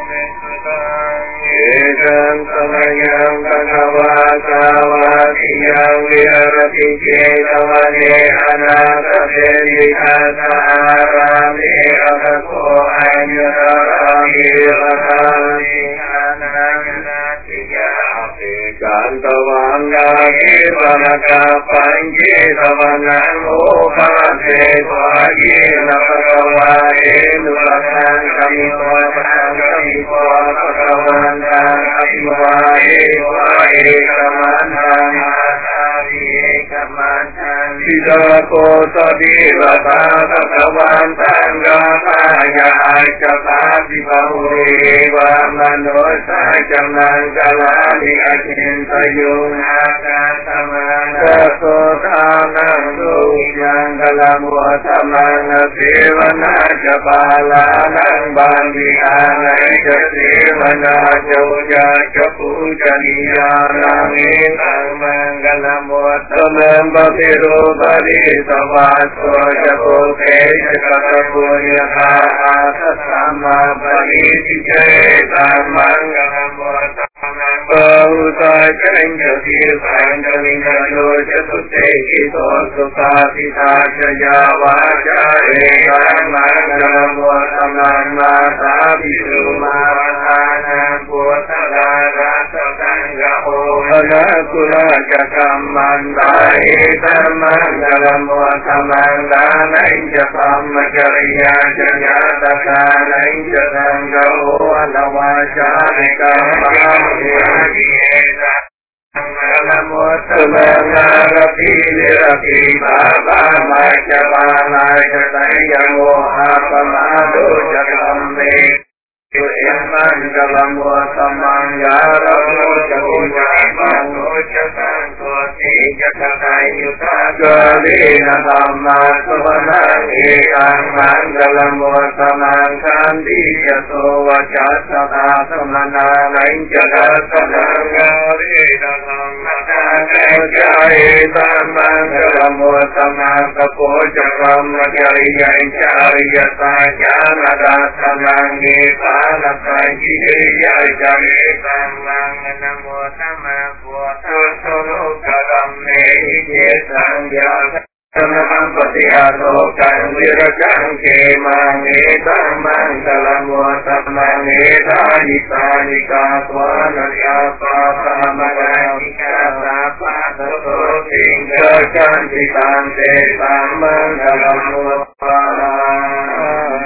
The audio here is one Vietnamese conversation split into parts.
Ekam samayam bhagavata vātiyam virati cetavane anātavedikāta ārāme adako aññarāme radhāme anāyanātiyāpe kāntavāngāke vanaka pañcetavanan mokāte tvājena bhagavāye nurataṁ kamipātaṁ bhagavāntaṁ apivaye vaye kamantaṁ mātāviye kamantaṁ vidako sadevata bhagavāntaṁ gātāya aicchāti bahureva manosaca mangalani achintayo nākasamana sotānaṁ gauyangalam vatamana sevanaca balānaṁ bandhihānaca sevanaca ujaca pujaniyānaṁ etaṁ mangalam vatamam bhatiru parisavaso japoteca katapunyatā sasamma parisicetaṁ mangalam vatamam Bahutaccañca tirthañcalingayo catutekito sukāsitāca yāvāca ekaṁ mangalam vatamam mātāpitu māvātānaṁ potadārāsasaṅgaho bhagakulaca kammantā etaṁ mangalam vatamam dānañca pammacariyaca ஞாதகானஞ்ச சங்கோ அனவாசாரிகம் Namaste Baba Machavanaya Dayamo Apamado Jagambe Mangalam Vatamangaro Jagunjamano Jasanto Tejatayuta Galina Dhamma Suvanange Mangalam Vatamangandi Yaso Vachasata Samanananjagatsanangare Jayeta Mangalam Vatamangapojagam Jayayachariyata Jnanadasanange Panapajiyaya Jayeta Mangalam Vatamangapojagam Jayayachariyata Sampatiyālokaṁ viracaṁ kēmaṁ etaṁ mangalam vatamam etādhikādhikā svanayāpāpāmagānikā sāpāsato singhacaṁ tetaṁ mangalam vatamam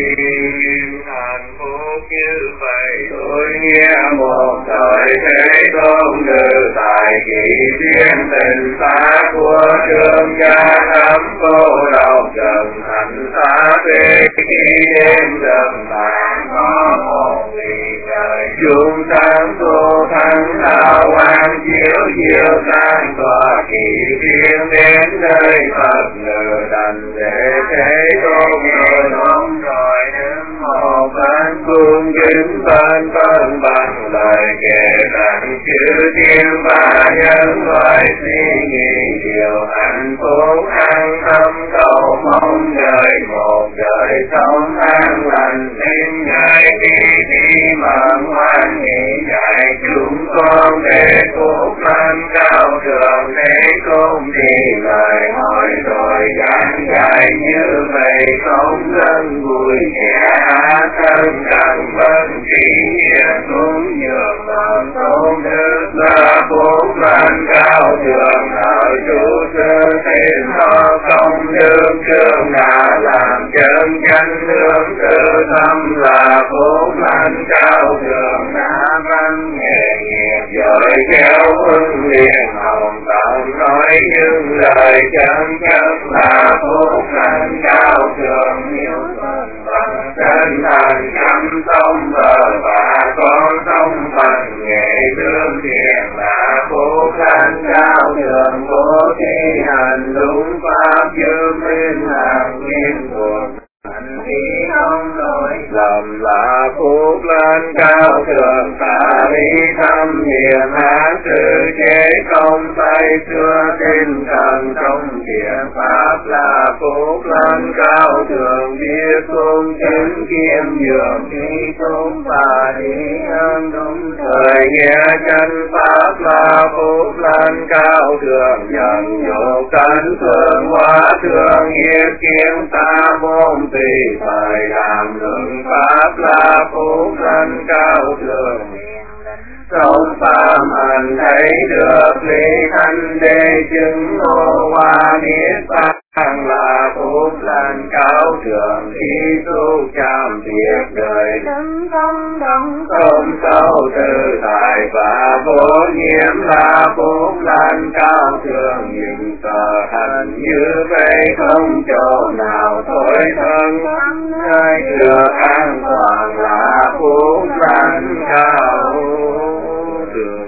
như vậy tôi nghe một thời thế tôn từ tại kỳ duyên tình xa của trương gia thắm cô độc trần thành xa thế khi đêm trần tàn có một vị trời chung sáng tô thắng đạo quan chiếu chiếu sang tòa kỳ duyên đến nơi Phật ngự đành để thế tôn rồi nóng rồi đứng một bên cung kính bên bằng lời kể rằng chư thiên và nhân loại suy nghĩ điều hạnh phúc an tâm cầu mong đời một đời sống an lành nên ngài đi mà ngoan nghĩ dạy chúng con để phúc lên cao thượng để cùng đi lời hỏi rồi giảng dạy như vậy không dân vui vẻ thân cần vân trí cũng nhường lòng tôn đức là phúc lên cao thượng ở chủ sư thiên họ công đức trường đã làm chân chánh lương tự tâm là phúc lên cao thượng đã văn nghề nghiệp giỏi khéo huấn liền hồng tận nói những lời chân chất là phúc lên cao thượng hiếu thuận bằng chân thành chăm sông bờ và con sông bằng nghệ thương thiện là phúc lên cao thượng bố thí hành đúng pháp chư minh hàng liên thuộc hành thi không lỗi lầm là phúc lên cao thượng tạ lý thâm hiền hát sự chế công tay xưa tinh thần trong thiện pháp là phúc lên cao thượng biết cung chứng chiêm dường đi chúng và đi ơn đúng thời nghe chân pháp là phúc lành cao thượng nhận nhục cẩn thương hóa thương hiệp kiếm ta môn tùy thời làm luận pháp là phúc lành cao thượng sống phạm hành thấy được lý thanh đế chứng ngộ hoa niết bàn là phúc lành cao thượng khi tu chạm thiệt đời đấng công đấng không sâu tự tại và vô nhiễm là phúc lành cao thượng nhưng sở hành như vậy không chỗ nào thối thân nơi được an toàn là phúc lành cao thượng.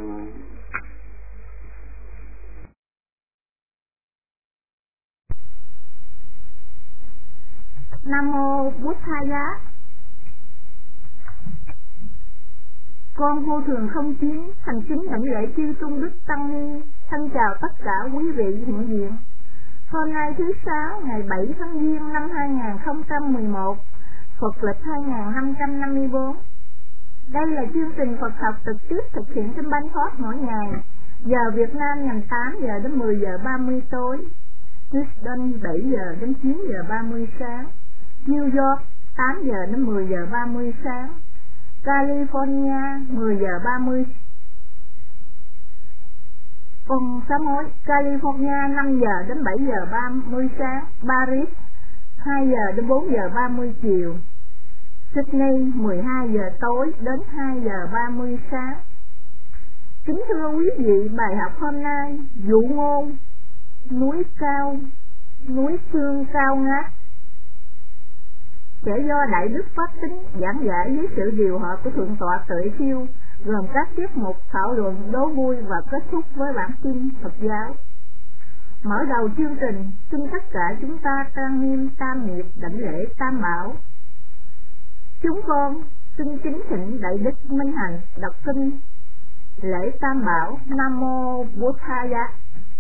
Nam mô Bụt Thaya. Con vô thường không chiến, thành kính đảnh lễ chư tôn đức tăng ni, thân chào tất cả quý vị hiện diện. Hôm nay thứ Sáu, ngày 7 tháng Giêng năm 2011, Phật lịch 2554. Đây là chương trình Phật học trực tiếp thực hiện trên Bánh Thoát mỗi ngày. Giờ Việt Nam nhằm 8 giờ đến 10 giờ 30 tối, Houston 7 giờ đến 9 giờ 30 sáng, New York 8 giờ đến 10 giờ 30 sáng, California 10 giờ 30. Còn sám hối, California 5 giờ đến 7 giờ 30 sáng, Paris 2 giờ đến 4 giờ 30 chiều, Sydney 12 giờ tối đến 2 giờ 30 sáng. Kính thưa quý vị, bài học hôm nay dụ ngôn núi xương cao ngát sẽ do Đại Đức Pháp Tính giảng giải dưới sự điều hợp của Thượng tọa Tuệ Siêu, gồm các tiết mục thảo luận, đố vui và kết thúc với bản tin Phật giáo. Mở đầu chương trình, xin tất cả chúng ta trang nghiêm tam nghiệp đảnh lễ Tam Bảo. Chúng con xin kính thỉnh Đại Đức Minh Hạnh đọc kinh lễ Tam Bảo. Nam mô Bụt Thaya.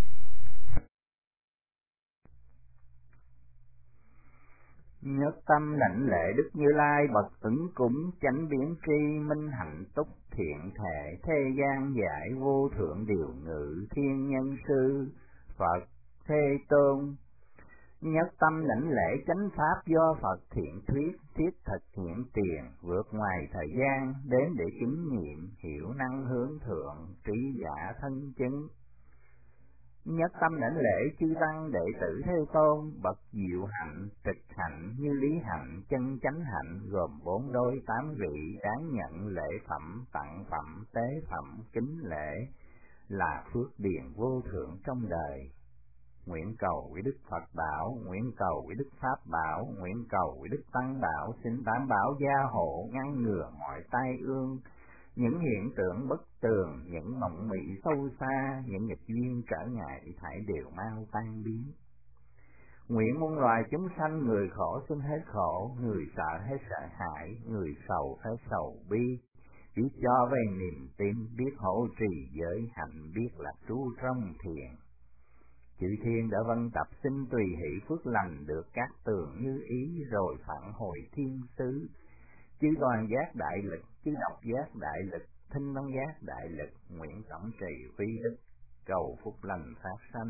Nhất tâm đảnh lễ Đức Như Lai bậc ứng cúng chánh biến tri minh hạnh túc thiện thể thế gian giải vô thượng điều ngự thiên nhân sư Phật Thế Tôn. Nhất tâm đảnh lễ chánh pháp do Phật thiện thuyết thiết thực hiện tiền vượt ngoài thời gian đến để chứng nghiệm hiểu năng hướng thượng trí giả thân chứng. Nhất tâm đảnh lễ chư tăng đệ tử Thế Tôn bậc diệu hạnh trực hạnh như lý hạnh chân chánh hạnh gồm 4 đôi 8 vị đáng nhận lễ phẩm tặng phẩm tế phẩm kính lễ là phước điền vô thượng trong đời. Nguyện cầu quý Đức Phật bảo, nguyện cầu quý Đức Pháp bảo, nguyện cầu quý Đức Tăng bảo, xin Tam Bảo gia hộ ngăn ngừa mọi tai ương, những hiện tượng bất tường, những mộng mị sâu xa, những nghịch duyên trở ngại thảy đều mau tan biến. Nguyện muôn loài chúng sanh người khổ xin hết khổ, người sợ hết sợ hãi, người sầu hết sầu bi, biết cho về niềm tin, biết hộ trì giới hạnh, biết là trú trong thiền. Chư thiên đã vân tập xin tùy hỷ phước lành được các tường như ý rồi phản hồi thiên sứ. Chư toàn giác đại lực, chư độc giác đại lực, thinh long giác đại lực, nguyện tổng trì vi đức, cầu phúc lành phát sanh.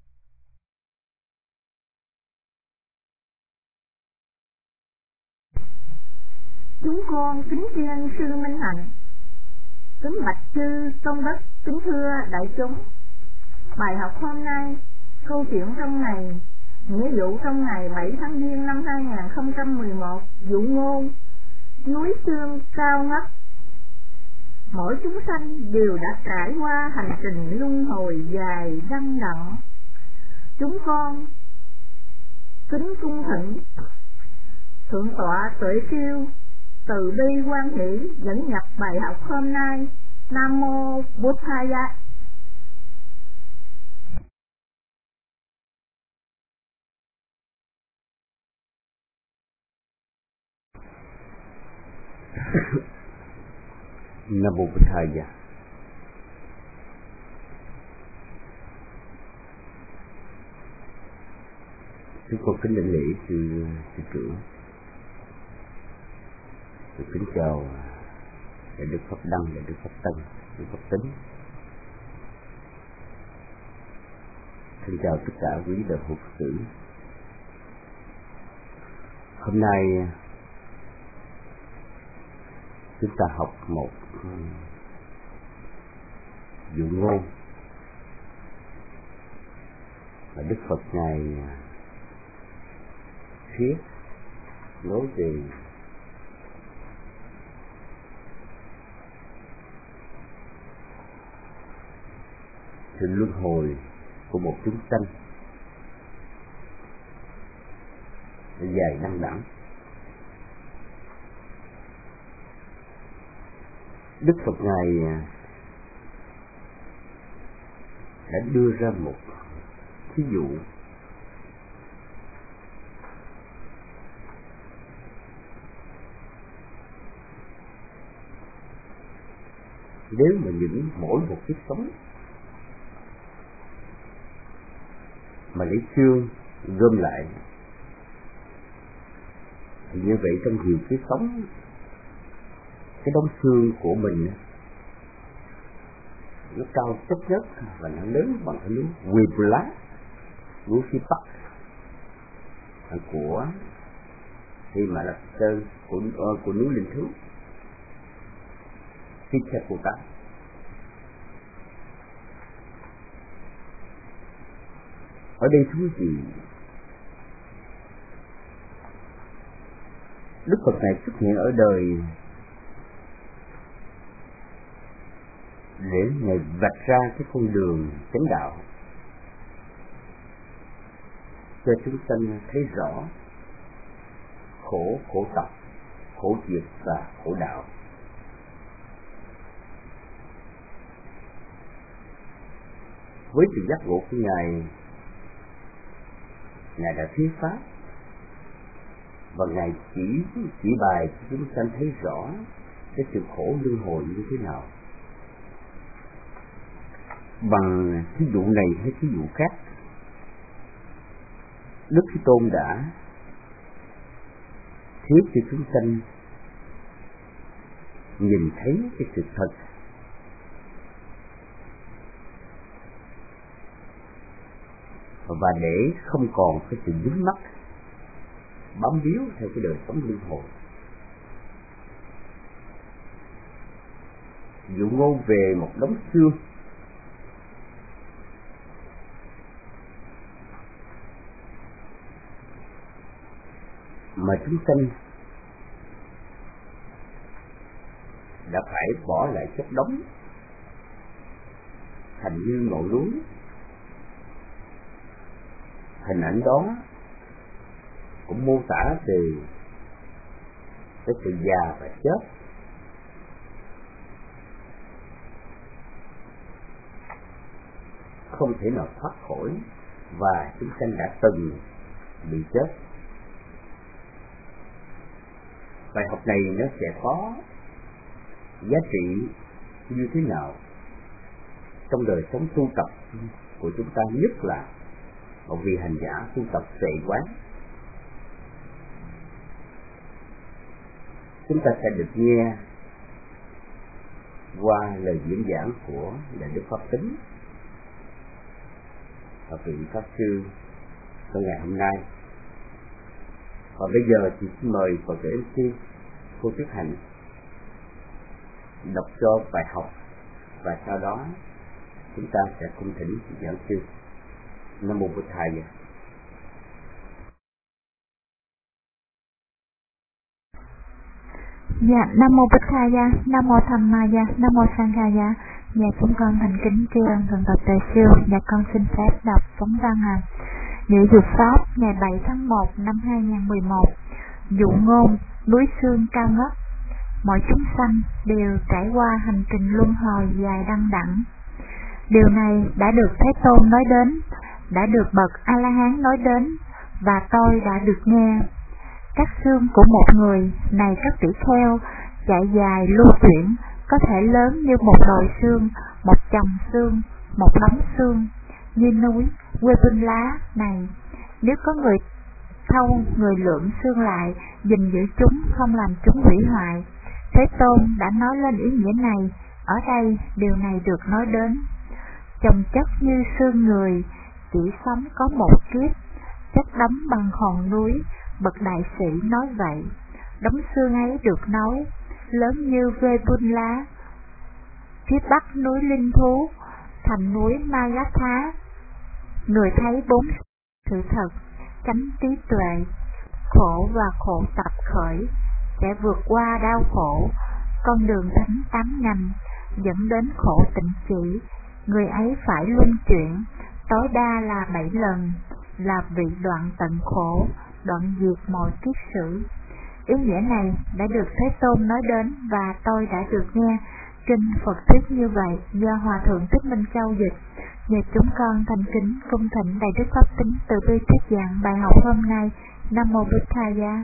Chúng con kính tri sư Minh Hạnh, kính bạch chư tôn đức, kính thưa đại chúng. Bài học hôm nay, câu chuyện trong ngày, nghĩa vụ trong ngày 7 tháng Giêng năm 2011, dụ ngôn núi xương cao ngất. Mỗi chúng sanh đều đã trải qua hành trình luân hồi dài đăng đẳng. Chúng con kính cung thỉnh Thượng tọa Tuệ Siêu từ bi quan hỷ dẫn nhập bài học hôm nay. Nam mô Bụt Thaya. Nam mô Bụt Thaya. Chúng con kính đảnh lễ sư trưởng. Kính chào Đại Đức Pháp Đăng, Đại Đức Pháp Tân, Đức Pháp Tính. Xin chào tất cả quý đạo hữu Phật tử. Hôm nay chúng ta học một dụ ngôn mà Đức Phật Ngài thuyết nói về sự luân hồi của một chúng sanh dài đăng đẳng. Đức Phật Ngài đã đưa ra một ví dụ nếu mà mỗi một kiếp sống mà lấy xương gom lại thì như vậy trong nhiều kiếp sống cái đống xương của mình nó cao chất nhất và nó lớn bằng cái núi Wibla, núi phía Bắc của khi mà là sơn của núi Linh Thước Pichakota. Ở đây thú vị, Đức Phật này xuất hiện ở đời để Ngài vạch ra cái con đường chánh đạo cho chúng sanh thấy rõ khổ tập, khổ diệt và khổ đạo. Với sự giác ngộ của Ngài đã thuyết pháp và Ngài chỉ bài cho chúng sanh thấy rõ cái sự khổ luân hồi như thế nào. Bằng ví dụ này hay ví dụ khác, Đức Thế Tôn đã thuyết cho chúng sanh nhìn thấy cái sự thật và để không còn cái sự dính mắc bám víu theo cái đời sống luân hồi. Dụ ngôn về một đống xương mà chúng sanh đã phải bỏ lại chất đống thành như ngọn núi. Hình ảnh đó cũng mô tả về cái sự già và chết, không thể nào thoát khỏi, và chúng sanh đã từng bị chết. Bài học này nó sẽ có giá trị như thế nào trong đời sống tu tập của chúng ta, nhất là một vị hành giả tu tập tuệ quán. Chúng ta sẽ được nghe qua lời diễn giảng của Đại Đức Pháp Tính và vị Pháp Sư trong ngày hôm nay. Và bây giờ thì xin mời Phật tử MC cô Tuyết Hạnh đọc cho bài học, và sau đó chúng ta sẽ cung thỉnh giảng sư. Nam Mô Bụt Thầy. Dạ, Nam Mô Bụt Thầy, Nam Mô Tham Ma, Nam Mô Sang Kha. Dạ, chúng con thành kính tri ân Thượng Tọa Tề Sư. Dạ, con xin phép đọc phóng văn Ngự Dược Pháp ngày 7 tháng 1 năm 2011. Dụ ngôn núi xương cao ngất. Mọi chúng sanh đều trải qua hành trình luân hồi dài đăng đẳng. Điều này đã được Thế Tôn nói đến, đã được bậc A-la-hán nói đến, và tôi đã được nghe. Các xương của một người này các tỷ kheo chạy dài lưu chuyển, có thể lớn như một đồi xương, một chồng xương, một đống xương, như núi Webunla này. Nếu có người thâu người lượm xương lại, gìn giữ chúng không làm chúng hủy hoại. Thế Tôn đã nói lên ý nghĩa này, ở đây điều này được nói đến. Chồng chất như xương người, chỉ sống có một kiếp, chất đóng bằng hòn núi, bậc đại sĩ nói vậy. Đống xương ấy được nói, lớn như vê bun lá, phía bắc núi Linh Thú, thành núi Magatha. Người thấy bốn sự thật, chánh trí tuệ, khổ và khổ tập khởi, sẽ vượt qua đau khổ, con đường thánh 8 ngành, dẫn đến khổ tịnh chỉ. Người ấy phải luân chuyển, tối đa là 7 lần, là vị đoạn tận khổ, đoạn diệt mọi kiết sử. Ý nghĩa này đã được Thế Tôn nói đến và tôi đã được nghe kinh Phật thuyết như vậy do Hòa Thượng Thích Minh Châu dịch. Nhờ chúng con thành kính cung thỉnh Đại Đức Pháp Tính từ bi thuyết giảng bài học hôm nay. Nam Mô Bụt Thaya.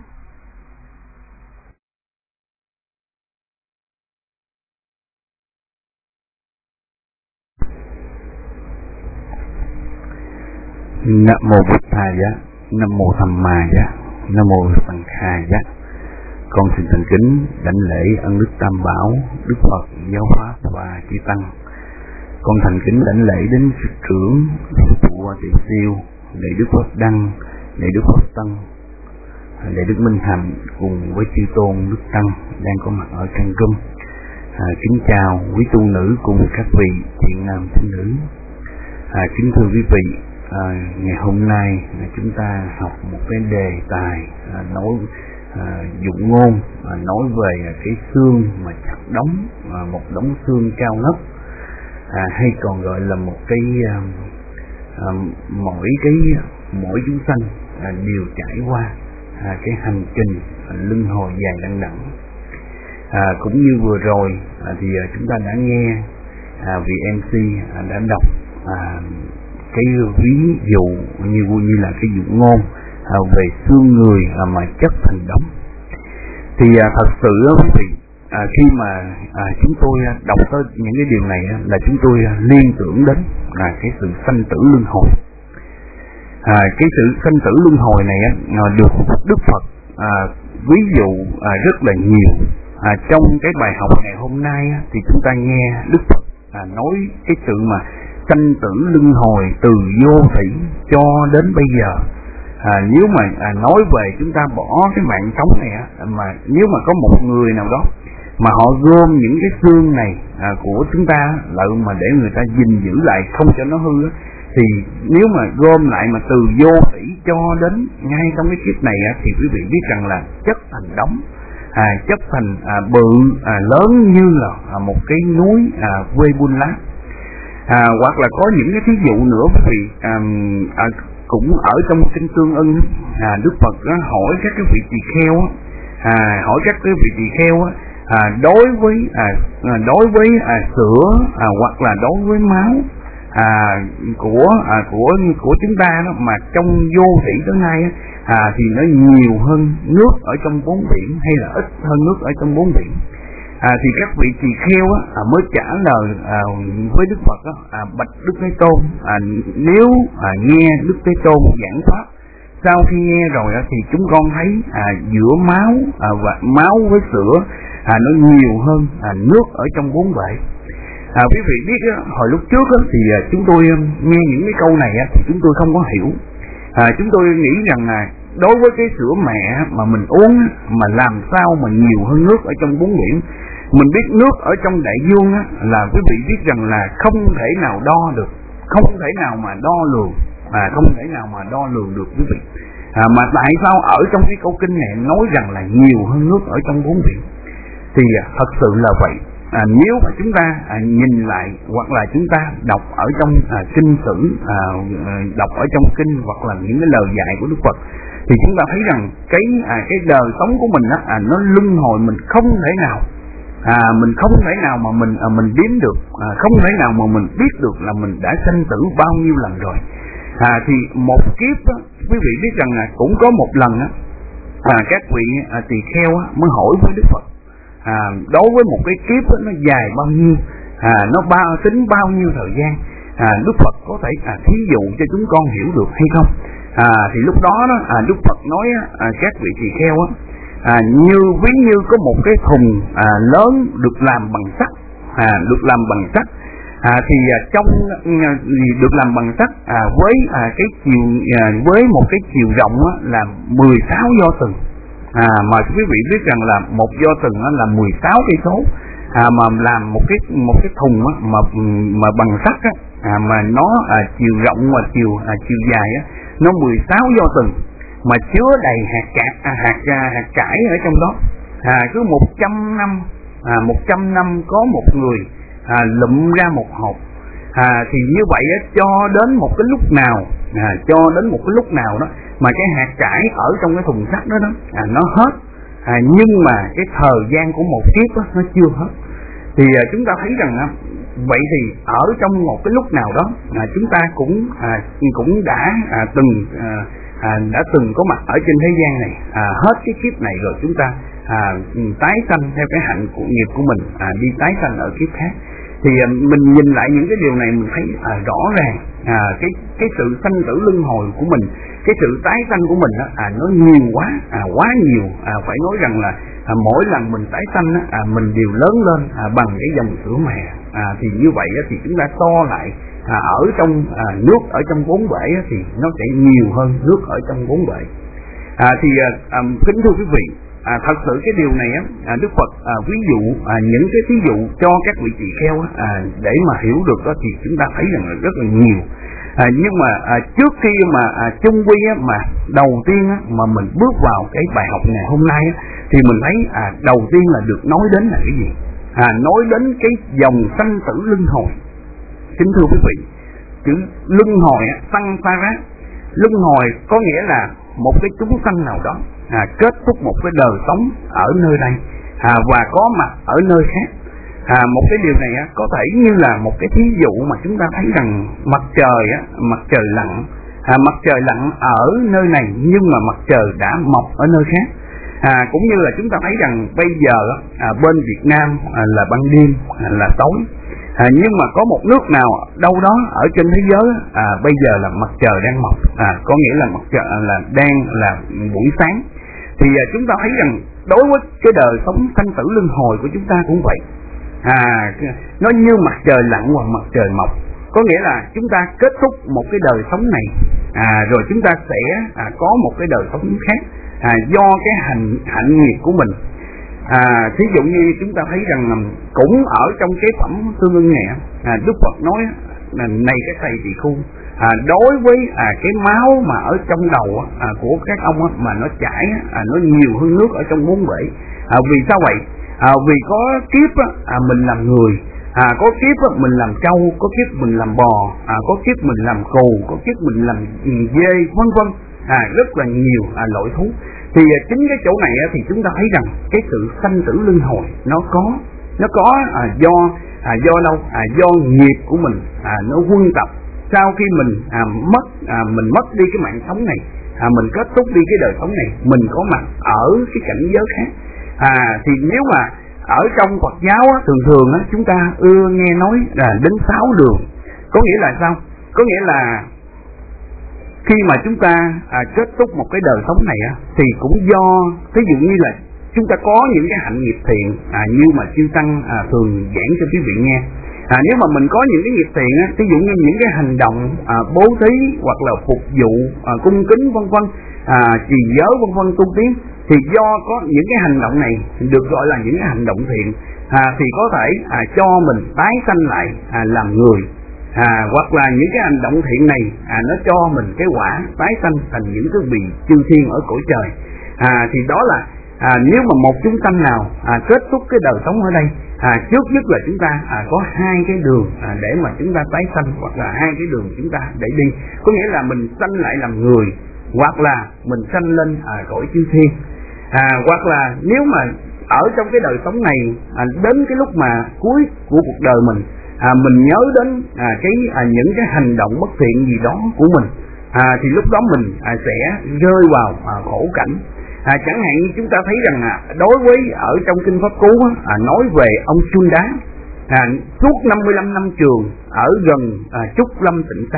Nam Mô Bụt Thaya, Nam Mô Tham Ma Giá, Nam Mô Sanh Kha Giá. Con xin thành kính đảnh lễ ân đức Tam Bảo, Đức Phật, Giáo Pháp và Chư Tăng. Con thành kính đảnh lễ đến sư trưởng, sư phụ Hoa Tỳ Siêu, Đại Đức Pháp Đăng, Đại Đức Pháp Tân, Đại Đức Minh Hạnh cùng với chư tôn Đức Tăng đang có mặt ở trang room. Kính chào quý tu nữ cùng các vị thiện nam tín nữ. Kính thưa quý vị, ngày hôm nay chúng ta học một cái đề tài nói dụng ngôn, nói về cái xương mà chặt đóng, một đống xương cao ngất, hay còn gọi là một cái mỗi chúng sanh đều trải qua cái hành trình luân hồi dài đằng đẵng. Cũng như vừa rồi thì chúng ta đã nghe vị MC đã đọc cái ví dụ như là cái dụ ngôn về xương người mà chất thành đống. Thì thật sự quý vị, khi mà chúng tôi đọc tới những cái điều này là chúng tôi liên tưởng đến là cái sự sanh tử luân hồi. Cái sự sanh tử luân hồi này được Đức Phật ví dụ rất là nhiều. Trong cái bài học ngày hôm nay thì chúng ta nghe Đức Phật nói cái sự mà sanh tử luân hồi từ vô thủy cho đến bây giờ. Nếu mà nói về chúng ta bỏ cái mạng sống này mà nếu mà có một người nào đó mà họ gom những cái xương này của chúng ta lại mà để người ta gìn giữ lại không cho nó hư thì nếu mà gom lại mà từ vô thủy cho đến ngay trong cái kiếp này thì quý vị biết rằng là chất thành đống, chất thành bự lớn như là một cái núi quê buôn lá. Hoặc là có những cái thí dụ nữa quý vị, cũng ở trong kinh Tương Ưng, Đức Phật hỏi các cái vị tỳ kheo, hỏi các cái vị tỳ kheo đối với sữa hoặc là đối với máu của chúng ta đó, mà trong vô thủy tới nay thì nó nhiều hơn nước ở trong bốn biển hay là ít hơn nước ở trong bốn biển. Thì các vị tỳ kheo mới trả lời với Đức Phật bạch Đức Thế Tôn, nếu nghe Đức Thế Tôn giảng pháp, sau khi nghe rồi thì chúng con thấy giữa máu và máu với sữa nó nhiều hơn nước ở trong bốn bể. Quý vị biết hồi lúc trước thì chúng tôi nghe những cái câu này thì chúng tôi không có hiểu. Chúng tôi nghĩ rằng đối với cái sữa mẹ mà mình uống mà làm sao mà nhiều hơn nước ở trong bốn biển. Mình biết nước ở trong đại dương là quý vị biết rằng là không thể nào đo được, không thể nào mà đo lường, không thể nào mà đo lường được quý vị. Mà tại sao ở trong cái câu kinh này nói rằng là nhiều hơn nước ở trong bốn biển? Thì thật sự là vậy. Nếu mà chúng ta nhìn lại hoặc là chúng ta đọc ở trong kinh sử, đọc ở trong kinh hoặc là những cái lời dạy của Đức Phật, thì chúng ta thấy rằng cái đời sống của mình nó luân hồi, mình không thể nào mà mình đếm được, không thể nào mà mình biết được là mình đã sanh tử bao nhiêu lần rồi. Thì một kiếp quý vị biết rằng cũng có một lần các vị tỳ kheo mới hỏi với Đức Phật, đối với một cái kiếp nó dài bao nhiêu, nó tính bao nhiêu thời gian, Đức Phật có thể thí dụ cho chúng con hiểu được hay không? Thì lúc đó Đức Phật nói các vị tỳ kheo như ví như có một cái thùng lớn được làm bằng sắt, thì trong được làm bằng sắt với cái chiều với một cái chiều rộng là 16 do tuần. Mà quý vị biết rằng là một do tuần là 16 cây số, mà làm một cái thùng mà bằng sắt mà nó chiều rộng và chiều dài nó 16 do tuần, mà chứa đầy hạt cải ở trong đó. Cứ 100 năm có một người lụm ra một hộp. Thì như vậy cho đến một cái lúc nào đó mà cái hạt cải ở trong cái thùng sắt đó nó hết, nhưng mà cái thời gian của một kiếp nó chưa hết. Thì chúng ta thấy rằng vậy thì ở trong một cái lúc nào đó chúng ta cũng đã từng có mặt ở trên thế gian này, hết cái kiếp này rồi chúng ta tái sanh theo cái hạnh của nghiệp của mình, đi tái sanh ở kiếp khác. Thì mình nhìn lại những cái điều này mình thấy rõ ràng cái sự sanh tử luân hồi của mình, cái sự tái sanh của mình nó nhiều quá nhiều. Phải nói rằng là mỗi lần mình tái sanh mình đều lớn lên bằng cái dòng sữa mẹ. Thì như vậy thì chúng ta so lại ở trong nước ở trong bốn bể thì nó sẽ nhiều hơn nước ở trong bốn bể. Thì kính thưa quý vị, thật sự cái điều này Đức Phật ví dụ những cái thí dụ cho các vị tỳ kheo để mà hiểu được thì chúng ta thấy rằng là rất là nhiều. Nhưng mà trước khi mà chung quy mà đầu tiên mà mình bước vào cái bài học ngày hôm nay thì mình thấy đầu tiên là được nói đến là cái gì? Nói đến cái dòng sanh tử luân hồi. Kính thưa quý vị, chữ luân hồi tăng pha rá, luân hồi có nghĩa là một cái chúng sanh nào đó kết thúc một cái đời sống ở nơi đây và có mặt ở nơi khác. Một cái điều này có thể như là một cái thí dụ mà chúng ta thấy rằng mặt trời lặn ở nơi này nhưng mà mặt trời đã mọc ở nơi khác. Cũng như là chúng ta thấy rằng bây giờ bên Việt Nam là ban đêm là tối, nhưng mà có một nước nào đâu đó ở trên thế giới bây giờ là mặt trời đang mọc, có nghĩa là mặt trời đang là buổi sáng. Thì chúng ta thấy rằng đối với cái đời sống sanh tử luân hồi của chúng ta cũng vậy. Nó như mặt trời lặn hoặc mặt trời mọc, có nghĩa là chúng ta kết thúc một cái đời sống này, rồi chúng ta sẽ có một cái đời sống khác do cái hạnh nghiệp của mình. Thí dụ như chúng ta thấy rằng cũng ở trong cái phẩm Tương Ưng này, Đức Phật nói này các thầy tỳ khu, đối với cái máu mà ở trong đầu của các ông mà nó chảy nó nhiều hơn nước ở trong bốn bể. Vì sao vậy? Vì có kiếp mình làm người, có kiếp mình làm trâu, có kiếp mình làm bò, có kiếp mình làm cừu, có kiếp mình làm dê, vân vân, rất là nhiều loại thú. Thì chính cái chỗ này thì chúng ta thấy rằng cái sự sanh tử luân hồi nó có do đâu? Do nghiệp của mình nó quân tập. Sau khi mình mất đi cái mạng sống này, mình kết thúc đi cái đời sống này, mình có mặt ở cái cảnh giới khác. Thì nếu mà ở trong Phật giáo thường chúng ta ưa nghe nói là đến 6 đường. Có nghĩa là sao? Có nghĩa là khi mà chúng ta kết thúc một cái đời sống này thì cũng do ví dụ như là chúng ta có những cái hạnh nghiệp thiện như mà chư tăng thường giảng cho quý vị nghe. Nếu mà mình có những cái nghiệp thiện ví dụ như những cái hành động bố thí hoặc là phục vụ, cung kính vân vân, trì giới vân vân, tu tiến, thì do có những cái hành động này được gọi là những cái hành động thiện, thì có thể cho mình tái sanh lại làm người, hoặc là những cái hành động thiện này nó cho mình cái quả tái sanh thành những cái vị chư thiên ở cõi trời. Thì đó là nếu mà một chúng sanh nào kết thúc cái đời sống ở đây, trước nhất là chúng ta có hai cái đường để mà chúng ta tái sanh, hoặc là hai cái đường chúng ta để đi. Có nghĩa là mình sanh lại làm người, hoặc là mình sanh lên cõi chư thiên. Hoặc là nếu mà ở trong cái đời sống này đến cái lúc mà cuối của cuộc đời mình nhớ đến những cái hành động bất thiện gì đó của mình, thì lúc đó mình sẽ rơi vào khổ cảnh. Chẳng hạn như chúng ta thấy rằng đối với ở trong kinh Pháp Cú nói về ông Sunda, suốt 55 năm trường ở gần Trúc Lâm Tịnh Xá,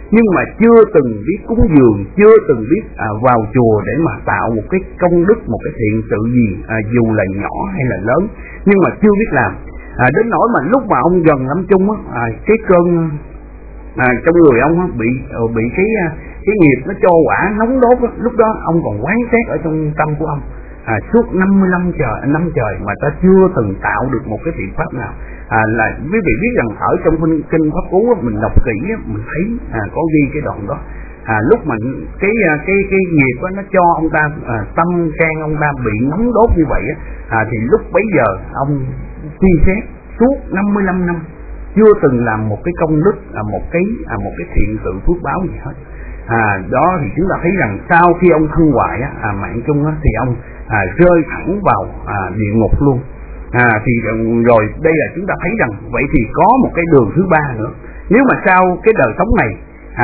nhưng mà chưa từng biết cúng dường, chưa từng biết vào chùa để mà tạo một cái công đức, một cái thiện sự gì, dù là nhỏ hay là lớn, nhưng mà chưa biết làm. Đến nỗi mà lúc mà ông gần lâm chung cái cơn trong người ông bị cái nghiệp nó cho quả nóng đốt á, lúc đó ông còn quán xét ở trong tâm của ông suốt 55 năm trời mà ta chưa từng tạo được một cái thiện pháp nào. Là quý vị biết rằng ở trong kinh Pháp Cú á, mình đọc kỹ á, mình thấy có ghi cái đoạn đó. Lúc mà cái nghiệp á, nó cho ông ta tâm can ông ta bị nóng đốt như vậy á, thì lúc bấy giờ ông suy xét suốt 55 năm chưa từng làm một cái công đức, một cái thiện sự phước báo gì hết. Đó thì chúng ta thấy rằng sau khi ông thân hoại mạng chung thì ông rơi thẳng vào địa ngục luôn. Thì rồi đây là chúng ta thấy rằng vậy thì có một cái đường thứ ba nữa. Nếu mà sau cái đời sống này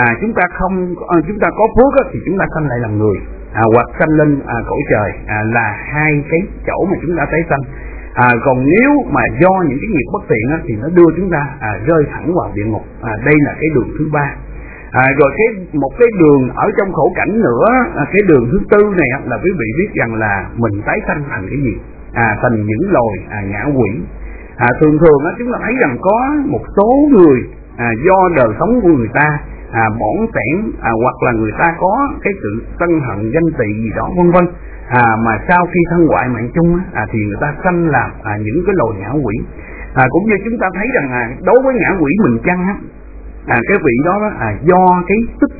chúng ta có phước thì chúng ta sanh lại làm người, hoặc sanh lên cõi trời, là hai cái chỗ mà chúng ta tái sanh. Còn nếu mà do những cái nghiệp bất thiện thì nó đưa chúng ta rơi thẳng vào địa ngục. Đây là cái đường thứ ba. Rồi một cái đường ở trong khổ cảnh nữa, cái đường thứ tư này là quý vị biết rằng là mình tái sanh thành cái gì? Thành những loài ngã quỷ. Thường chúng ta thấy rằng có một số người do đời sống của người ta bỏn sẻn, hoặc là người ta có cái sự sân hận danh tị gì đó vân vân, mà sau khi thân hoại mạng chung thì người ta sanh làm những cái loài ngã quỷ. Cũng như chúng ta thấy rằng đối với ngã quỷ mình chăng cái vị đó do cái tức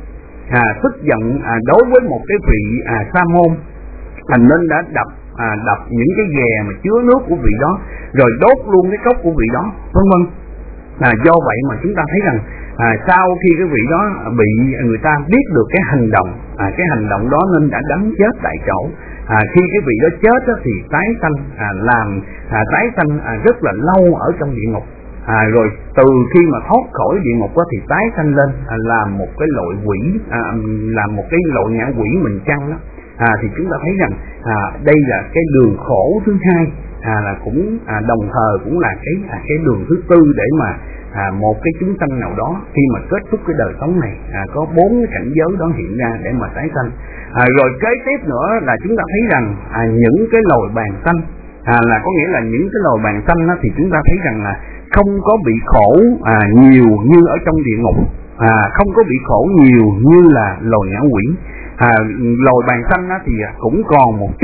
giận đối với một cái vị sa môn, nên đã đập những cái ghè mà chứa nước của vị đó, rồi đốt luôn cái cốc của vị đó, vân vân. Do vậy mà chúng ta thấy rằng sau khi cái vị đó bị người ta biết được cái hành động đó nên đã đánh chết tại chỗ. Khi cái vị đó chết thì tái sanh tái sanh rất là lâu ở trong địa ngục. Rồi từ khi mà thoát khỏi địa ngục thì tái sanh lên làm một cái loại quỷ, làm một cái loại ngã quỷ mình chăng đó. Thì chúng ta thấy rằng đây là cái đường khổ thứ hai, là cũng đồng thời cũng là cái đường thứ tư để mà một cái chúng sanh nào đó khi mà kết thúc cái đời sống này có 4 cái cảnh giới đó hiện ra để mà tái sanh. Rồi kế tiếp nữa là chúng ta thấy rằng những cái loài bàn sanh, là có nghĩa là những cái loài bàn sanh thì chúng ta thấy rằng là không có bị khổ nhiều như ở trong địa ngục, không có bị khổ nhiều như là loài ngã quỷ. Loài bàn sanh thì cũng còn một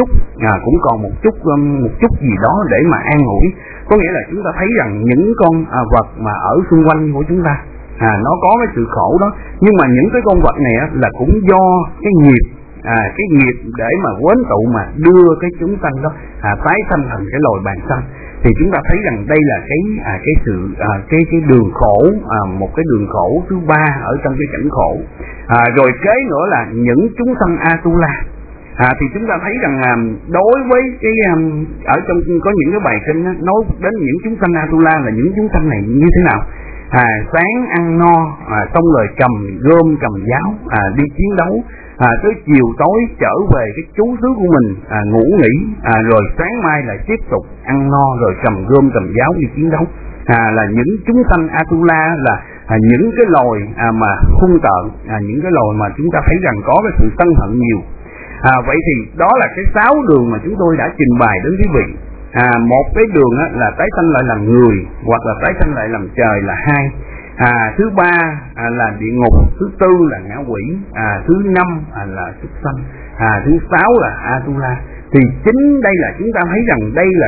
chút gì đó để mà an ủi. Có nghĩa là chúng ta thấy rằng những con vật mà ở xung quanh của chúng ta nó có cái sự khổ đó, nhưng mà những cái con vật này là cũng do cái nghiệp để mà quến tụ mà đưa cái chúng sanh đó tái sanh thành cái loài bàn sanh. Thì chúng ta thấy rằng đây là cái đường khổ, một cái đường khổ thứ ba ở trong cái cảnh khổ. Rồi kế nữa là những chúng sanh Atula. Thì chúng ta thấy rằng đối với cái ở trong có những cái bài kinh nói đến những chúng sanh Atula là những chúng sanh này như thế nào. Sáng ăn no, xong rồi cầm gươm cầm giáo đi chiến đấu, tới chiều tối trở về cái trú xứ của mình ngủ nghỉ, rồi sáng mai lại tiếp tục ăn no rồi cầm gươm cầm giáo đi chiến đấu. Là những chúng sanh Atula là những cái loài mà hung tợn, những cái loài mà chúng ta thấy rằng có cái sự sân hận nhiều. Vậy thì đó là cái 6 đường mà chúng tôi đã trình bày đến quý vị. Một cái đường là tái sanh lại làm người hoặc là tái sanh lại làm trời là 2. Thứ ba là địa ngục, thứ tư là ngã quỷ, thứ 5 là súc sanh, thứ 6 là Atula. Thì chính đây là chúng ta thấy rằng đây là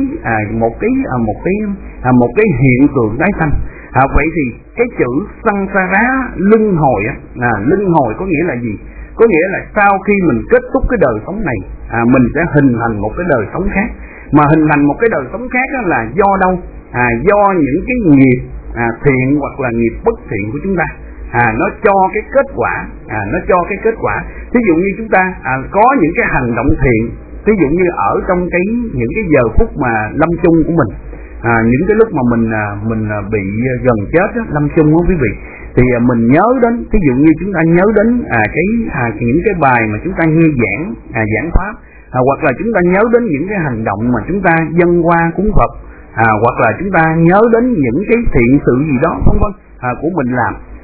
một cái hiện tượng tái sanh. Vậy thì cái chữ samsara luân hồi luân hồi có nghĩa là gì? Có nghĩa là sau khi mình kết thúc cái đời sống này, mình sẽ hình thành một cái đời sống khác. Mà hình thành một cái đời sống khác là do đâu? Do những cái nghiệp thiện hoặc là nghiệp bất thiện của chúng ta, nó cho cái kết quả. Ví dụ như chúng ta có những cái hành động thiện, ví dụ như ở trong những cái giờ phút mà lâm chung của mình, những cái lúc mà mình bị gần chết lâm chung đó quý vị, thì mình nhớ đến, ví dụ như chúng ta nhớ đến những cái bài mà chúng ta nghe giảng pháp, hoặc là chúng ta nhớ đến những cái hành động mà chúng ta dâng hoa cúng Phật, hoặc là chúng ta nhớ đến những cái thiện sự gì đó vân vân của mình làm,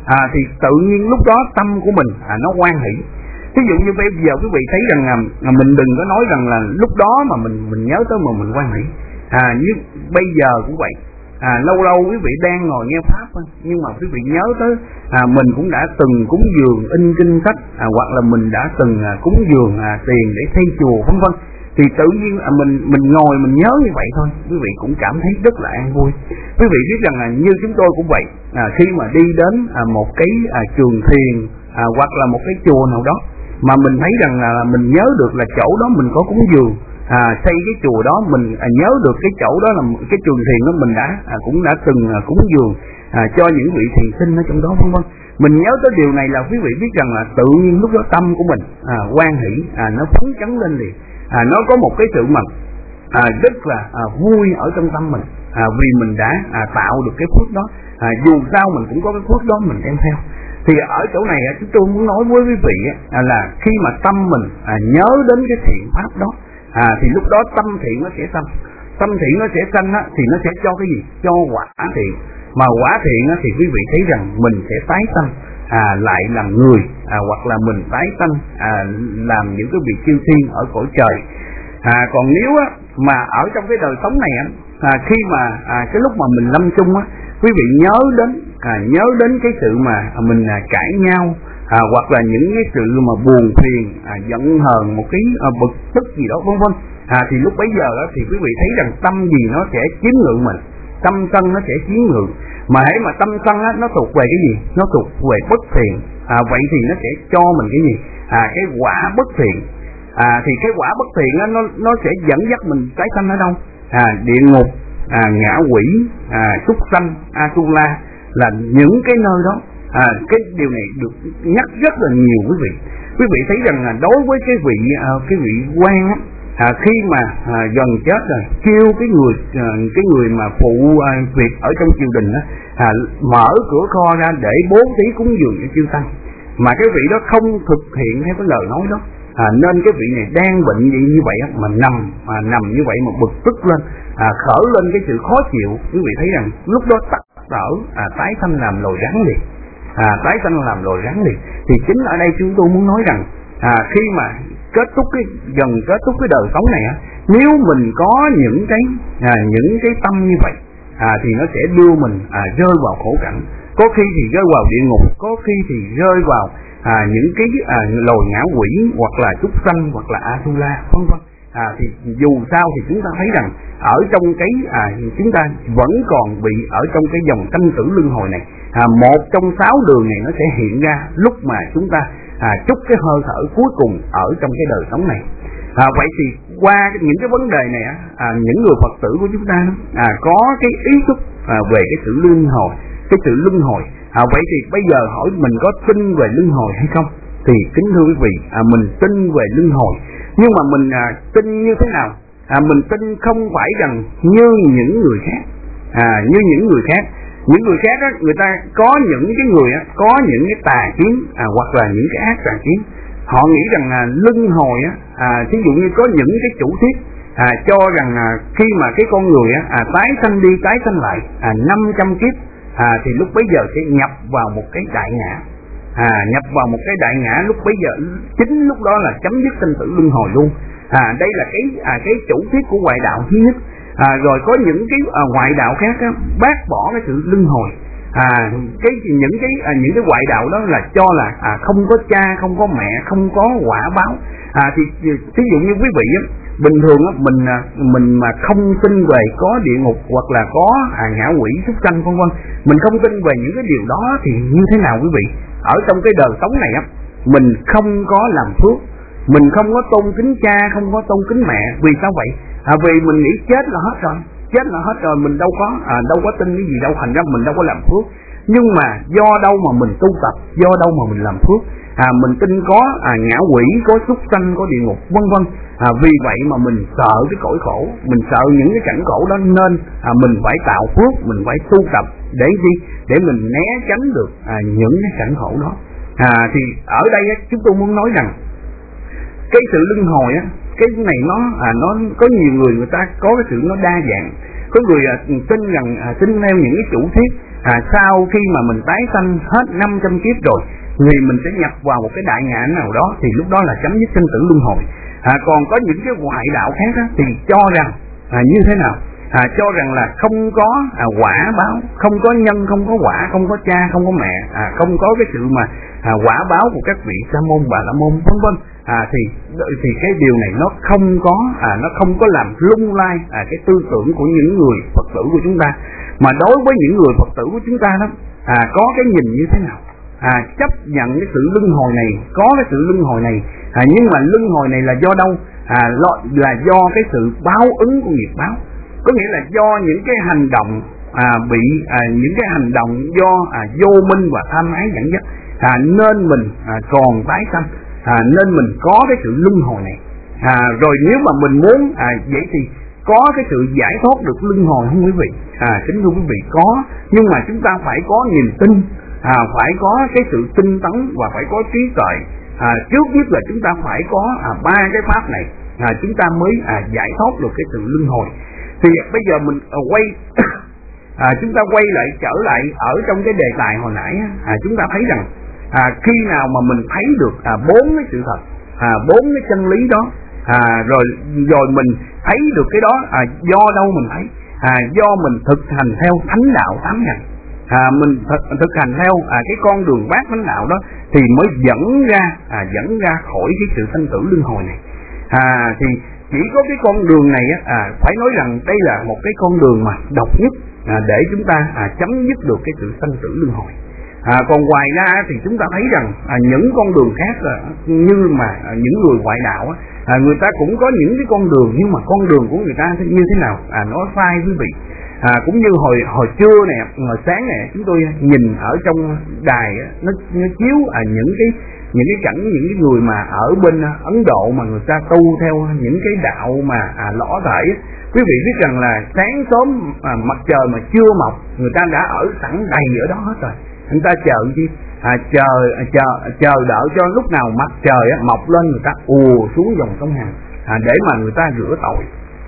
thì tự nhiên lúc đó tâm của mình nó hoan hỷ. Ví dụ như bây giờ quý vị thấy rằng mình đừng có nói rằng là lúc đó mà mình nhớ tới mà mình hoan hỷ. Như bây giờ cũng vậy. Lâu lâu quý vị đang ngồi nghe pháp nhưng mà quý vị nhớ tới mình cũng đã từng cúng dường in kinh sách, hoặc là mình đã từng cúng dường tiền để xây chùa vân vân, thì tự nhiên mình ngồi mình nhớ như vậy thôi, quý vị cũng cảm thấy rất là an vui. Quý vị biết rằng như chúng tôi cũng vậy, khi mà đi đến một cái trường thiền hoặc là một cái chùa nào đó mà mình thấy rằng là mình nhớ được là chỗ đó mình có cúng dường, xây cái chùa đó mình nhớ được cái chỗ đó là cái trường thiền đó mình cũng đã từng cúng dường cho những vị thiền sinh ở trong đó vân vân. Mình nhớ tới điều này là quý vị biết rằng là tự nhiên lúc đó tâm của mình hoan hỷ, nó phấn chấn lên liền. Nó có một cái sự mà rất là vui ở trong tâm mình, vì mình đã tạo được cái phước đó. Dù sao mình cũng có cái phước đó mình đem theo. Thì ở chỗ này chúng tôi muốn nói với quý vị là khi mà tâm mình nhớ đến cái thiện pháp đó, thì lúc đó tâm thiện nó sẽ sanh. Tâm thiện nó sẽ sanh thì nó sẽ cho cái gì? Cho quả thiện. Mà quả thiện thì quý vị thấy rằng mình sẽ tái sanh lại làm người, hoặc là mình tái sanh làm những cái việc siêu thiên ở cõi trời. Còn nếu mà ở trong cái đời sống này khi mà cái lúc mà mình lâm chung quý vị nhớ đến cái sự mà mình cãi nhau, hoặc là những cái sự mà buồn phiền, giận hờn, một cái bực tức gì đó vân vân, thì lúc bấy giờ đó thì quý vị thấy rằng tâm gì nó sẽ chiếm ngự mình, tâm sân nó sẽ chiếm ngự. Mà hễ mà tâm sân nó thuộc về cái gì? Nó thuộc về bất thiện. Vậy thì nó sẽ cho mình cái gì? Cái quả bất thiện. Thì cái quả bất thiện nó sẽ dẫn dắt mình tái sanh ở đâu? Địa ngục, ngạ quỷ, súc sanh, Atula, là những cái nơi đó. Cái điều này được nhắc rất là nhiều quý vị. Quý vị thấy rằng là đối với cái vị quan khi mà gần chết rồi, kêu cái người mà phụ việc ở trong triều đình mở cửa kho ra để bố thí cúng dường cho chư tăng, mà cái vị đó không thực hiện theo cái lời nói đó, nên cái vị này đang bệnh như vậy mà nằm như vậy mà bực tức lên, khởi lên cái sự khó chịu. Quý vị thấy rằng lúc đó tắt thở, tái sanh làm loài rắn liền. Tái sanh làm loài rắn liền. Thì chính ở đây chúng tôi muốn nói rằng khi mà gần kết thúc cái đời sống này nếu mình có những cái tâm như vậy thì nó sẽ đưa mình rơi vào khổ cảnh, có khi thì rơi vào địa ngục, có khi thì rơi vào những cái loài ngã quỷ, hoặc là súc sanh, hoặc là Atula vân vân. Thì dù sao thì chúng ta thấy rằng ở trong cái chúng ta vẫn còn bị ở trong cái dòng sanh tử luân hồi này. Một trong 6 đường này nó sẽ hiện ra lúc mà chúng ta chút cái hơi thở cuối cùng ở trong cái đời sống này. Vậy thì qua những cái vấn đề này những người Phật tử của chúng ta có cái ý thức về cái sự luân hồi, vậy thì bây giờ hỏi mình có tin về luân hồi hay không? Thì kính thưa quý vị, mình tin về luân hồi, nhưng mà mình tin như thế nào? Mình tin không phải rằng như những người khác. Những người khác người ta có những cái người có những cái tà kiến, hoặc là những cái ác tà kiến. Họ nghĩ rằng là luân hồi thí dụ như có những cái chủ thuyết cho rằng khi mà cái con người tái sanh đi tái sanh lại 500 kiếp, thì lúc bấy giờ sẽ nhập vào một cái đại ngã. Lúc bấy giờ chính lúc đó là chấm dứt sinh tử luân hồi luôn. Đây là cái chủ thuyết của ngoại đạo thứ nhất. Rồi có những cái ngoại đạo khác bác bỏ cái sự luân hồi. Những cái ngoại đạo đó là cho là không có cha, không có mẹ, không có quả báo. Thì ví dụ như quý vị bình thường mình mà không tin về có địa ngục, hoặc là có ngạ quỷ, súc sanh vân vân, mình không tin về những cái điều đó thì như thế nào quý vị? Ở trong cái đời sống này mình không có làm phước, mình không có tôn kính cha, không có tôn kính mẹ. Vì sao vậy? Vì mình nghĩ chết là hết rồi, mình đâu có tin cái gì đâu, thành ra mình đâu có làm phước. Nhưng mà do đâu mà mình tu tập, do đâu mà mình làm phước? Mình tin có ngạ quỷ, có súc sanh, có địa ngục vân vân. Vì vậy mà mình sợ cái cõi khổ, mình sợ những cái cảnh khổ đó, nên mình phải tạo phước, mình phải tu tập để gì? Để mình né tránh được những cái cảnh khổ đó. Thì ở đây chúng tôi muốn nói rằng cái sự luân hồi cái này nó có nhiều người ta có cái sự nó đa dạng. Có người tin theo những cái chủ thuyết sau khi mà mình tái sanh hết 500 kiếp rồi thì mình sẽ nhập vào một cái đại ngã nào đó, thì lúc đó là chấm dứt sinh tử luân hồi. Còn có những cái ngoại đạo khác đó, thì cho rằng như thế nào? Cho rằng là không có quả báo, không có nhân, không có quả, không có cha, không có mẹ, không có cái sự mà quả báo của các vị sa môn, bà la môn vân vân. Thì cái điều này nó không có làm lung lay cái tư tưởng của những người Phật tử của chúng ta. Mà đối với những người Phật tử của chúng ta đó, có cái nhìn như thế nào? Chấp nhận cái sự luân hồi này, có cái sự luân hồi này, nhưng mà luân hồi này là do đâu? Là do cái sự báo ứng của nghiệp báo. Có nghĩa là do những cái hành động những cái hành động do vô minh và tham ái dẫn dắt, nên mình còn tái sanh, nên mình có cái sự luân hồi này. Rồi nếu mà mình muốn vậy thì có cái sự giải thoát được luân hồi không quý vị? Kính thưa quý vị, có, nhưng mà chúng ta phải có niềm tin, phải có cái sự tinh tấn và phải có trí tuệ. Trước nhất là chúng ta phải có ba cái pháp này, chúng ta mới giải thoát được cái sự luân hồi. Thì bây giờ mình chúng ta quay lại trở lại ở trong cái đề tài hồi nãy, chúng ta thấy rằng khi nào mà mình thấy được bốn cái sự thật, bốn cái chân lý đó, rồi mình thấy được cái đó do đâu mình thấy? Do mình thực hành theo thánh đạo tám ngành, mình thực hành theo cái con đường bát thánh đạo đó, thì mới dẫn ra khỏi cái sự sanh tử luân hồi này. Thì chỉ có cái con đường này phải nói rằng đây là một cái con đường mà độc nhất để chúng ta chấm dứt được cái sự sanh tử luân hồi. Còn ngoài ra thì chúng ta thấy rằng những con đường khác như mà những người ngoại đạo người ta cũng có những cái con đường, nhưng mà con đường của người ta như thế nào nói sai quý vị. Cũng như hồi trưa này, hồi sáng này chúng tôi nhìn ở trong đài nó chiếu những cái cảnh những cái người mà ở bên Ấn Độ mà người ta tu theo những cái đạo mà lõa thể. Quý vị biết rằng là sáng sớm mặt trời mà chưa mọc, người ta đã ở sẵn đầy ở đó hết rồi. Người ta chờ chi? Chờ đợi cho lúc nào mặt trời mọc lên, người ta ùa xuống dòng sông Hằng để mà người ta rửa tội,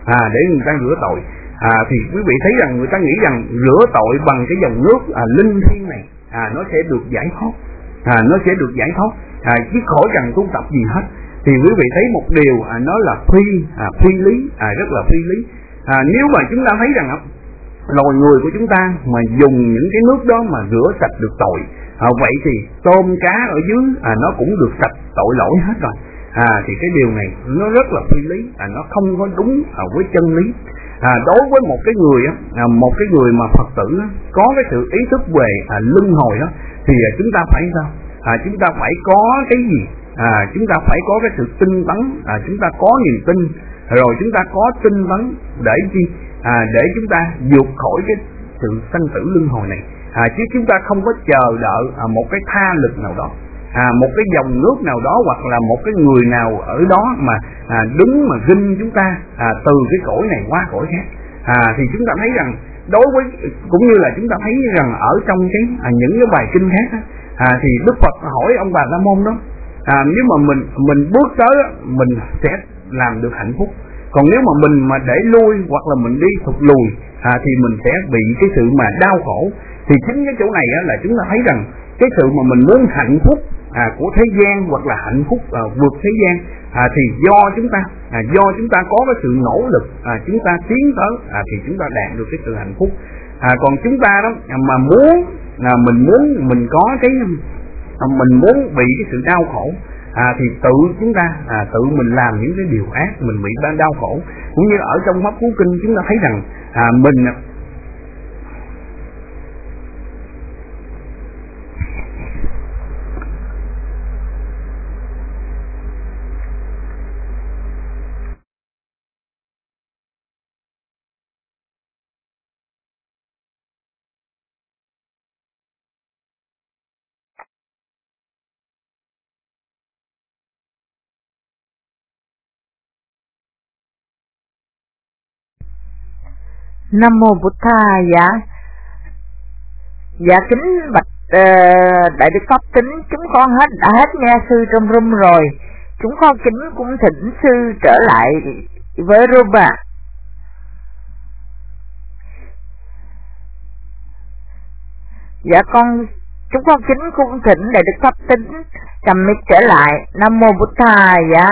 thì quý vị thấy rằng người ta nghĩ rằng rửa tội bằng cái dòng nước linh thiêng này nó sẽ được giải thoát, chứ khỏi cần tu tập gì hết. Thì quý vị thấy một điều nó là phi lý, rất là phi lý. Nếu mà chúng ta thấy rằng loài người của chúng ta mà dùng những cái nước đó mà rửa sạch được tội, vậy thì tôm cá ở dưới nó cũng được sạch tội lỗi hết rồi. Thì cái điều này nó rất là phi lý, nó không có đúng với chân lý. Đối với một cái người mà Phật tử có cái sự ý thức về luân hồi đó, thì chúng ta phải sao? Chúng ta phải có cái gì? Chúng ta phải có cái sự tinh tấn, chúng ta có niềm tin, rồi chúng ta có tinh tấn để chi? Để chúng ta vượt khỏi cái sự sanh tử luân hồi này, chứ chúng ta không có chờ đợi một cái tha lực nào đó, một cái dòng nước nào đó, hoặc là một cái người nào ở đó mà đứng mà ginh chúng ta từ cái cõi này qua cõi khác. Thì chúng ta thấy rằng đối với, cũng như là chúng ta thấy rằng ở trong những cái bài kinh khác thì Đức Phật hỏi ông Bà La Môn đó, nếu mà mình bước tới mình sẽ làm được hạnh phúc, còn nếu mà mình mà để lui hoặc là mình đi thụt lùi thì mình sẽ bị cái sự mà đau khổ. Thì chính cái chỗ này là chúng ta thấy rằng cái sự mà mình muốn hạnh phúc của thế gian, hoặc là hạnh phúc vượt thế gian, thì do chúng ta có cái sự nỗ lực, chúng ta tiến tới thì chúng ta đạt được cái sự hạnh phúc. Còn chúng ta đó mà mình có cái mình muốn bị cái sự đau khổ, thì chúng ta tự mình làm những cái điều ác, mình bị đau khổ. Cũng như ở trong Pháp Cú Kinh chúng ta thấy rằng mình Nam mô Bụt Tha. Dạ kính bạch đại đức pháp kính, chúng con đã hết nghe sư trong room rồi, chúng con kính cũng thỉnh sư trở lại với room ạ. Dạ chúng con kính cung thỉnh để Đức Pháp Tính cầm mic trở lại. Nam mô Bụt Thầy. Dạ.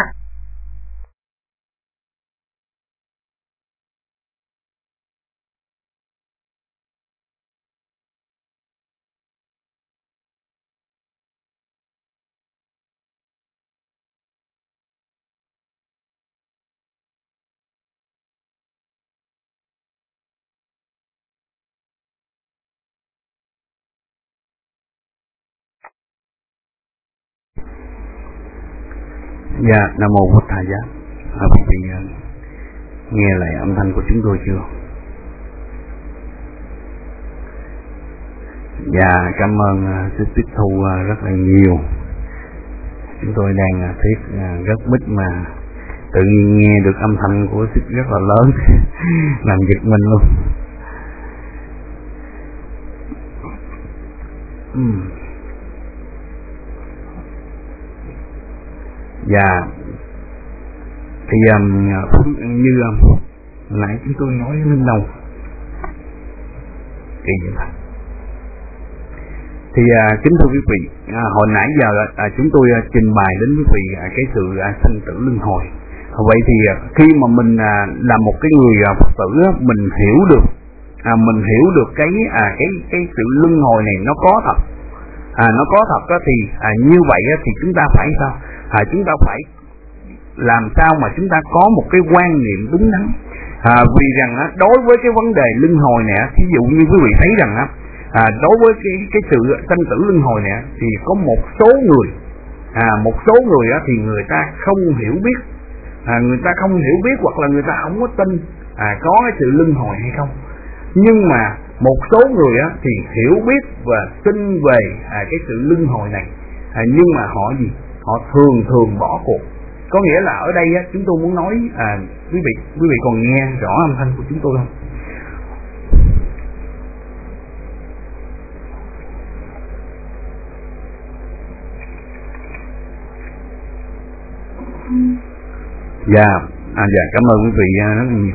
Dạ, Nam mô Bụt Thầy. Quý vị nghe lại âm thanh của chúng tôi chưa? Dạ, cảm ơn sư Tích Thu rất là nhiều. Chúng tôi đang thiết rất mít mà tự nhiên nghe được âm thanh của sư rất là lớn, làm giật mình luôn. Dạ, thì như nãy chúng tôi nói lên đầu kỳ vậy. Thì kính thưa quý vị, hồi nãy giờ chúng tôi trình bày đến quý vị cái sự sanh tử luân hồi. Vậy thì khi mà mình là một cái người Phật tử, mình hiểu được cái sự luân hồi này nó có thật. Nó có thật đó, thì như vậy thì chúng ta phải sao? Chúng ta phải làm sao mà chúng ta có một cái quan niệm đúng đắn. Vì rằng đối với cái vấn đề luân hồi này, ví dụ như quý vị thấy rằng đối với cái sự sanh tử luân hồi này thì có một số người thì người ta không hiểu biết, hoặc là người ta không có tin có cái sự luân hồi hay không. Nhưng mà một số người thì hiểu biết và tin về cái sự luân hồi này, nhưng mà họ thường bỏ cuộc. Có nghĩa là ở đây chúng tôi muốn nói, quý vị còn nghe rõ âm thanh của chúng tôi không? Dạ, cảm ơn quý vị rất nhiều.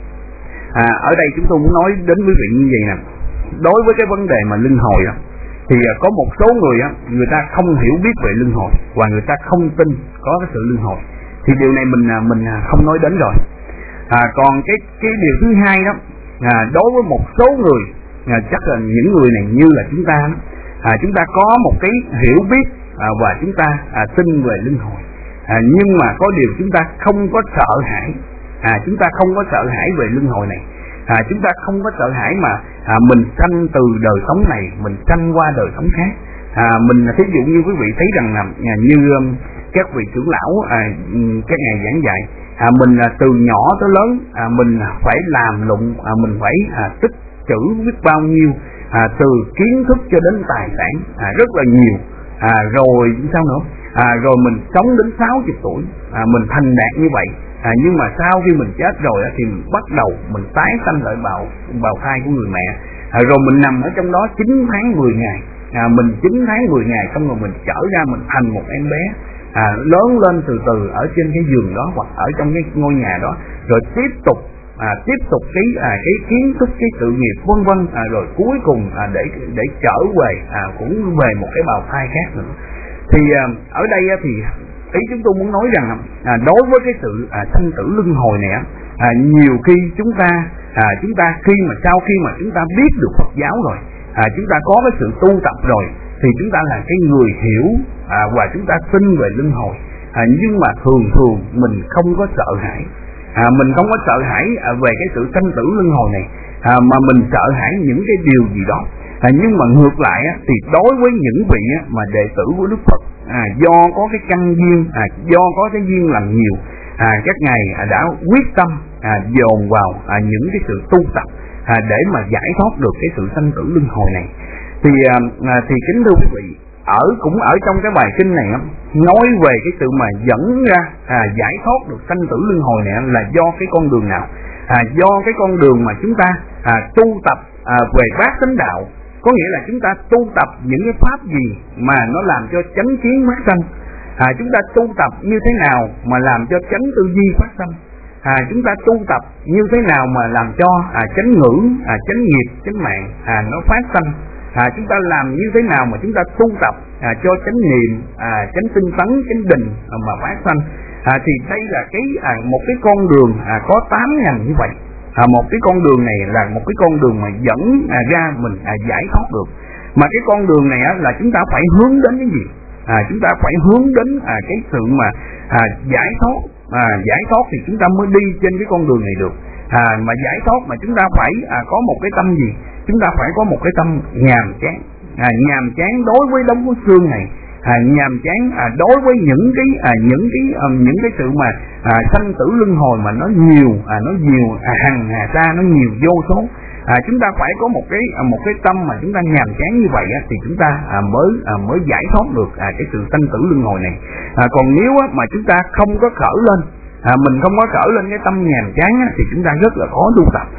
Ở đây chúng tôi muốn nói đến quý vị như vậy nè. Đối với cái vấn đề mà luân hồi thì có một số người ta không hiểu biết về luân hồi và người ta không tin có cái sự luân hồi, thì điều này mình không nói đến rồi. Còn cái điều thứ hai đó, đối với một số người, chắc là những người này như là chúng ta có một cái hiểu biết và chúng ta tin về luân hồi, nhưng mà có điều chúng ta không có sợ hãi. Chúng ta không có sợ hãi về luân hồi này. Chúng ta không có sợ hãi mà mình sanh từ đời sống này mình sanh qua đời sống khác. Mình thí dụ như quý vị thấy rằng là như các vị trưởng lão các ngài giảng dạy, mình từ nhỏ tới lớn mình phải làm lụng, mình phải tích trữ biết bao nhiêu, từ kiến thức cho đến tài sản rất là nhiều, rồi sao nữa, rồi mình sống đến 60 tuổi mình thành đạt như vậy. Nhưng mà sau khi mình chết rồi thì mình bắt đầu mình tái sanh lại bào thai của người mẹ, rồi mình nằm ở trong đó 9 tháng 10 ngày, mình 9 tháng 10 ngày xong rồi mình trở ra mình thành một em bé, lớn lên từ từ ở trên cái giường đó hoặc ở trong cái ngôi nhà đó, rồi tiếp tục cái kiến thức, cái sự nghiệp vân vân, rồi cuối cùng để trở về cũng về một cái bào thai khác nữa. Thì ở đây thì ý chúng tôi muốn nói rằng đối với cái sự sanh tử luân hồi này nhiều khi chúng ta sau khi mà chúng ta biết được Phật giáo rồi, chúng ta có cái sự tu tập rồi, thì chúng ta là cái người hiểu và chúng ta tin về luân hồi, nhưng mà thường mình không có sợ hãi. Mình không có sợ hãi về cái sự sanh tử luân hồi này, mà mình sợ hãi những cái điều gì đó. Nhưng mà ngược lại thì đối với những vị mà đệ tử của Đức Phật, do có cái căn duyên, do có cái duyên làm nhiều, các ngài đã quyết tâm dồn vào những cái sự tu tập để mà giải thoát được cái sự sanh tử luân hồi này. Thì kính thưa quý vị, cũng ở trong cái bài kinh này nói về cái sự mà dẫn ra giải thoát được sanh tử luân hồi này là do cái con đường nào? Do cái con đường mà chúng ta tu tập về bát chánh đạo. Có nghĩa là chúng ta tu tập những cái pháp gì mà nó làm cho chánh kiến phát sanh, chúng ta tu tập như thế nào mà làm cho chánh tư duy phát sanh, chúng ta tu tập như thế nào mà làm cho chánh ngữ, chánh nghiệp, chánh mạng nó phát sanh. chúng ta làm như thế nào mà chúng ta tu tập cho chánh niệm, chánh tinh tấn, chánh định mà phát sanh. Thì đây là một cái con đường có 8 ngành như vậy. Một cái con đường này là một cái con đường mà dẫn ra mình giải thoát được. Mà cái con đường này là chúng ta phải hướng đến cái gì? Chúng ta phải hướng đến cái sự mà giải thoát. Giải thoát thì chúng ta mới đi trên cái con đường này được. Mà giải thoát mà chúng ta phải có một cái tâm gì? Chúng ta phải có một cái tâm nhàm chán. Nhàm chán đối với đống của xương này, nhàm chán đối với những cái sự mà sanh tử luân hồi mà nó nhiều hằng xa, nó nhiều vô số. Chúng ta phải có một cái tâm mà chúng ta nhàm chán như vậy thì chúng ta mới giải thoát được cái sự sanh tử luân hồi này. Còn nếu mà chúng ta không có khởi lên, mình không có khởi lên cái tâm nhàm chán thì chúng ta rất là khó tu tập.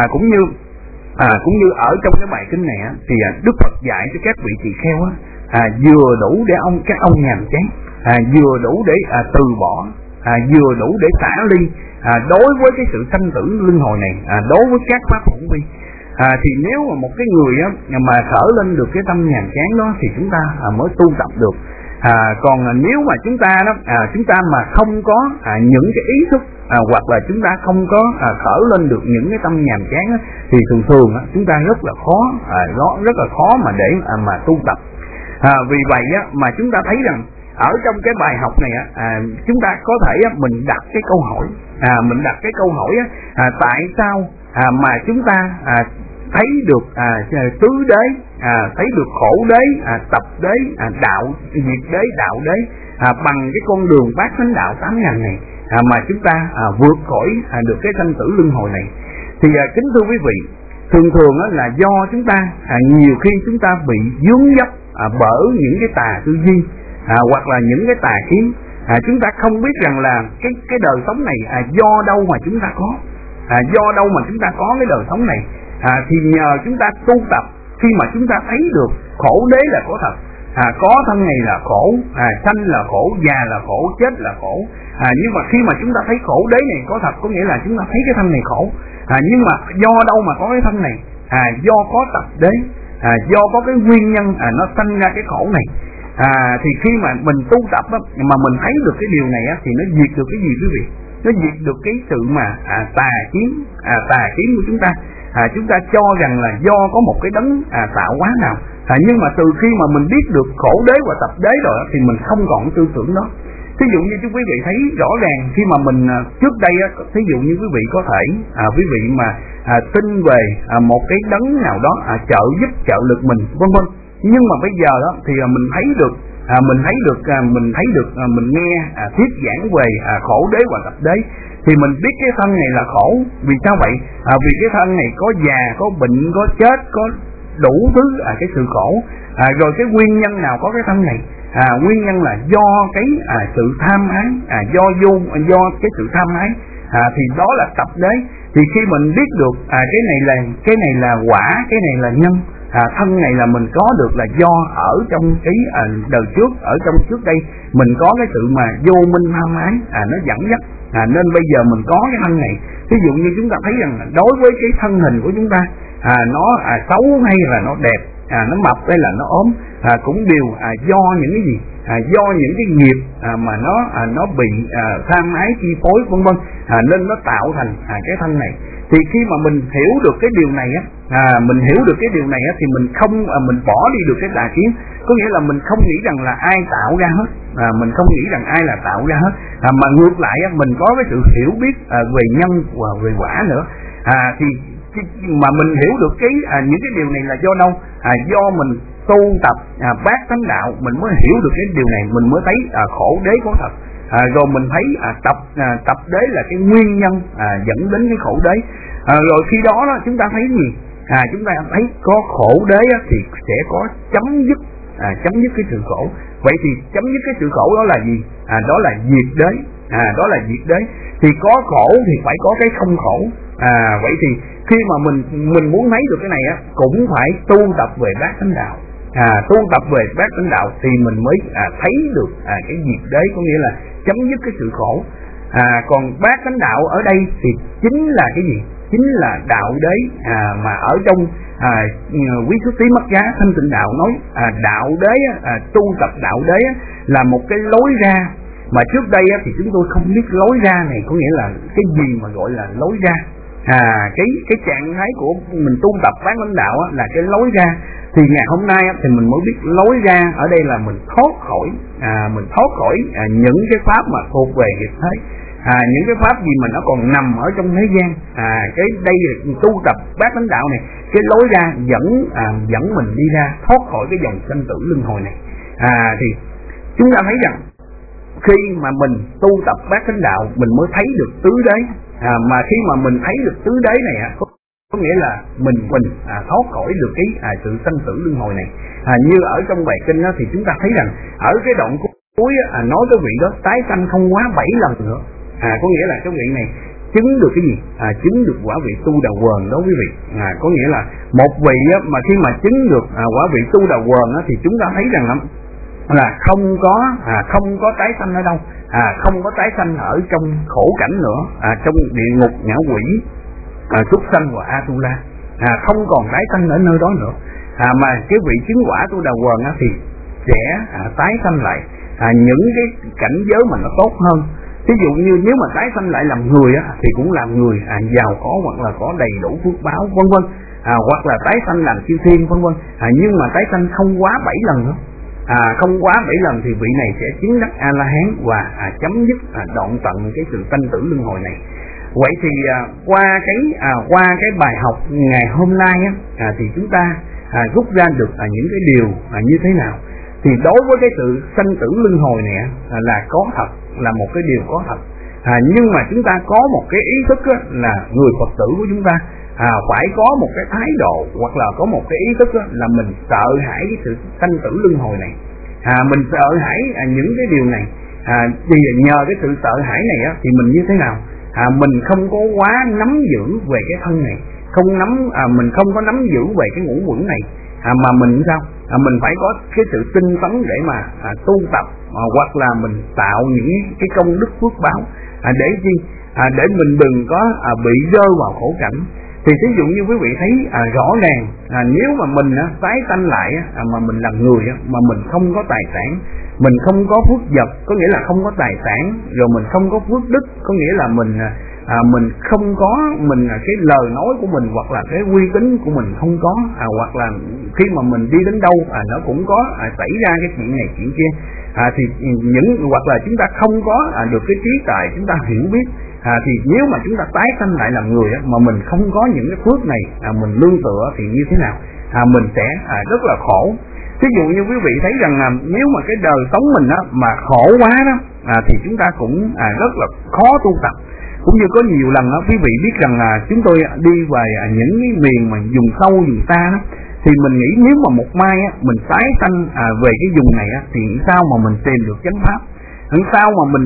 Cũng như ở trong cái bài kinh này thì Đức Phật dạy cho các vị tỳ kheo vừa đủ để các ông nhàm chán, vừa đủ để từ bỏ, vừa đủ để xả ly đối với cái sự sanh tử luân hồi này, đối với các pháp hữu vi. Thì nếu mà một cái người mà khởi lên được cái tâm nhàm chán đó thì chúng ta mới tu tập được. Còn nếu mà chúng ta mà không có những cái ý thức hoặc là chúng ta không có khởi lên được những cái tâm nhàm chán thì thường chúng ta rất là khó mà để mà tu tập. Vì vậy mà chúng ta thấy rằng ở trong cái bài học này chúng ta có thể mình đặt cái câu hỏi, tại sao mà chúng ta thấy được tứ đế, thấy được khổ đế, tập đế, đạo diệt đế, đạo đế bằng cái con đường bát chánh đạo 8 ngành này mà chúng ta vượt khỏi được cái sanh tử luân hồi này. Thì kính thưa quý vị, thường là do chúng ta nhiều khi chúng ta bị vướng dấp bởi những cái tà tư duy hoặc là những cái tà kiến. Chúng ta không biết rằng là cái đời sống này do đâu mà chúng ta có, cái đời sống này. Thì nhờ chúng ta tu tập, khi mà chúng ta thấy được khổ đế là có thật, có thân này là khổ, sanh là khổ, già là khổ, chết là khổ. Nhưng mà khi mà chúng ta thấy khổ đế này có thật, có nghĩa là chúng ta thấy cái thân này khổ. Nhưng mà do đâu mà có cái thân này? Do có tập đế, do có cái nguyên nhân nó sanh ra cái khổ này. Thì khi mà mình tu tập mà mình thấy được cái điều này thì nó diệt được cái gì quý vị? Nó diệt được cái sự mà tà kiến của chúng ta. Chúng ta cho rằng là do có một cái đấng tạo hóa nào. Nhưng mà từ khi mà mình biết được khổ đế và tập đế rồi thì mình không còn tư tưởng đó. Thí dụ như quý vị thấy rõ ràng khi mà mình trước đây thí dụ như quý vị có thể quý vị mà tin về một cái đấng nào đó trợ giúp, trợ lực mình, vân vân. Nhưng mà bây giờ đó thì mình thấy được mình nghe thuyết giảng về khổ đế và tập đế thì mình biết cái thân này là khổ. Vì sao vậy? Vì cái thân này có già, có bệnh, có chết, có đủ thứ cái sự khổ. Rồi cái nguyên nhân nào có cái thân này? Nguyên nhân là do cái sự tham ái, do cái sự tham ái. Thì đó là tập đế. Thì khi mình biết được cái này là quả, cái này là nhân. Thân này là mình có được là do ở trong cái đời trước, ở trong trước đây mình có cái sự mà vô minh tham ái nó dẫn dắt, nên bây giờ mình có cái thân này. Ví dụ như chúng ta thấy rằng đối với cái thân hình của chúng ta nó xấu hay là nó đẹp, nó mập hay là nó ốm, cũng đều do những cái gì? Do những cái nghiệp mà nó bị tham ái chi phối, vân vân, nên nó tạo thành cái thân này. Thì khi mà mình hiểu được cái điều này thì mình bỏ đi được cái tà kiến. Có nghĩa là mình không nghĩ rằng là ai tạo ra hết, mình không nghĩ rằng ai là tạo ra hết, mà ngược lại mình có cái sự hiểu biết về nhân và về quả nữa. Thì mà mình hiểu được những cái điều này là do đâu? Do mình tu tập bát chánh đạo mình mới hiểu được cái điều này, mình mới thấy khổ đế có thật. Rồi mình thấy tập đế là cái nguyên nhân dẫn đến cái khổ đế. Rồi khi đó chúng ta thấy gì? Chúng ta thấy có khổ đế thì sẽ có chấm dứt cái sự khổ. Vậy thì chấm dứt cái sự khổ đó là gì? Đó là diệt đế. Thì có khổ thì phải có cái không khổ. Vậy thì khi mà mình muốn thấy được cái này cũng phải tu tập về bát chánh đạo. Tu tập về bát chánh đạo thì mình mới thấy được cái diệt đế, có nghĩa là chấm dứt cái sự khổ. Còn bát chánh đạo ở đây thì chính là cái gì? chính là đạo đế, mà ở trong Quý Xuất Tí Mất Giá Thanh Tịnh Đạo nói đạo đế, tu tập đạo đế là một cái lối ra mà trước đây thì chúng tôi không biết lối ra này có nghĩa là cái gì mà gọi là lối ra. Cái trạng thái của mình tu tập Bát Chánh Đạo là cái lối ra. Thì ngày hôm nay thì mình mới biết lối ra ở đây là mình thoát khỏi những cái pháp mà thuộc về nghiệp thế, những cái pháp gì mà nó còn nằm ở trong thế gian. Cái đây là tu tập Bát Chánh Đạo này, cái lối ra dẫn mình đi ra thoát khỏi cái dòng sanh tử luân hồi này. Thì chúng ta thấy rằng khi mà mình tu tập Bát Chánh Đạo mình mới thấy được tứ đế, mà khi mà mình thấy được tứ đế này có nghĩa là mình thoát khỏi được cái sự sanh tử luân hồi này. Như ở trong bài kinh thì chúng ta thấy rằng ở cái đoạn cuối nói cái vị đó tái sanh không quá 7 lần nữa. Có nghĩa là cái vị này chứng được cái gì? Chứng được quả vị tu đà quần đó quý vị. Có nghĩa là một vị mà khi mà chứng được quả vị tu đà quần thì chúng ta thấy rằng là không có tái sanh ở đâu, không có tái sanh ở trong khổ cảnh nữa, trong địa ngục, ngạ quỷ, súc sanh và Atula, không còn tái sanh ở nơi đó nữa, mà cái vị chứng quả tu đà quần thì sẽ tái sanh lại những cái cảnh giới mà nó tốt hơn. Ví dụ như nếu mà tái sanh lại làm người thì cũng làm người giàu có hoặc là có đầy đủ phước báo vân vân, hoặc là tái sanh làm chư thiên vân vân. Nhưng mà tái sanh không quá 7 lần nữa. Không quá 7 lần thì vị này sẽ chứng đắc A La Hán và chấm dứt đoạn tận cái sự sanh tử luân hồi này. Vậy thì qua cái bài học ngày hôm nay thì chúng ta rút ra được những cái điều như thế nào? Thì đối với cái sự sanh tử luân hồi này là có thật, là một cái điều có thật. Nhưng mà chúng ta có một cái ý thức là người Phật tử của chúng ta phải có một cái thái độ hoặc là có một cái ý thức là mình sợ hãi cái sự sanh tử luân hồi này. Mình sợ hãi những cái điều này. Thì nhờ cái sự sợ hãi này thì mình như thế nào? Mình không có quá nắm giữ về cái thân này, mình không có nắm giữ về cái ngũ quẩn này, mà mình sao? Mình phải có cái sự tinh tấn để mà tu tập, hoặc là mình tạo những cái công đức phước báo để chi? Để mình đừng có bị rơi vào khổ cảnh. Thì ví dụ như quý vị thấy rõ ràng nếu mà mình tái sanh lại mà mình làm người mà mình không có tài sản, mình không có phước vật, có nghĩa là không có tài sản, rồi mình không có phước đức, có nghĩa là mình không có cái lời nói của mình hoặc là cái uy tín của mình không có, hoặc là khi mà mình đi đến đâu nó cũng có xảy ra cái chuyện này chuyện kia, thì hoặc là chúng ta không có được cái trí tuệ, chúng ta hiểu biết, thì nếu mà chúng ta tái sanh lại làm người mà mình không có những cái phước này mình nương tựa thì như thế nào? Mình sẽ rất là khổ. Ví dụ như quý vị thấy rằng nếu mà cái đời sống mình mà khổ quá đó thì chúng ta cũng rất là khó tu tập. Cũng như có nhiều lần quý vị biết rằng chúng tôi đi về những cái miền mà vùng sâu vùng xa đó, thì mình nghĩ nếu mà một mai mình tái sanh về cái vùng này thì sao mà mình tìm được chánh pháp? Sao mà mình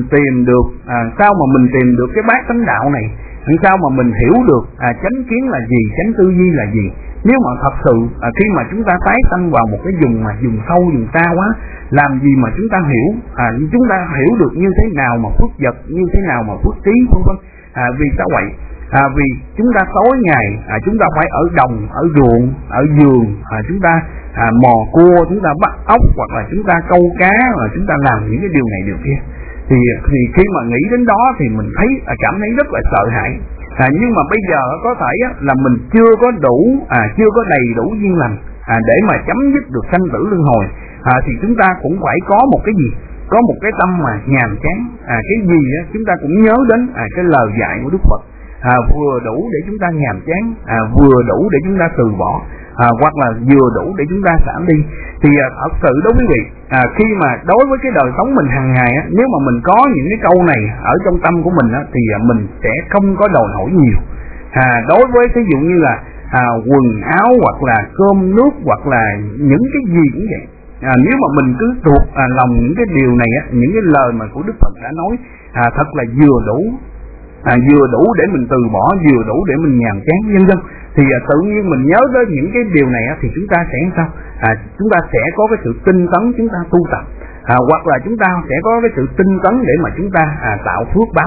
tìm được cái Bát Chánh Đạo này? Sao mà mình hiểu được chánh kiến là gì, chánh tư duy là gì? Nếu mà thật sự khi mà chúng ta tái sanh vào một cái vùng mà vùng sâu vùng xa quá, làm gì mà chúng ta hiểu được như thế nào mà phước vật, như thế nào mà phước trí vân vân. Vì sao vậy? Vì chúng ta tối ngày chúng ta phải ở đồng, ở ruộng, ở vườn, chúng ta mò cua, chúng ta bắt ốc, hoặc là chúng ta câu cá, và chúng ta làm những cái điều này điều kia. Thì khi mà nghĩ đến đó thì mình cảm thấy rất là sợ hãi. Nhưng mà bây giờ có thể là mình chưa có đầy đủ duyên lành để mà chấm dứt được sanh tử luân hồi, thì chúng ta cũng phải có một cái gì, có một cái tâm mà nhàm chán. Cái gì chúng ta cũng nhớ đến cái lời dạy của Đức Phật, vừa đủ để chúng ta nhàm chán, vừa đủ để chúng ta từ bỏ, hoặc là vừa đủ để chúng ta giảm đi. Thì thật sự đối với quý vị, khi mà đối với cái đời sống mình hàng ngày nếu mà mình có những cái câu này ở trong tâm của mình thì mình sẽ không có đòi hỏi nhiều. Đối với ví dụ như là quần áo, hoặc là cơm nước, hoặc là những cái gì cũng vậy, nếu mà mình cứ thuộc lòng những cái điều này những cái lời mà của Đức Phật đã nói thật là vừa đủ để mình từ bỏ, vừa đủ để mình nhàm chán vân vân, thì tự nhiên mình nhớ tới những cái điều này thì chúng ta sẽ sao? Chúng ta sẽ có cái sự tinh tấn, chúng ta tu tập, hoặc là chúng ta sẽ có cái sự tinh tấn để mà chúng ta tạo phước báo.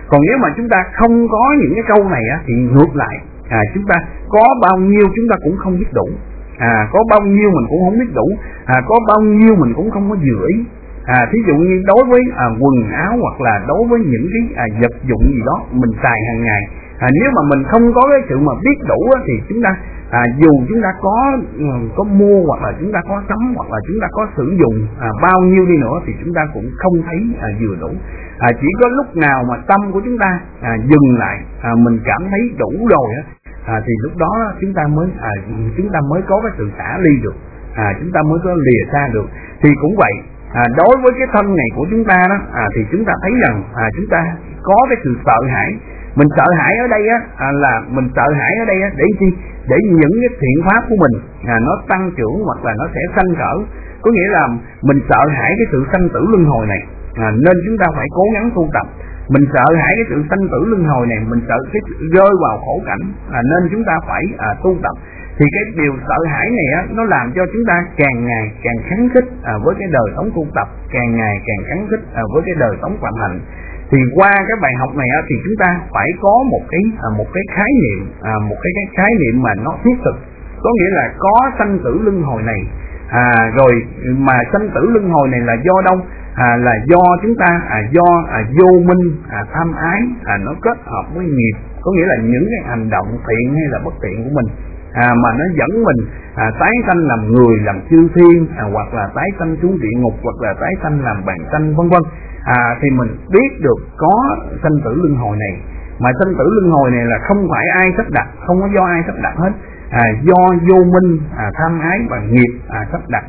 Còn nếu mà chúng ta không có những cái câu này á, thì ngược lại chúng ta có bao nhiêu chúng ta cũng không biết đủ, có bao nhiêu mình cũng không biết đủ, có bao nhiêu mình cũng không có vừa ý. Thí dụ như đối với quần áo hoặc là đối với những cái vật dụng gì đó mình xài hàng ngày, nếu mà mình không có cái sự mà biết đủ á, thì chúng ta dù chúng ta có mua hoặc là chúng ta có sắm hoặc là chúng ta có sử dụng bao nhiêu đi nữa thì chúng ta cũng không thấy vừa đủ. Chỉ có lúc nào mà tâm của chúng ta dừng lại, mình cảm thấy đủ rồi á, thì lúc đó chúng ta mới có cái sự xả ly được, chúng ta mới có lìa xa được. Thì cũng vậy, đối với cái thân này của chúng ta đó, thì chúng ta thấy rằng chúng ta có cái sự sợ hãi. Mình sợ hãi ở đây á, là mình sợ hãi ở đây á, để chi? Để những cái thiện pháp của mình nó tăng trưởng hoặc là nó sẽ sanh khởi. Có nghĩa là mình sợ hãi cái sự sanh tử luân hồi này, nên chúng ta phải cố gắng tu tập. Mình sợ hãi cái sự sanh tử luân hồi này, mình sợ cái rơi vào khổ cảnh, nên chúng ta phải tu tập. Thì cái điều sợ hãi này á, nó làm cho chúng ta càng ngày càng kháng khích với cái đời sống tu tập, càng ngày càng kháng khích với cái đời sống phạm hạnh. Thì qua cái bài học này á, thì chúng ta phải có một cái khái niệm, một cái khái niệm mà nó thiết thực. Có nghĩa là có sanh tử luân hồi này, rồi mà sanh tử luân hồi này là do đâu? Là do chúng ta do vô minh, tham ái nó kết hợp với nghiệp. Có nghĩa là những cái hành động thiện hay là bất thiện của mình mà nó dẫn mình tái sanh làm người, làm chư thiên, hoặc là tái sanh xuống địa ngục, hoặc là tái sanh làm bàn sanh, vân vân. Thì mình biết được có sanh tử luân hồi này, mà sanh tử luân hồi này là không phải ai sắp đặt, không có do ai sắp đặt hết, do vô minh, tham ái và nghiệp sắp đặt.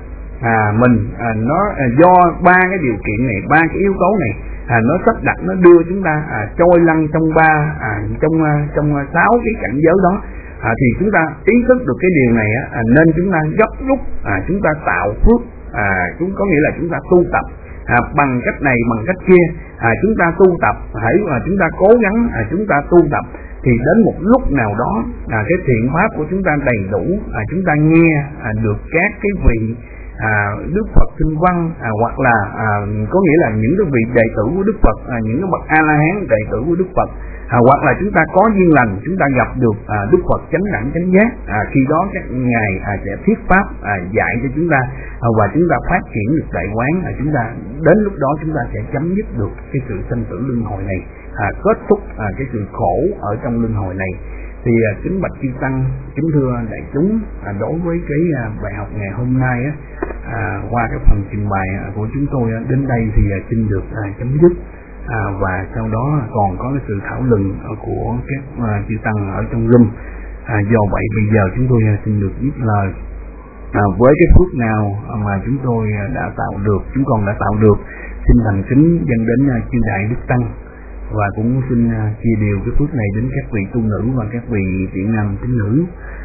Nó do ba cái điều kiện này, ba cái yếu tố này nó sắp đặt, nó đưa chúng ta trôi lăn trong trong 6 cái cảnh giới đó. Thì chúng ta ý thức được cái điều này nên chúng ta gấp rút chúng ta tạo phước, có nghĩa là chúng ta tu tập bằng cách này bằng cách kia, chúng ta tu tập, hãy chúng ta cố gắng chúng ta tu tập, thì đến một lúc nào đó cái thiện pháp của chúng ta đầy đủ, chúng ta nghe được các cái vị Đức Phật Tinh Văn, hoặc là có nghĩa là những cái vị đệ tử của Đức Phật, những cái bậc A La Hán đệ tử của Đức Phật, hoặc là chúng ta có duyên lành chúng ta gặp được Đức Phật chánh đẳng chánh giác, khi đó các ngài sẽ thuyết pháp dạy cho chúng ta, và chúng ta phát triển được đại quán, chúng ta đến lúc đó chúng ta sẽ chấm dứt được cái sự sanh tử luân hồi này, kết thúc cái sự khổ ở trong luân hồi này. Thì kính bạch chư tăng, kính thưa đại chúng, đối với cái bài học ngày hôm nay qua cái phần trình bày của chúng tôi đến đây thì xin được chấm dứt, và sau đó còn có cái sự thảo luận của các chư tăng ở trong room. Do vậy bây giờ chúng tôi xin được viết lời. Với cái phước nào mà chúng tôi đã tạo được, chúng con đã tạo được, xin thành kính dâng đến chư đại đức tăng, và cũng xin chia đều cái phước này đến các vị tu nữ và các vị thiện nam tín nữ.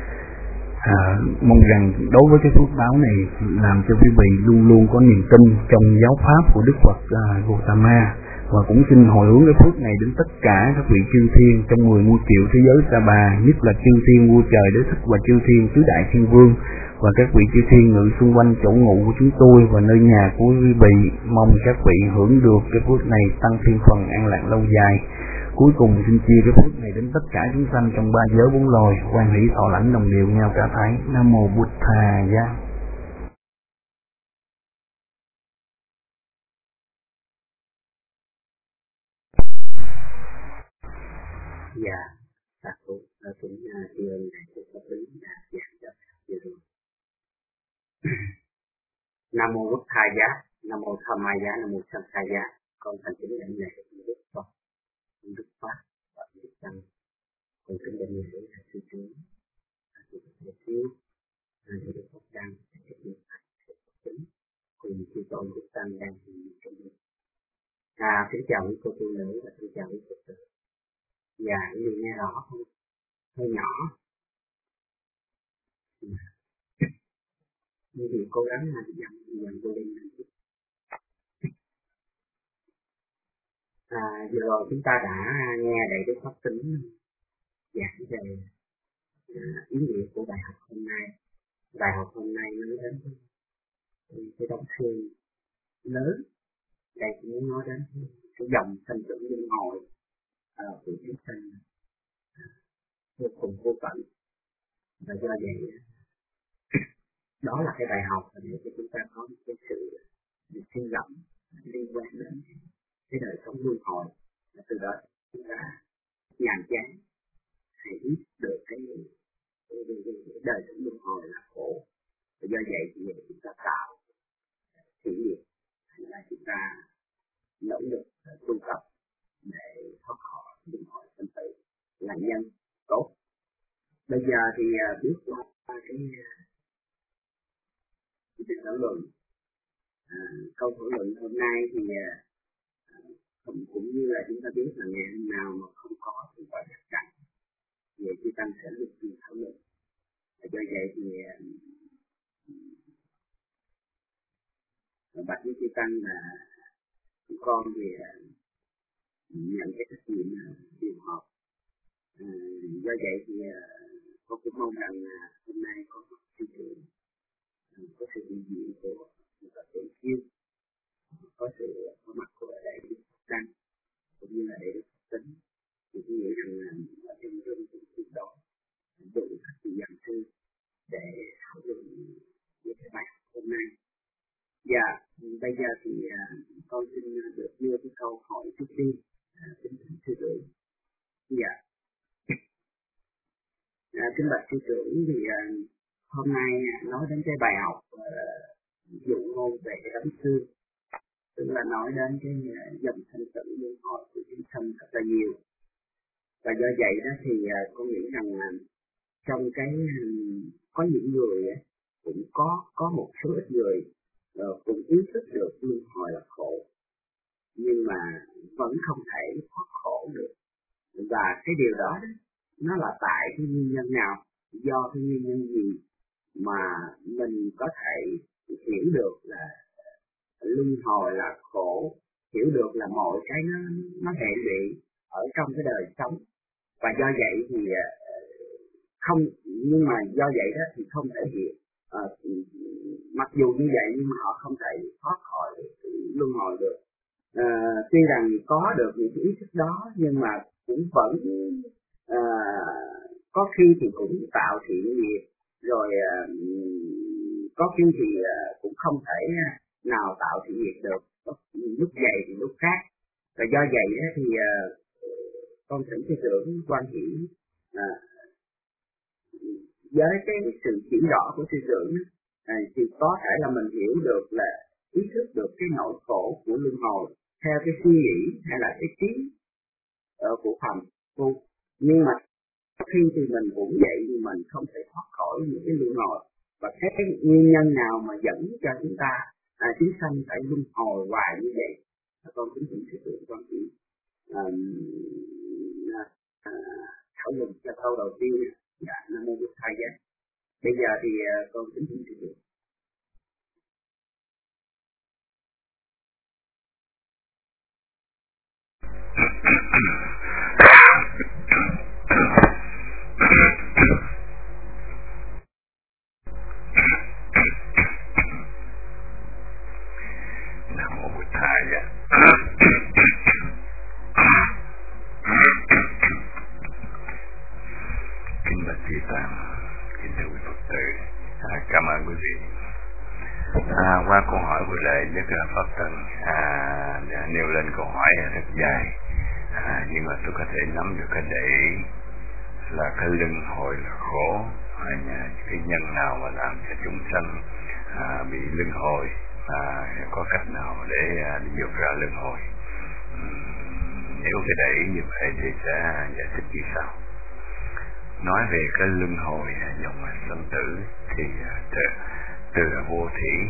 Mong rằng đối với cái phước báo này làm cho quý vị luôn luôn có niềm tin trong giáo pháp của Đức Phật Gautama, và cũng xin hồi hướng cái phước này đến tất cả các vị chư thiên trong 10 muôn triệu thế giới Sa Bà, nhất là chư thiên vua trời đế thích và chư thiên tứ đại thiên vương, và các vị chư thiên ngự xung quanh chỗ ngụ của chúng tôi và nơi nhà của quý vị. Mong các vị hưởng được cái phước này tăng thêm phần an lạc lâu dài. Cuối cùng xin chia cái phước này đến tất cả chúng sanh trong 3 giới 4 loài, hoan hỷ thọ lãnh đồng đều nhau cả thảy. Nam mô Bụt Thà Giá. Dạ, ta cũng tri ân của pháp lý đã giảng cho vừa rồi. Nam mô Bụt Thà Giá, Nam mô Tham Ma Giá, Nam mô Sanh Kha Giá. Con thành kính đảnh lễ Đức Phật, Đức Pháp và Đức Tăng. Con kính đảnh lễ sư trưởng, sư Thầy Thiếu, sư Đức Phật Đăng, sư Đức Phật cùng sư tôn Đức Tăng đang hiện trong mình. Kính chào quý cô tu nữ và kính chào quý Phật tử. Dạ, như nghe rõ không? Hơi nhỏ. Nhưng thì cố gắng dần vô lên. Vừa rồi chúng ta đã nghe Đại Đức Pháp Tính giảng về ý nghĩa của bài học hôm nay. Bài học hôm nay nói đến cái đống xương lớn. Đây cũng muốn nói đến cái dòng sanh tử luân hồi của chúng sanh vô cùng vô tận. Và do vậy đó là cái bài học để cho chúng ta có một cái sự suy ngẫm liên quan đến cái đời sống luân hồi. Và từ đó chúng ta nhàn chán hãy biết được cái đời sống luân hồi là khổ. Và do vậy thì chúng ta tạo thí nghiệm hay là chúng ta nỗ lực tu tập để thoát khỏi luân hồi sinh tử là nhân tốt. Bây giờ thì bước qua cái thảo luận. Câu thảo luận hôm nay thì cũng như là chúng ta biết là ngày hôm nào mà không có thì phải chắc chắn về chư tăng sẽ được thảo luận. Và do vậy thì bạch với chư tăng là con thì nhận cái trách nhiệm điều họp. Do vậy thì con cũng mong rằng hôm nay có sư trưởng, có sự hiện diện của các tổ chiêu, có sự có mặt của đại đức tăng cũng như là đại đức tính, thì tôi nghĩ rằng là ở trong rừng cũng đó đủ các vị giảng sư để thảo luận về cái bài học hôm nay. Và bây giờ thì con xin được đưa cái câu hỏi trước tiên kính thưa sư trưởng. Dạ, kính bạch sư trưởng, thì hôm nay nói đến cái bài học dụ ngôn về cái đấng xương, tức là nói đến cái dòng sinh tử luân hồi của chúng sanh rất là nhiều. Và do vậy đó thì con nghĩ rằng là trong cái có những người cũng có một số ít người cũng ý thức được luân hồi là khổ, nhưng mà vẫn không thể thoát khổ được. Và cái điều đó nó là tại cái nguyên nhân nào, do cái nguyên nhân gì mà mình có thể hiểu được là luân hồi là khổ, hiểu được là mọi cái nó hệ lụy ở trong cái đời sống. Và do vậy thì không, nhưng mà do vậy đó thì không thể hiện mặc dù như vậy nhưng mà họ không thể thoát khỏi luân hồi được. Tuy rằng có được những cái ý thức đó nhưng mà cũng vẫn có khi thì cũng tạo thiện nghiệp, rồi có khi thì cũng không thể nào tạo thiện nghiệp được, lúc vậy thì lúc khác. Và do vậy thì con thỉnh sư trưởng quan điểm với cái sự chỉ rõ của sư trưởng thì có thể là mình hiểu được là ý thức được cái nỗi khổ của luân hồi theo cái suy nghĩ hay là cái trí của phàm phu. Nhưng mà khi thì mình cũng vậy, nhưng mình không thể thoát khỏi những cái luân hồi. Và cái nguyên nhân nào mà dẫn cho chúng ta chúng sanh phải luân hồi hoài như vậy? Con cũng xin sư trưởng quan điểm thảo luận cho câu đầu tiên. Dạ, Nam Mô Bụt Thầy Giá. Bây giờ thì con kính thưa sư trưởng. Nam Mô Bụt Thầy Giá. Kính bạch chư tăng, kính thưa quý Phật tử, cảm ơn quý vị. Qua câu hỏi vừa lại Đức Pháp Tần đã nêu lên câu hỏi rất dài, nhưng mà tôi có thể nắm được cái để là cái luân hồi là khổ, cái nhân nào mà làm cho chúng sanh bị luân hồi, có cách nào để đi vượt ra luân hồi. Nếu cái đẩy như vậy thì sẽ giải thích như sau. Nói về cái luân hồi dòng sinh tử thì từ vô thủy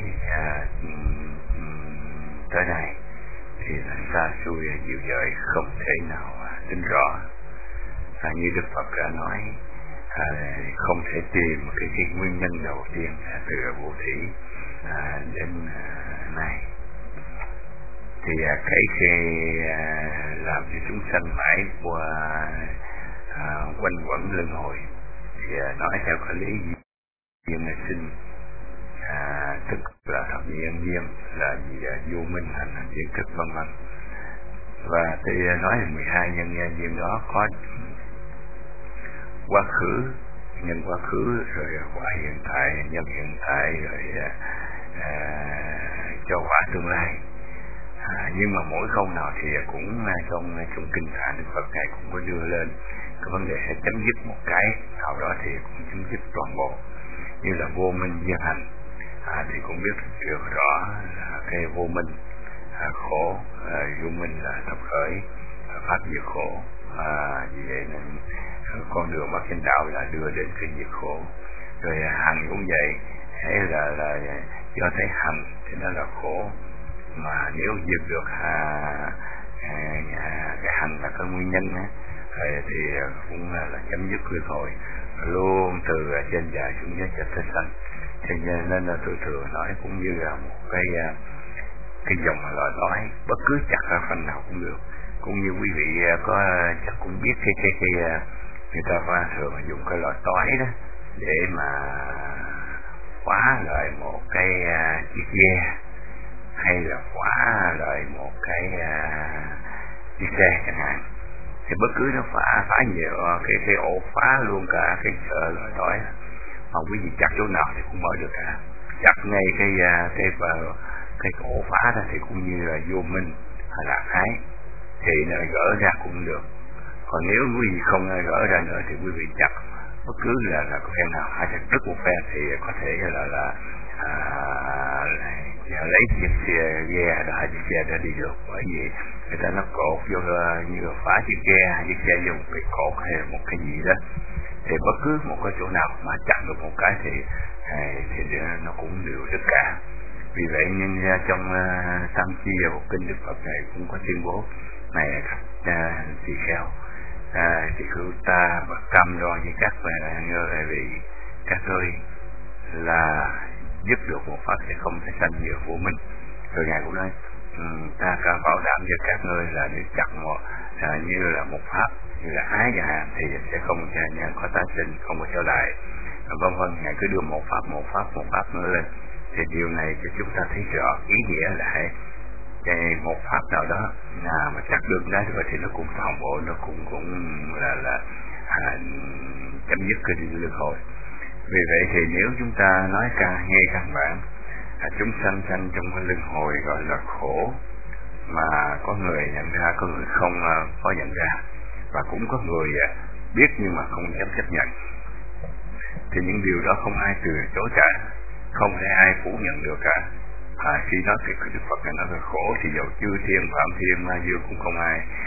tới đây thì là xa xôi nhiều dời, không thể nào tính rõ. Như Đức Phật đã nói, không thể tìm cái nguyên nhân đầu tiên từ vô thủy đến nay. Thì cái làm cho chúng sanh mãi qua quanh quẩn luân hồi thì nói theo cái lý duyên sinh, tức là thập nhị nhân duyên, là vô minh hành kiến thức vân vân. Và tôi nói là 12 nhân duyên đó có quá khứ, nhân quá khứ, rồi quả hiện tại, nhân hiện tại, rồi cho quả tương lai. Nhưng mà mỗi câu nào thì cũng trong kinh Tạng Đức Phật Ngài cũng có đưa lên cái vấn đề sẽ chấm dứt một cái nào đó thì cũng chấm dứt toàn bộ. Như là vô minh viên hành thì cũng biết được rõ là cái vô minh khổ, vô minh là tập khởi pháp diệt khổ. Vì vậy nên con đường bát chánh đạo là đưa đến cái diệt khổ. Rồi hành cũng vậy, hay là do thấy hành thì nó là khổ, mà nếu diệt được cái hành là cái nguyên nhân thì cũng là chấm dứt luôn thôi, luôn từ trên trời xuống dưới cho tới sanh. Cho nên là tôi thường nói cũng như là một cái dòng lòi đói, bất cứ chặt ra phần nào cũng được. Cũng như quý vị có chắc cũng biết cái người ta thường dùng cái lòi đói đó để mà khóa lại một cái chiếc ghe, hay là khóa lại một cái chiếc xe chẳng hạn. Thì bất cứ nó phá nhiều cái ổ, phá luôn cả cái lòi đói, mà quý vị chặt chỗ nào thì cũng mở được cả. Chặt ngay cái ổ phá đó thì cũng như là vô minh hay là ái thì nó gỡ ra cũng được. Còn nếu quý vị không gỡ ra nữa thì quý vị chặt bất cứ là có phe nào hay chặt đứt một phe thì có thể là lấy chiếc xe ghe đó, chiếc xe đó đi được. Bởi vì người ta nó cột vô như là phá chiếc ghe, chiếc xe vô một cái cột hay là một cái gì đó, thì bất cứ một cái chỗ nào mà chặt được một cái thì nó cũng đều tất cả. Vì vậy nên trong Tam Chi một kinh Đức Phật này cũng có tuyên bố này tỳ kheo, tỳ khưu ta và cam đoan với các vị các ngươi là dứt được một pháp sẽ không thể sanh nhiều vô minh. Rồi Ngài cũng nói ta cả bảo đảm cho các ngươi là nếu chặt một như là một pháp như là ái chẳng hạn thì sẽ không có tái sinh, không có trở lại, vân vân. Ngài cứ đưa một pháp nữa lên, thì điều này cho chúng ta thấy rõ ý nghĩa là một pháp nào đó mà chặt được đó rồi thì nó cũng toàn bộ, nó cũng là chấm dứt cái luân hồi. Vì vậy thì nếu chúng ta nói nghe căn bản chúng sanh trong cái luân hồi gọi là khổ, mà có người nhận ra, có người không có nhận ra, và cũng có người biết nhưng mà không dám chấp nhận, thì những điều đó không ai từ chối cả, không thể ai phủ nhận được cả. Khi nói cái Đức Phật này nói về khổ thì dầu chư thiên, phạm thiên, ma dương cũng không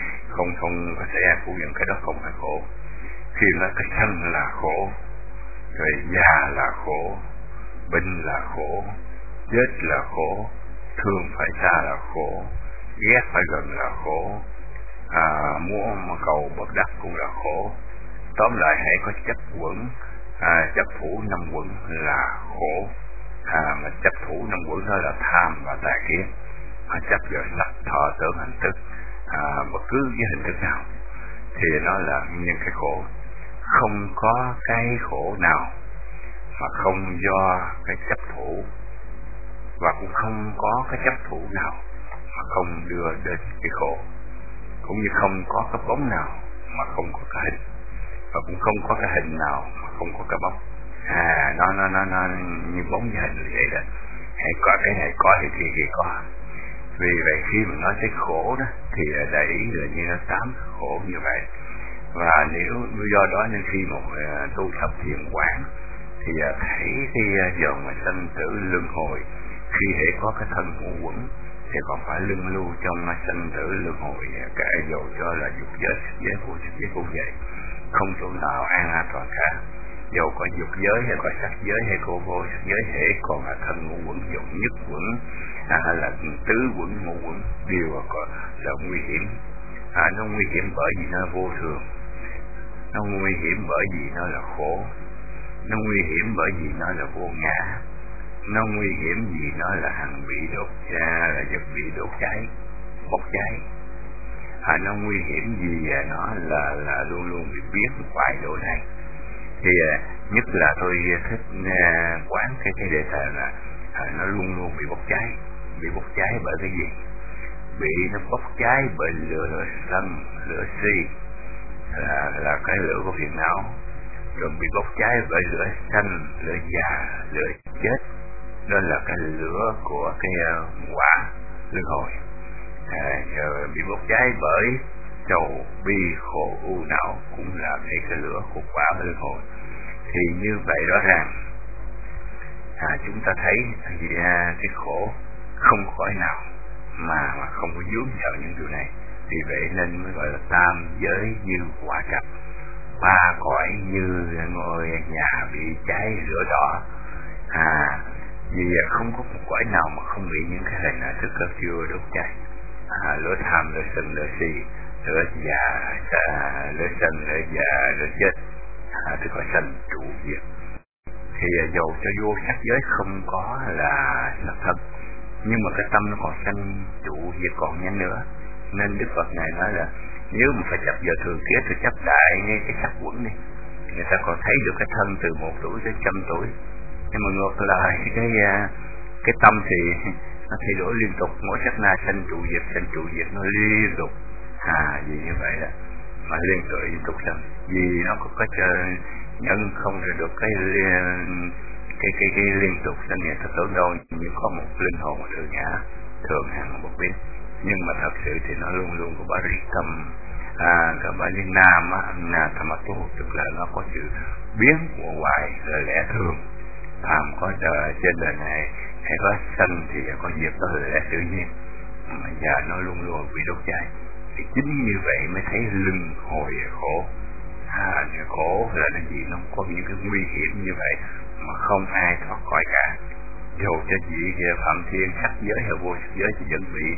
có thể ai phủ nhận cái đó không phải khổ. Khi nói cái sanh là khổ, rồi già là khổ, bệnh là khổ, chết là khổ, thương phải xa là khổ, ghét phải gần là khổ, muốn cầu bậc đắc cũng là khổ. Tóm lại hãy có chấp quẩn, chấp thủ năm quẩn là khổ. Mà chấp thủ năm quẩn đó là tham và tà kiến, chấp vào sắc thọ tưởng hành thức, bất cứ với hình thức nào thì nó là nguyên nhân cái khổ. Không có cái khổ nào mà không do cái chấp thủ, và cũng không có cái chấp thủ nào mà không đưa đến cái khổ. Cũng như không có cái bóng nào mà không có cái hình, và cũng không có cái hình nào mà không có cái bóng. Nó như bóng với hình như vậy đó. Hãy có cái này có thì kia có. Vì vậy khi mà nói tới khổ đó thì đại ý là như nó 8 khổ như vậy. Và nếu do đó nên khi một tu tập thiền quán thì thấy cái dòng mà sanh tử luân hồi, khi hệ có cái thân ngũ quẩn thì còn phải luân lưu trong sanh tử luân hồi, cả dầu cho là dục giới, sắc giới, vô sắc giới cũng vậy, không chỗ nào an toàn cả. Dầu có dục giới hay có sắc giới hay có vô sắc giới, hệ còn là thân ngũ quẩn, dầu nhất quẩn hay là tứ quẩn, ngũ quẩn đều là nguy hiểm. Nó nguy hiểm bởi vì nó vô thường, nó nguy hiểm bởi vì nó là khổ, nó nguy hiểm bởi vì nó là vô ngã, nó nguy hiểm vì nó là hằng bị đốt là vật bị đốt cháy, bốc cháy. Nó nguy hiểm vì nó là luôn luôn bị biến hoại độ này. Thì nhất là tôi thích quán cái đề tài là nó luôn luôn bị bốc cháy bởi cái gì? bị nó bốc cháy bởi lửa sân, lửa si là cái lửa của phiền não, rồi bị bốc cháy bởi lửa sanh, lửa già, lửa chết, đó là cái lửa của cái quả luân hồi. Rồi bị bốc cháy bởi sầu bi khổ u não cũng là cái lửa của quả luân hồi. Thì như vậy rõ ràng chúng ta thấy cái khổ không khỏi nào mà không có vướng vào những điều này. Vì vậy nên mới gọi là tam giới như quả trạch, ba cõi như ngôi nhà bị cháy lửa đỏ. Vì không có một cõi nào mà không bị những cái hình thức cơ chưa đốt cháy. Lửa tham, lửa sân, lửa si, lửa già, lửa sân, lửa già, lửa chết, tức là sanh trụ diệt. Thì dầu cho vô sắc giới không có là sắc thật, nhưng mà cái tâm nó còn sanh trụ diệt còn nhanh nữa. Nên Đức Phật này nói là nếu mà phải chấp vào thường kiết thì chấp đại ngay cái sắc quẩn đi, người ta còn thấy được cái thân từ 1 tuổi tới 100 tuổi. Nhưng mà ngược lại cái tâm thì nó thay đổi liên tục, mỗi sát na sanh trụ diệt nó liên tục. Vì như vậy đó mà liên tục sanh, vì nó có cái nhân không được cái liên tục sanh nghiệp thật tưởng đâu như có một linh hồn thường ngã thường hằng bất biến. Nhưng mà thật sự thì nó luôn luôn có bá ri tâm, cái bá ri nam tham tu, tức là nó có sự biến của hoài là lẽ thường. Phàm có đời trên đời này hay có sanh thì có diệt, đó là lẽ tự nhiên, mà giờ nó luôn luôn bị đốt cháy. Thì chính như vậy mới thấy luân hồi khổ. Khổ là cái gì, nó có những cái nguy hiểm như vậy mà không ai thoát khỏi cả. Dù cho vị phạm thiên sắc giới hay vô sắc giới thì vẫn bị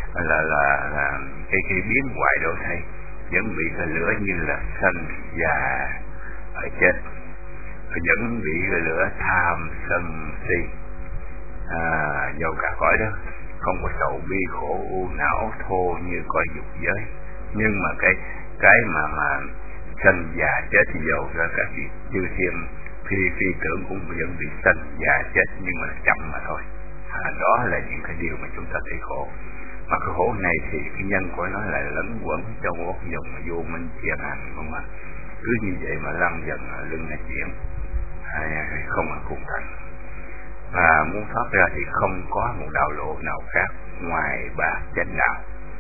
là cái biến hoài độ thay, vẫn bị cái lửa như là sanh già ở chết, vẫn bị cái lửa tham sân si. Dầu cả cõi đó không có sầu bi khổ u não thô như cõi dục giới, nhưng mà cái mà sanh già chết thì dầu ra các vị chư thiên phi tưởng cũng vẫn bị sanh già chết, nhưng mà chậm mà thôi. Đó là những cái điều mà chúng ta thấy khổ. Mà cái khổ này thì cái nhân của nó lại lẫn quẩn trong một dòng vô minh thiện hành của mình. Cứ như vậy mà lăn dần lưng là chuyển, không ở cùng thành. Và muốn thoát ra thì không có một đạo lộ nào khác ngoài bát chánh đạo.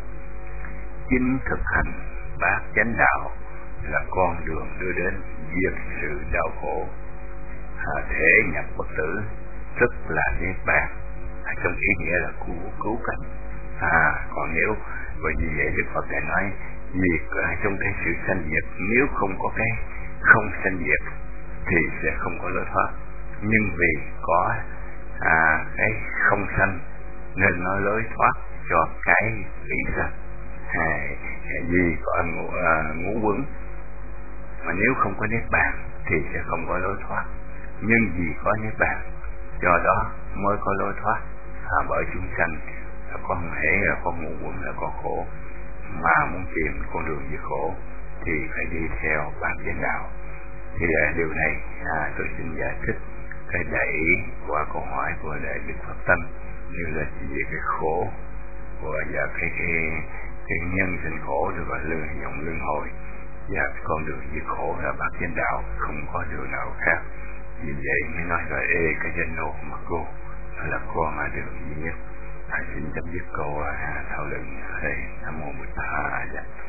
Chính thực hành bát chánh đạo là con đường đưa đến diệt sự đau khổ, thể nhập bất tử, tức là niết bàn, trong ý nghĩa là cứu cánh. Còn nếu bởi vì vậy Đức Phật đã nói trong cái sự sanh diệt, nếu không có cái không sanh diệt thì sẽ không có lối thoát. Nhưng vì có cái không sanh nên nó lối thoát cho cái bị sanh. Vì có ngũ quẩn, mà nếu không có niết bàn thì sẽ không có lối thoát. Nhưng vì có niết bàn, do đó mới có lối thoát. Bởi chúng sanh là có hệ, là có ngũ quẩn, là có khổ, mà muốn tìm con đường diệt khổ thì phải đi theo bát chánh đạo. Thì điều này tôi xin giải thích cái đẩy qua câu hỏi của đại Đức Phật Tâm, như là về cái khổ và cái nhân sinh khổ được gọi là luân hồi, và con đường diệt khổ là bát chánh đạo, không có điều nào khác. Vì vậy mới nói là cái danh nô mà cô là con là đường duy nhất. Xin chấm dứt câu thảo luận ở đây. Nam mô Bụt Tha.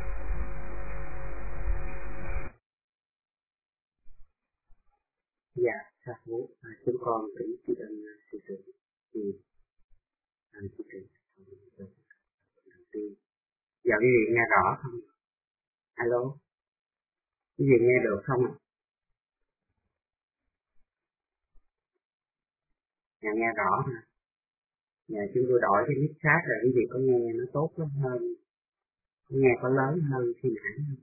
Dạ, sa thú, chúng con kính tri ân sư tử sư tử đầu tiên. Dạ, quý vị nghe rõ không? Alo, quý vị nghe được không? Dạ, nghe rõ hả? Dạ, chúng tôi đổi cái mic khác rồi, quý vị có nghe nó tốt lắm hơn, nghe có lớn hơn khi nãy không?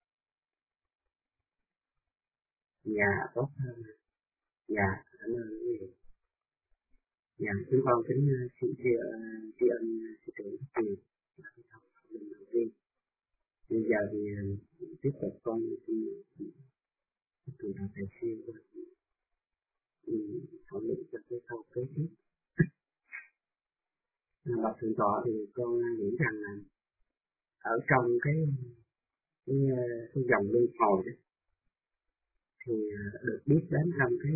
Dạ, tốt hơn. Dạ, cảm ơn quý vị. Dạ, chúng con kính tri ân sư trưởng Kiều là cái thảo luận đầu tiên. Bây giờ thì tiếp tục con xin từ đạo thầy siêu qua thảo luận cho cái câu kế tiếp. Bạch Thượng Tọa thì con nghĩ rằng là ở trong cái dòng luân hồi đó, thì được biết đến trong cái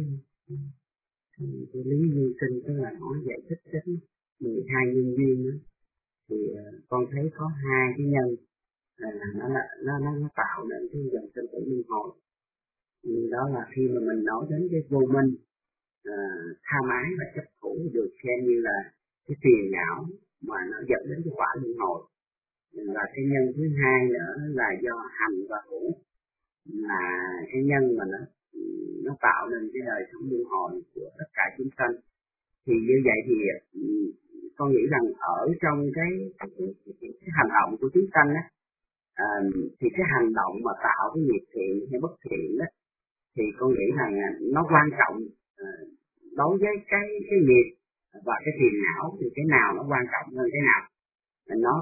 lý duy sinh, tức là nó giải thích đến 12 nhân duyên đó, thì con thấy có hai cái nhân là nó tạo nên cái dòng sinh tử luân hồi. Đó là khi mà mình nói đến cái vô minh, tham ái và chấp thủ được xem như là cái phiền não mà nó dẫn đến cái quả luân hồi. Và cái nhân thứ hai nữa là do hành và hữu, là cái nhân mà nó tạo nên cái đời sống luân hồi của tất cả chúng sanh. Thì như vậy thì con nghĩ rằng ở trong cái hành động của chúng sanh á, thì cái hành động mà tạo cái nghiệp thiện hay bất thiện đó, thì con nghĩ rằng nó quan trọng đối với cái nghiệp và cái phiền não, thì cái nào nó quan trọng hơn cái nào. Nó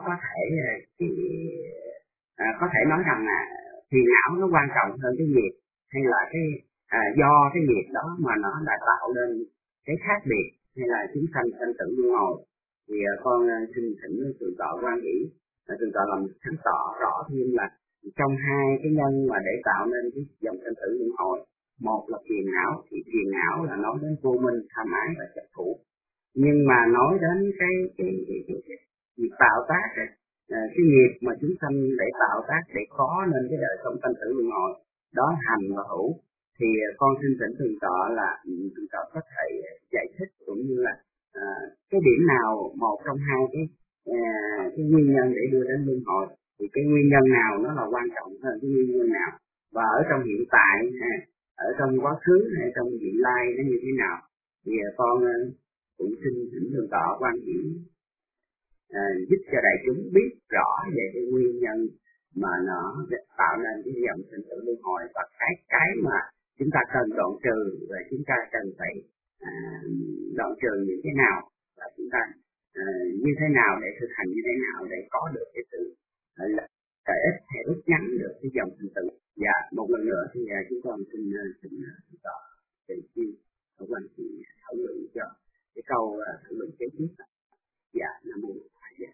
có thể nói rằng là phiền não nó quan trọng hơn cái nghiệp, hay là cái do cái nghiệp đó mà nó đã tạo nên cái khác biệt, hay là chúng sanh sanh tử luân hồi. Thì con xin thỉnh Thượng Tọa quan nghĩ, Thượng Tọa làm sáng tỏ rõ thêm là trong hai cái nhân mà để tạo nên cái dòng sanh tử luân hồi, một là phiền não, thì phiền não là nói đến vô minh, tham ái và chấp thủ. Nhưng mà nói đến cái việc tạo tác cái nghiệp mà chúng sanh để tạo tác để có nên cái đời sống sanh tử luân hồi, đó hành và hữu. Thì con xin thỉnh Thượng Tọa là Thượng Tọa có thể giải thích cũng như là cái điểm nào một trong hai cái nguyên nhân để đưa đến luân hồi, thì cái nguyên nhân nào nó là quan trọng hơn cái nguyên nhân nào, và ở trong hiện tại, ở trong quá khứ hay trong vị lai nó như thế nào. Thì con cũng xin thỉnh Thượng Tọa quan điểm giúp cho đại chúng biết rõ về cái nguyên nhân mà nó tạo nên cái dòng sinh tử luân hồi, và cái mà chúng ta cần đoạn trừ, và chúng ta cần phải đoạn trừ những cái nào, và chúng ta như thế nào để thực hành như thế nào để có được cái sự lợi ích hay rút ngắn được cái dòng sinh tử. Và một lần nữa thì chúng con xin Thượng Tọa để chia ở quan chị thảo luận cho cái câu thảo luận kế tiếp. Dạ, Nam Mô Thầy Dạ.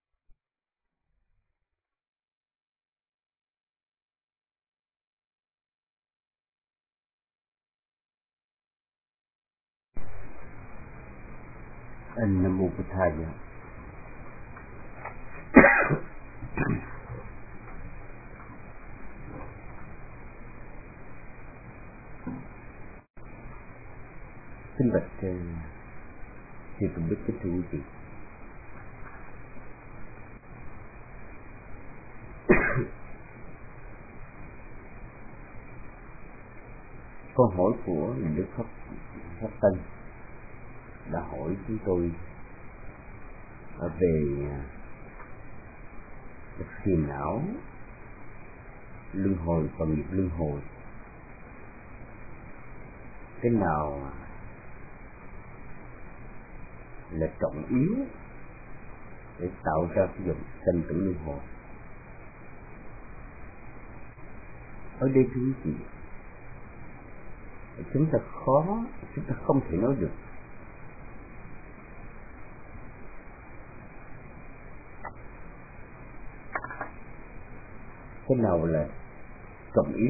Nam Mô Thầy Dạ. Xin bạch thì cũng biết cái thứ gì. Câu hỏi của nhà Đức Pháp Tân đã hỏi chúng tôi về phiền não, luân hồi và nghiệp luân hồi. Cái nào là trọng yếu để tạo ra cái dòng sanh tử luân hồi? Ở đây thứ gì chúng ta không thể nói được. Cái nào là trọng yếu?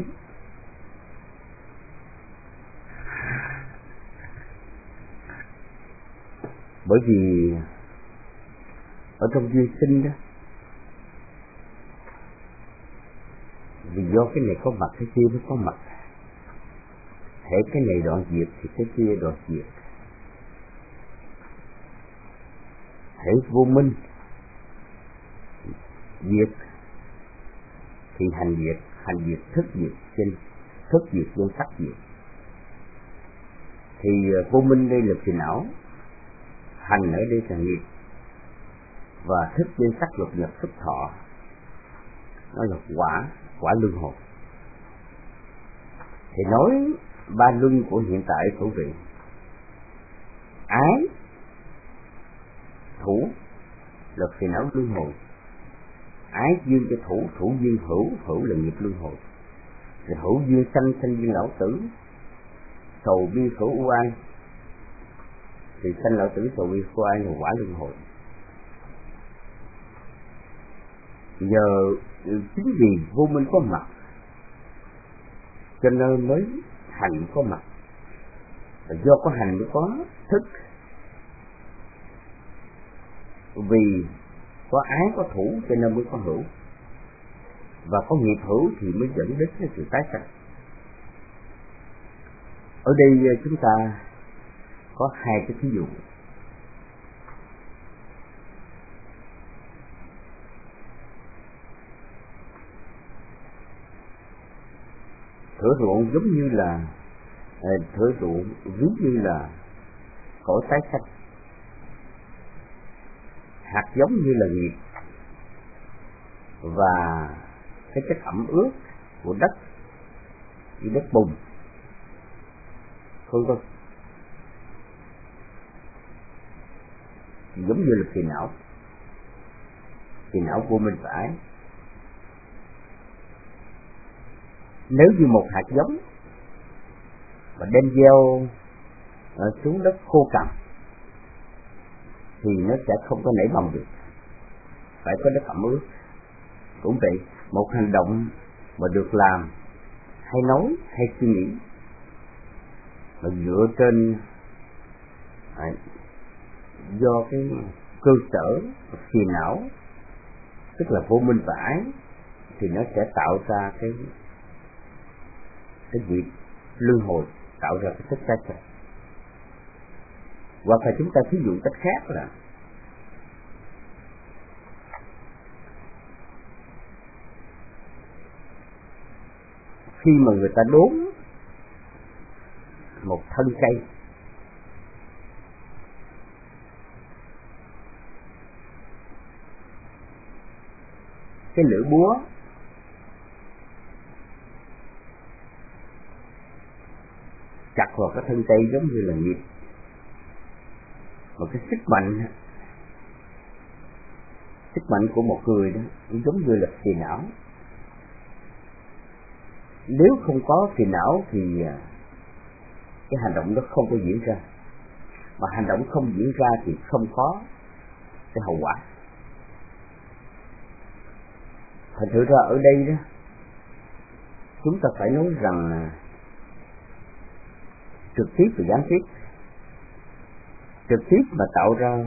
Bởi vì ở trong duyên sinh đó, vì do cái này có mặt, cái kia mới có mặt. Hễ cái này đoạn diệt thì cái kia đoạn diệt. Hễ vô minh diệt thì hành diệt thức diệt sinh, thức diệt vô sắc diệt. Thì vô minh đây là phiền não, hành ở đây là nghiệp, và thức bên sắc lục nhập thức thọ, nó là quả luân hồi. Thì nói ba luân của hiện tại của vị: ái, thủ là phiền não luân hồi, ái duyên cho thủ duyên hữu là nghiệp luân hồi, rồi hữu duyên sanh duyên lão tử, sầu bi khổ u an, thì sanh lão tử sầu bi khổ an là quả luân hồi. nhờ chính vì vô minh có mặt cho nên mới hành có mặt, và do có hành mới có thức. Vì có ái có thủ cho nên mới có hữu, và có nghiệp hữu thì mới dẫn đến cái sự tái sanh. Ở đây chúng ta có hai cái ví dụ. Thửa ruộng giống như là thửa ruộng ví như là cõi tái sanh, hạt giống như là nghiệp, và cái chất ẩm ướt của đất như đất bùn, vân vân, giống như là phiền não vô minh và ái. Nếu như một hạt giống mà đem gieo xuống đất khô cằn thì nó sẽ không có nảy mầm được, phải có đất ẩm ướt. Cũng vậy, một hành động mà được làm hay nói hay suy nghĩ mà dựa trên do cái cơ sở phiền não, tức là vô minh và ái, thì nó sẽ tạo ra cái nghiệp luân hồi, tạo ra cái thức tái sanh. Hoặc là chúng ta ví dụ cách khác là khi mà người ta đốn một thân cây, cái lưỡi búa chặt vào cái thân cây giống như là nghiệp, một cái sức mạnh của một người đó giống như là phiền não. Nếu không có phiền não thì cái hành động đó không có diễn ra, mà hành động không diễn ra thì không có cái hậu quả. Thành thử ra ở đây đó, chúng ta phải nói rằng trực tiếp và gián tiếp. Trực tiếp mà tạo ra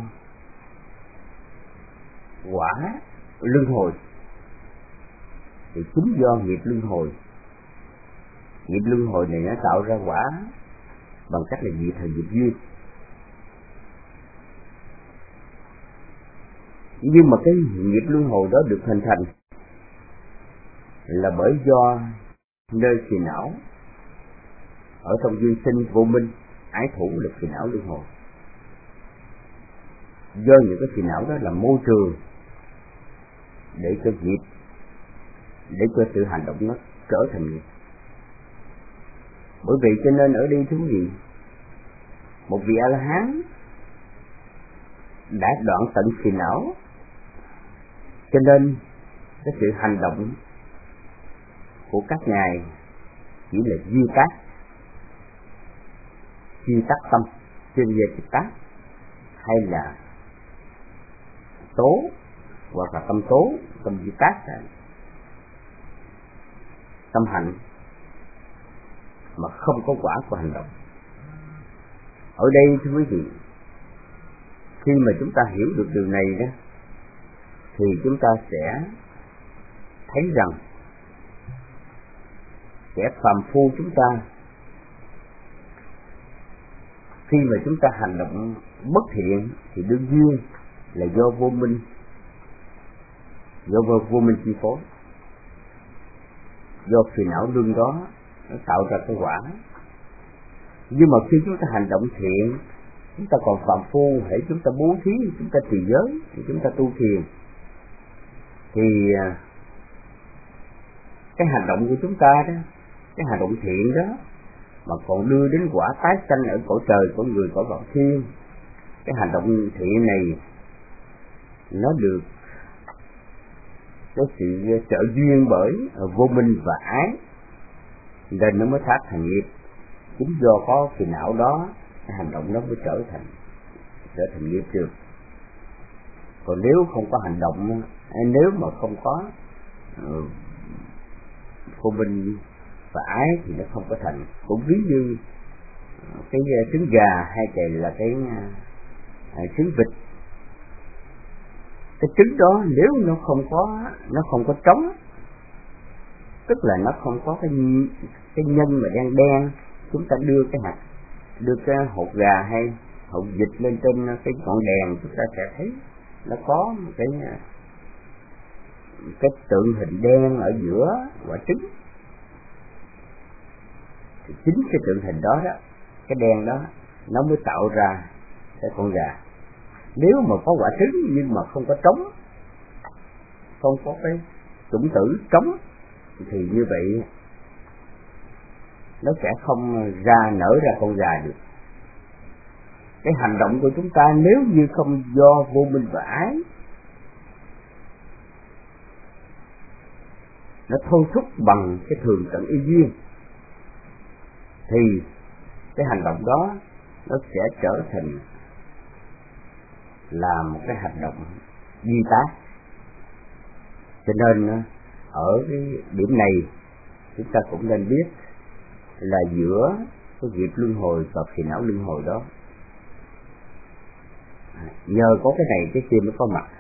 quả luân hồi thì chính do nghiệp luân hồi. Nghiệp luân hồi này nó tạo ra quả bằng cách là dị thời nghiệp duyên. Nhưng mà cái nghiệp luân hồi đó được hình thành là bởi do nơi phiền não, ở trong duyên sinh vô minh, ái thủ là phiền não luân hồi. Do những cái phiền não đó là môi trường để cho nghiệp, để cho sự hành động nó trở thành nghiệp. Bởi vậy cho nên ở đây thú vị, một vị A-la-hán đã đoạn tận phiền não, cho nên cái sự hành động của các ngài chỉ là duy tác tâm, chuyên về trực tác, hay là tố hoặc là tâm tố, tâm duy tác, tâm hành, mà không có quả của hành động. Ở đây thưa quý vị, khi mà chúng ta hiểu được điều này đó, thì chúng ta sẽ thấy rằng kẻ phàm phu chúng ta, khi mà chúng ta hành động bất thiện thì đương nhiên là do vô minh, chi phối, do phiền não đương đó nó tạo ra cái quả. Nhưng mà khi chúng ta hành động thiện, chúng ta còn phàm phu, hễ chúng ta bố thí, chúng ta trì giới, thì chúng ta tu thiền, thì cái hành động của chúng ta đó, cái hành động thiện đó mà còn đưa đến quả tái sanh ở cõi trời, cõi người, cõi vạn thiên. Cái hành động thiện này nó được có sự trợ duyên bởi vô minh và ái, nên nó mới phát thành nghiệp. Chính do có phiền não đó, cái hành động nó mới trở thành nghiệp được. Còn nếu không có hành động, nếu mà không có vô minh và ái thì nó không có thành. Cũng ví như cái trứng gà hay là cái trứng vịt, cái trứng đó nếu nó không có trống, tức là nó không có cái nhân mà đen đen, chúng ta đưa cái hột gà hay hột vịt lên trên cái ngọn đèn, chúng ta sẽ thấy nó có một cái tượng hình đen ở giữa quả trứng. Thì chính cái tượng hình đó cái đen đó nó mới tạo ra cái con gà. Nếu mà có quả trứng nhưng mà không có trống, không có cái chủng tử trống, thì như vậy nó sẽ không nở ra con gà được. Cái hành động của chúng ta nếu như không do vô minh và ái, nó thôi thúc bằng cái thường tận y duyên, thì cái hành động đó nó sẽ trở thành là một cái hành động duy tác. Cho nên ở cái điểm này chúng ta cũng nên biết là giữa cái nghiệp luân hồi và phiền não luân hồi đó, nhờ có cái này cái kia mới có mặt.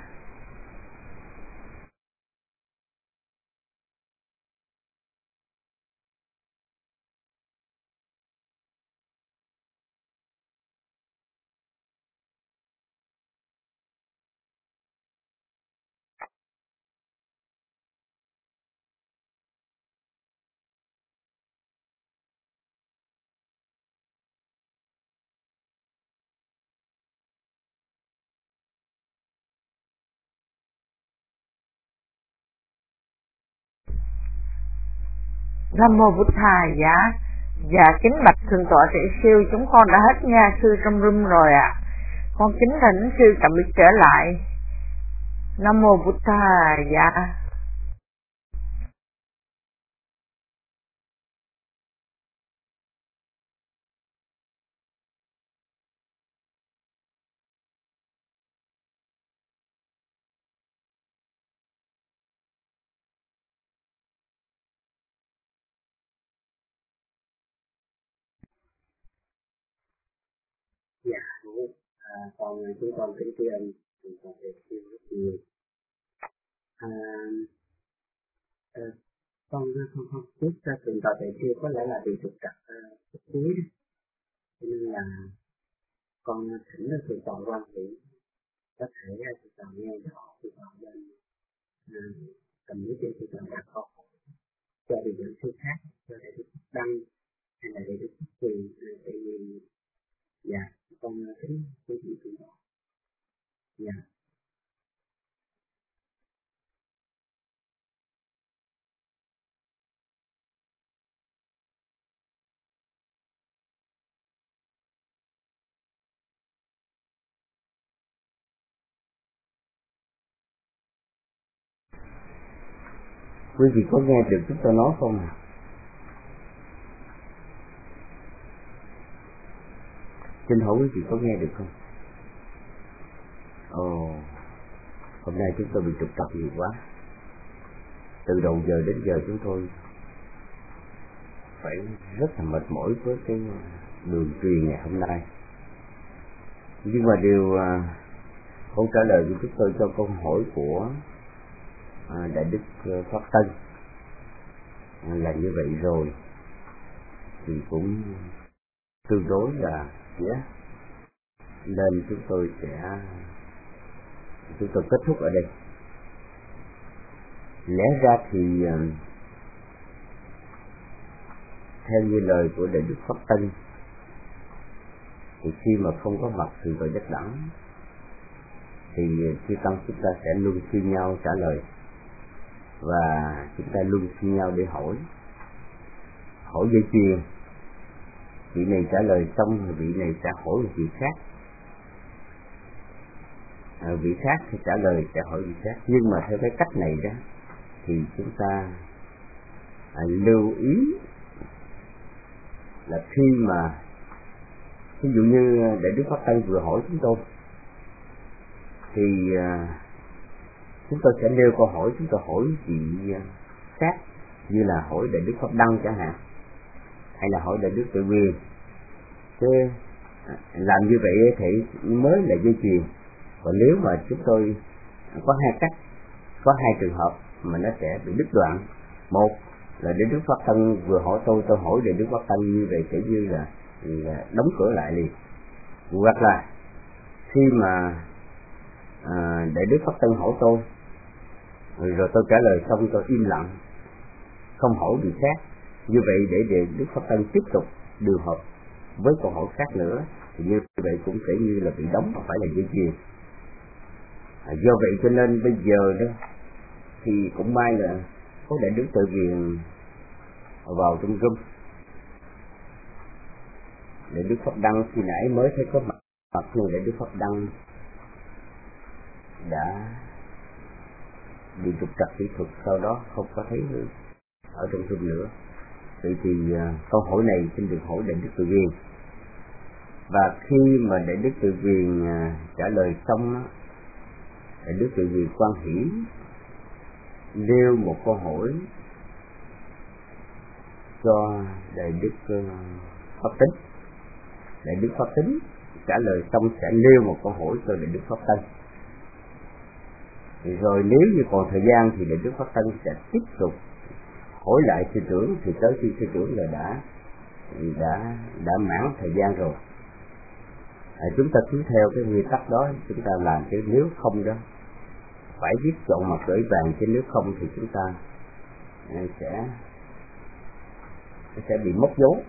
Nam mô Bụt Thầy. Dạ kính bạch thượng tọa Trị Siêu, chúng con đã hết nha sư trong room rồi ạ. Con kính thỉnh sư tạm biệt trở lại. Nam mô Bụt Thầy. Dạ. Dạ, còn chúng con kính tri ân thượng tọa Trị Siêu rất nhiều. Con không biết thượng tọa Trị Siêu có lẽ là bị trục trặc phút cuối đó, cho nên là con thỉnh thượng tọa quan hệ có thể thượng tọa nghe rõ, thượng tọa lên cầm lấy trên thượng tọa đặt câu hỏi cho vị giảng sư khác, cho đại đức Đăng hay là đại đức Quyền, tại vì dạ con kính thượng tọa. Dạ. Quý vị có nghe được chúng tôi nói không ạ? Xin hỏi quý vị có nghe được không? Hôm nay chúng tôi bị trục trặc nhiều quá. Từ đầu giờ đến giờ chúng tôi phải rất là mệt mỏi với cái đường truyền ngày hôm nay. Nhưng mà điều không trả lời của chúng tôi cho câu hỏi của đại đức Pháp Tân là như vậy rồi, thì cũng tương đối là nên chúng tôi kết thúc ở đây. Lẽ ra thì theo như lời của đại đức Pháp Tân, thì khi mà không có mặt từ tội Đất Đẳng thì chư tăng chúng ta sẽ luân phiên nhau trả lời, và chúng ta luân phiên nhau để hỏi dây chuyền. Vị này trả lời xong thì vị này sẽ hỏi vị khác, vị khác thì trả lời sẽ hỏi vị khác. Nhưng mà theo cái cách này đó thì chúng ta lưu ý là khi mà ví dụ như đại đức Pháp Tân vừa hỏi chúng tôi, thì thì chúng tôi sẽ nêu câu hỏi, chúng tôi hỏi vị khác, như là hỏi Đại Đức Pháp Đăng chẳng hạn, hay là hỏi Đại Đức Tự Quyền. Chứ làm như vậy thì mới là dây chuyền. Còn nếu mà chúng tôi có hai cách, có hai trường hợp mà nó sẽ bị đứt đoạn. Một là Đại Đức Pháp Tân vừa hỏi tôi hỏi Đại Đức Pháp Tân như vậy, kiểu như là đóng cửa lại liền. Hoặc là khi mà Đại Đức Pháp Tân hỏi tôi, rồi tôi trả lời xong tôi im lặng, không hỏi gì khác. Như vậy để Đại Đức Pháp Tân tiếp tục điều hợp với câu hỏi khác nữa, thì như vậy cũng sẽ như là bị đóng, không phải là dây chuyền. Do vậy cho nên bây giờ đó thì cũng may là có Đại Đức Tự Quyền vào trong room. Đại Đức Pháp Đăng khi nãy mới thấy có mặt, nhưng Đại Đức Pháp Đăng đã bị trục trặc kỹ thuật, sau đó không có thấy ở trong room nữa. Vậy thì câu hỏi này xin được hỏi Đại Đức Tự Quyền. Và khi mà Đại Đức Tự Quyền trả lời xong, Đại Đức Tự Quyền Quan Hỷ nêu một câu hỏi cho Đại Đức Pháp Tính. Đại Đức Pháp Tính trả lời xong sẽ nêu một câu hỏi cho Đại Đức Pháp Tân. Rồi nếu như còn thời gian thì Đại Đức Pháp Tân sẽ tiếp tục hỏi lại sư trưởng, thì tới khi sư trưởng là đã mãn thời gian rồi. Chúng ta cứ theo cái nguyên tắc đó chúng ta làm, chứ nếu không đó phải viết chọn mặt gửi vàng, chứ nếu không thì chúng ta sẽ bị mất dấu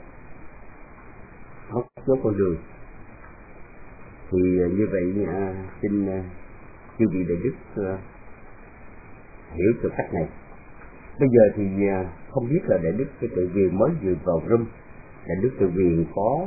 con đường. Thì như vậy xin chư vị Đại Đức hiểu được cách này. Bây giờ thì không biết là Đại Đức Tự Quyền mới vừa vào room, Đại Đức Tự Quyền có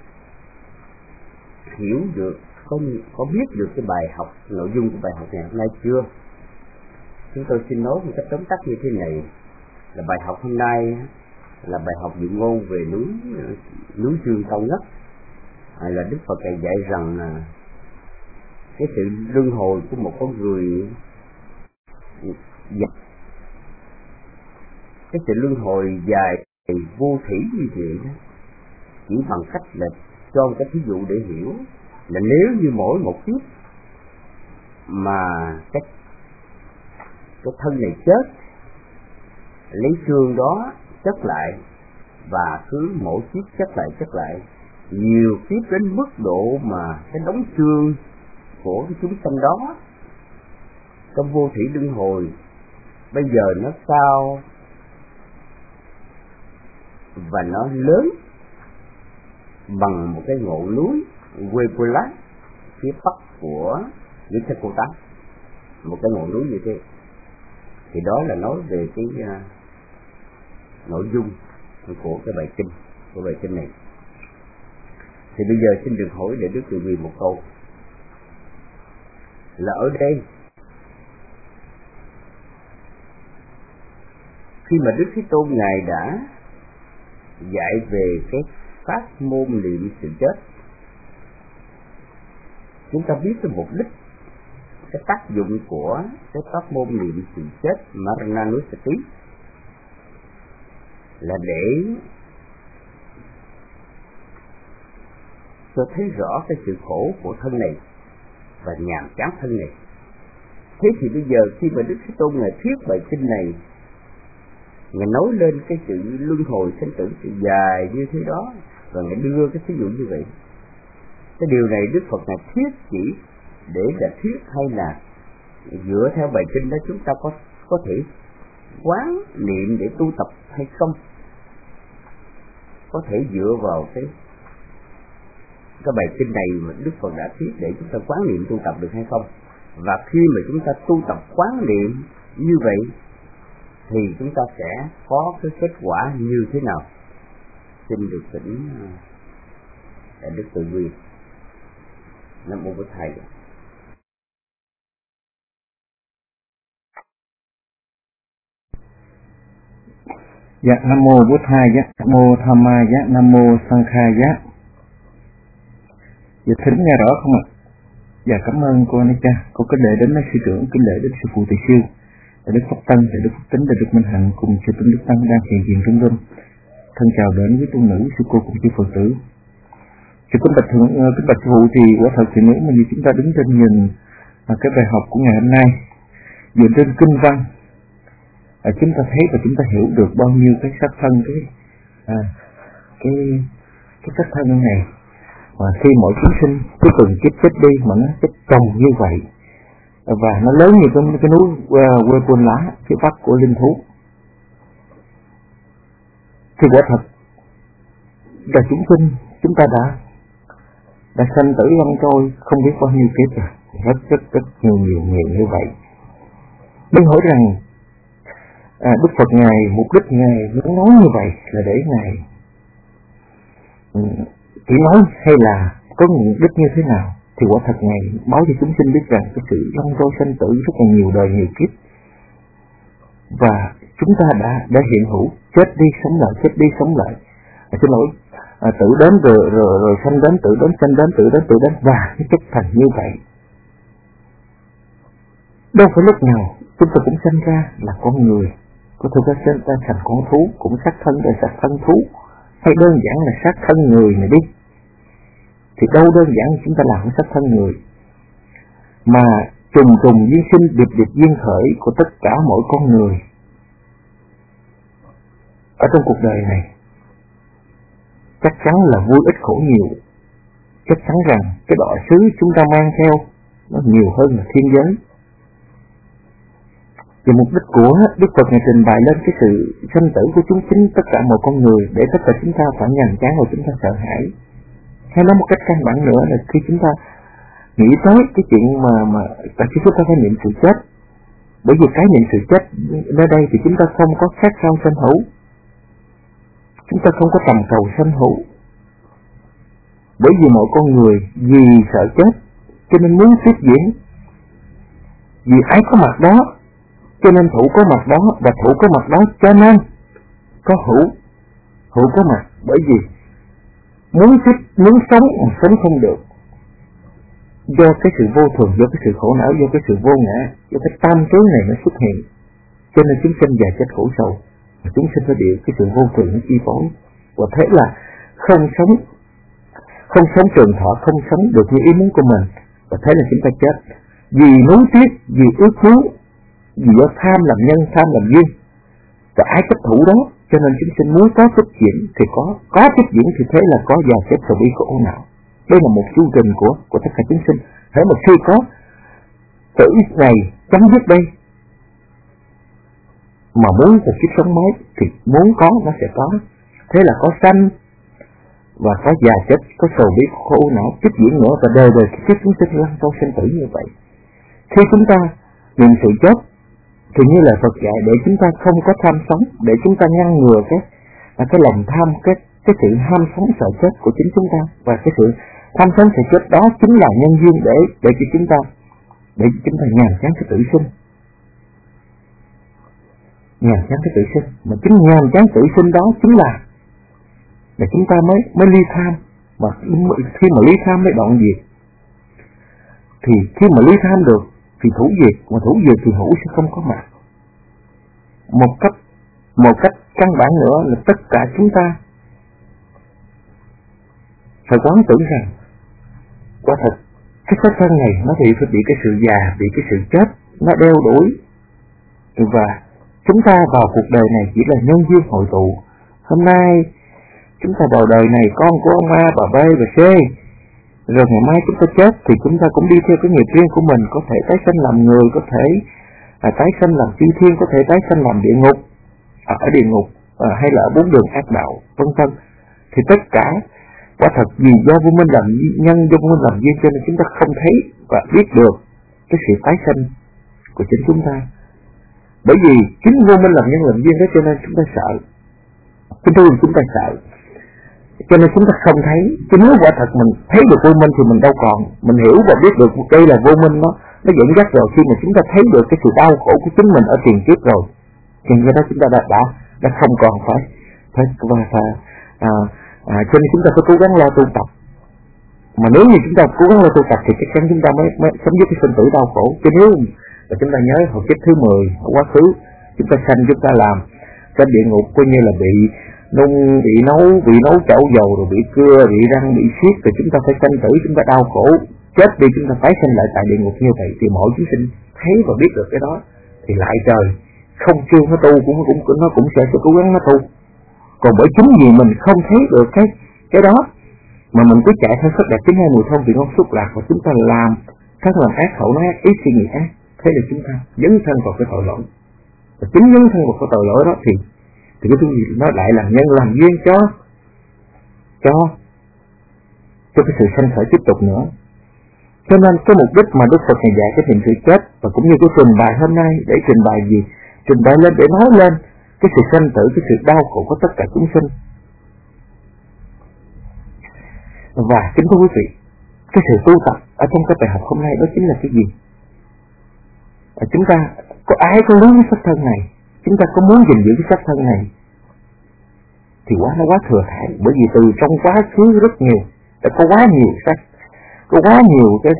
hiểu được, có biết được cái bài học, nội dung của bài học ngày hôm nay chưa? Chúng tôi xin nói một cách tóm tắt như thế này, là bài học hôm nay là bài học dự ngôn về núi Chương Cao Ngất. Là Đức Phật dạy rằng là cái sự luân hồi của một con người, cái sự luân hồi dài vô thủy như vậy đó, chỉ bằng cách là cho một cái thí dụ để hiểu là nếu như mỗi một kiếp mà cái thân này chết, lấy xương đó chất lại, và cứ mỗi kiếp chất lại nhiều kiếp đến mức độ mà cái đống xương của cái chúng sanh đó trong vô thủy luân hồi bây giờ nó cao và nó lớn bằng một cái ngọn núi Webulat phía bắc của Nisakota, một cái ngọn núi như thế. Thì đó là nói về cái nội dung của cái bài kinh này. Thì bây giờ xin được hỏi để Đức Tự Quyền một câu, là ở đây khi mà Đức Thế Tôn Ngài đã dạy về cái pháp môn niệm sự chết, chúng ta biết cái mục đích, cái tác dụng của cái pháp môn niệm sự chết Marananusati là để cho thấy rõ cái sự khổ của thân này và nhàm chán thân này. Thế thì bây giờ khi mà Đức Thế Tôn Ngài thuyết bài kinh này, Ngài nói lên cái sự luân hồi sinh tử sự dài như thế đó, và Ngài đưa cái ví dụ như vậy. Cái điều này Đức Phật Ngài thuyết chỉ để là thuyết, hay là dựa theo bài kinh đó chúng ta có thể quán niệm để tu tập hay không? Có thể dựa vào cái bài kinh này mà Đức Phật đã thuyết để chúng ta quán niệm tu tập được hay không? Và khi mà chúng ta tu tập quán niệm như vậy thì chúng ta sẽ có cái kết quả như thế nào? Xin được thỉnh Đại Đức Tự Quyền. Nam mô Bổn Thầy. Dạ, Nam mô Bổn Thầy, Nam mô Tham Ma, Nam mô Sang Kha. Dạ, thính nghe rõ không ạ? Dạ cảm ơn cô Anita. Cô kính lễ đến sư trưởng, kính lễ đến sư phụ Tỳ Siêu, Đức Pháp Tân, Đức Phúc Tính, Đức Minh Hạnh cùng sư Tinh Đức Tăng đang hiện diện trong room. Thân chào đến quý tu nữ, sư cô cùng chư Phật tử. Sư kính bạch sư phụ, thì quả thật thì nếu mà như chúng ta đứng trên nhìn cái bài học của ngày hôm nay dựa trên kinh văn, chúng ta thấy và chúng ta hiểu được bao nhiêu cái sắc thân, cái sắc thân này. Và khi mỗi chúng sinh cái từng kiếp chết đi mà nó chết chồng như vậy, và nó lớn như cái núi quê Pôn Lá phía bắc của linh thú, thì quả thật là chúng sinh chúng ta đã sanh tử lăn trôi không biết bao nhiêu kiếp rồi, rất nhiều như vậy. Nên hỏi rằng Đức Phật Ngài mục đích Ngài muốn nói như vậy là để Ngài chỉ nói hay là có mục đích như thế nào, thì quả thật Ngài báo cho chúng sinh biết rằng cái sự lăn trôi sanh tử rất là nhiều đời nhiều kiếp, và chúng ta đã hiện hữu, chết đi sống lại, xin lỗi, tự đến rồi sanh đến, tự đến sanh đến, tự đến và cái chất thành như vậy. Đâu phải lúc nào chúng ta cũng sanh ra là con người, có thực ra sinh ra thành con thú, cũng sát thân rồi sát thân thú, hay đơn giản là sát thân người này đi, thì đâu đơn giản chúng ta làm cái sát thân người, mà trùng duyên sinh, điệp duyên khởi của tất cả mỗi con người ở trong cuộc đời này. Chắc chắn là vui ít khổ nhiều, chắc chắn rằng cái đọa xứ chúng ta mang theo nó nhiều hơn là thiên giới. Và mục đích của Đức Phật này trình bày lên cái sự sanh tử của chúng chính tất cả mọi con người, để tất cả chúng ta phải nhàm chán và chúng ta sợ hãi. Hay nói một cách căn bản nữa là khi chúng ta nghĩ tới cái chuyện mà khi chúng ta phải niệm sự chết, bởi vì cái niệm sự chết nơi đây thì chúng ta không có khát khao sanh hữu, chúng ta không có tầm cầu sanh hữu, bởi vì mọi con người vì sợ chết cho nên muốn tiếp diễn, vì ai có mặt đó cho nên thủ có mặt đó, và thủ có mặt đó cho nên có hữu có mặt, bởi vì muốn sống mà sống không được, do cái sự vô thường, do cái sự khổ não, do cái sự vô ngã, do cái tam tướng này nó xuất hiện, cho nên chúng sinh già chết khổ sầu, và chúng sinh phải chịu cái sự vô thường nó chi phối, và thế là không sống trường thọ, không sống được như ý muốn của mình, và thế là chúng ta chết vì nuối tiếc, vì ước muốn, vì do tham làm nhân, tham làm duyên, và ái chấp thủ đó, cho nên chúng sinh muốn có tiếp diễn thì có tiếp diễn thì thế là có già chết sầu bi khổ não. Đây là một chu trình của tất cả chúng sinh. Thế mà khi có tử này chấm dứt đây, mà muốn một kiếp sống mới thì muốn có nó sẽ có. Thế là có sanh và có già chết, có sầu bi khổ não tiếp diễn nữa, và đời cái chúng sinh lăn trôi sinh tử như vậy. Khi chúng ta niệm sự chết thì như là Phật dạy để chúng ta không có tham sống, để chúng ta ngăn ngừa cái lòng tham, cái sự ham sống sợ chết của chính chúng ta, và cái sự tham sống sợ chết đó chính là nhân duyên để cho chúng ta nhàm chán cái tử sinh, mà chính nhàm chán tử sinh đó chính là chúng ta mới ly tham, và khi mà ly tham mới đoạn diệt, thì khi mà ly tham được thì thủ diệt, mà thủ diệt thì hữu sẽ không có mặt. Một cách căn bản nữa là tất cả chúng ta phải quán tưởng rằng quả thật cái xác thân này nó bị cái sự già, bị cái sự chết nó đeo đuổi, và chúng ta vào cuộc đời này chỉ là nhân duyên hội tụ. Hôm nay chúng ta vào đời này con của ông A, bà B và C, rồi ngày mai chúng ta chết thì chúng ta cũng đi theo cái nghiệp riêng của mình, có thể tái sanh làm người, có thể tái sanh làm chư thiên, có thể tái sanh làm địa ngục, ở địa ngục hay là ở bốn đường ác đạo, vân vân. Thì tất cả quả thật vì do vô minh làm nhân, do vô minh làm duyên, cho nên chúng ta không thấy và biết được cái sự tái sanh của chính chúng ta. Bởi vì chính vô minh làm nhân làm duyên đó, cho nên chúng ta sợ, chúng ta sợ, cho nên chúng ta không thấy. Chứ nếu quả thật mình thấy được vô minh thì mình đâu còn, mình hiểu và biết được đây là vô minh, nó dẫn dắt rồi. Khi mà chúng ta thấy được cái sự đau khổ của chính mình ở tiền kiếp rồi, thì do đó chúng ta đã không còn cho nên chúng ta phải cố gắng lo tu tập, Mà nếu như chúng ta cố gắng là tu tập thì chắc chắn chúng ta mới chấm dứt cái sinh tử đau khổ. Chứ nếu mà chúng ta nhớ hồi kiếp thứ 10 ở quá khứ, chúng ta sanh chúng ta làm trên địa ngục coi như là bị nung, bị nấu chảo dầu, rồi bị cưa, bị răng, bị siết, rồi chúng ta phải sanh tử, chúng ta đau khổ, chết đi chúng ta tái sanh lại tại địa ngục như vậy. Thì mỗi chúng sinh thấy và biết được cái đó thì lại trời không kêu nó tu nó cũng sẽ cố gắng nó tu. Còn bởi chính vì mình không thấy được cái đó mà mình cứ chạy theo sắc đẹp tiếng hay mùi thơm vị ngon xúc lạc, và chúng ta làm các làm ác, khẩu nói ác, ý suy nghĩ ác, thế là chúng ta dấn thân vào cái tội lỗi. Và chính dấn thân vào cái tội lỗi đó thì cái thứ gì nó lại làm nhân làm duyên cho cái sự sanh khởi tiếp tục nữa. Cho nên cái mục đích mà Đức Phật này dạy cái thiền sự chết, và cũng như cái trình bày hôm nay để trình bày gì, trình bày lên để nói lên cái sự sanh tử, cái sự đau khổ của tất cả chúng sinh. Và kính thưa quý vị, cái sự tu tập ở trong cái bài học hôm nay đó chính là cái gì? Chúng ta có ai có muốn cái sắc thân này, chúng ta có muốn gìn giữ cái sắc thân này thì nó quá thừa thãi, bởi vì từ trong quá khứ rất nhiều đã có quá nhiều sắc, có quá nhiều cái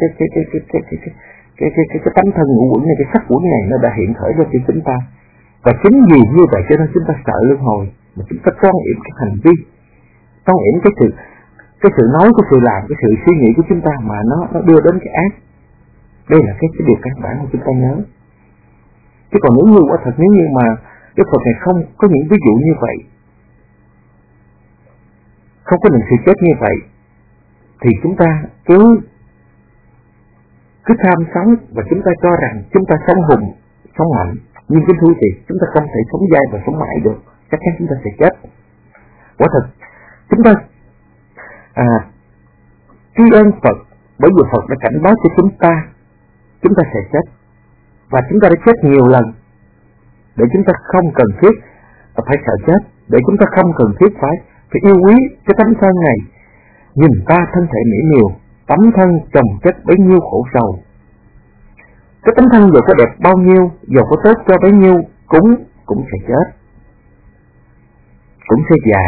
tánh thân ngũ uẩn này, cái sắc uẩn này nó đã hiện khởi ra cho chúng ta. Và chính vì như vậy cho nên chúng ta sợ luân hồi, mà chúng ta toan yểm cái hành vi, toan yểm cái sự nói, cái sự làm, cái sự suy nghĩ của chúng ta mà nó đưa đến cái ác. Đây là cái điều căn bản mà chúng ta nhớ. Chứ còn nếu như quả thật, nếu như mà Đức Phật này không có những ví dụ như vậy, không có những sự chết như vậy, thì chúng ta cứ tham sống và chúng ta cho rằng chúng ta sống hùng, sống mạnh, nhưng cái thú thì chúng ta không thể sống dai và sống mãi được, chắc chắn chúng ta sẽ chết. Quả thật chúng ta tri ân Phật, bởi vì Phật đã cảnh báo cho chúng ta sẽ chết, và chúng ta đã chết nhiều lần, để chúng ta không cần thiết phải sợ chết, để chúng ta không cần thiết phải yêu quý cái tấm thân này. Nhìn ta thân thể mỹ miều, tấm thân chồng chất bấy nhiêu khổ sầu. Cái tấm thân dù có đẹp bao nhiêu, dù có tốt cho bấy nhiêu, cũng sẽ chết, cũng sẽ già,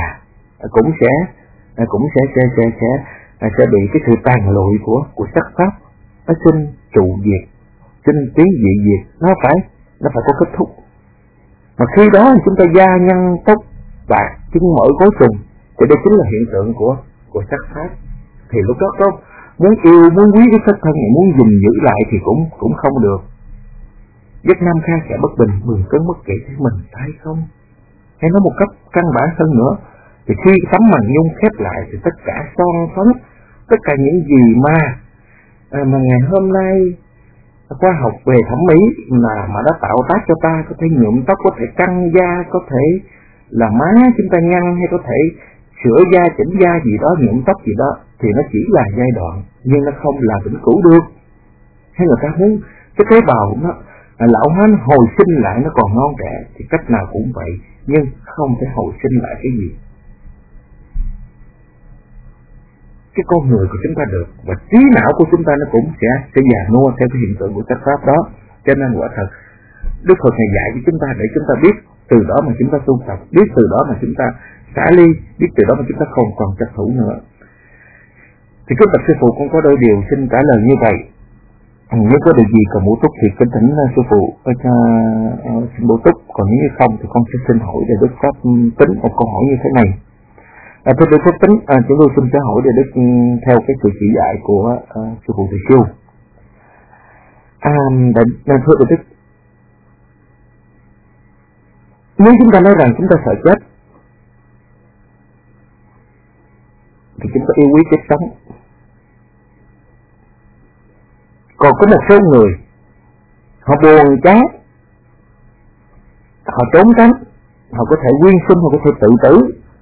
cũng sẽ bị cái sự tàn lụi của sắc pháp, nó sinh trụ diệt, sinh tiến dị diệt, nó phải có kết thúc. Mà khi đó thì chúng ta da nhăn tóc bạc, chân mỏi gối trùng, thì đây chính là hiện tượng của sắc pháp. Thì lúc đó muốn yêu, muốn quý cái sắc thân này, muốn gìn giữ lại thì cũng không được. Giấc năm kha sẽ bất bình, 10 cơn mất kể thế mình thấy không? Hay nói một cách căn bản hơn nữa, thì khi tấm màn nhung khép lại thì tất cả son phấn, tất cả những gì mà ngày hôm nay khoa học về thẩm mỹ mà đã tạo tác cho ta, có thể nhuộm tóc, có thể căng da, có thể là má chúng ta nhăn, hay có thể sửa da, chỉnh da gì đó, nhuộm tóc gì đó, thì nó chỉ là giai đoạn, nhưng nó không là vĩnh cửu được. Hay người ta muốn cái tế bào nó lão hóa, nó hồi sinh lại, nó còn ngon rẻ, thì cách nào cũng vậy, nhưng không thể hồi sinh lại cái gì cái con người của chúng ta được, và trí não của chúng ta nó cũng sẽ già nua theo cái hiện tượng của chất pháp đó. Cho nên quả thật Đức Phật này dạy cho chúng ta để chúng ta biết từ đó mà chúng ta tu tập, biết từ đó mà chúng ta xả ly, biết từ đó mà chúng ta không còn chấp thủ nữa. Thì cứ tập sư phụ con có đôi điều xin trả lời như vậy. Nếu có điều gì cần bổ túc thì kính thỉnh sư phụ xin bổ túc, còn nếu như không thì con sẽ xin hỏi để Đức Pháp tính một câu hỏi như thế này. Thưa Đức Pháp tính, chúng tôi xin hỏi để Đức theo cái sự chỉ dạy của sư phụ Thầy Siêu. Thưa Đức, nếu chúng ta nói rằng chúng ta sợ chết thì chúng ta yêu quý chết sống. Còn có một số người họ buồn chán, họ trốn tránh, họ có thể quyên sinh, họ có thể tự tử,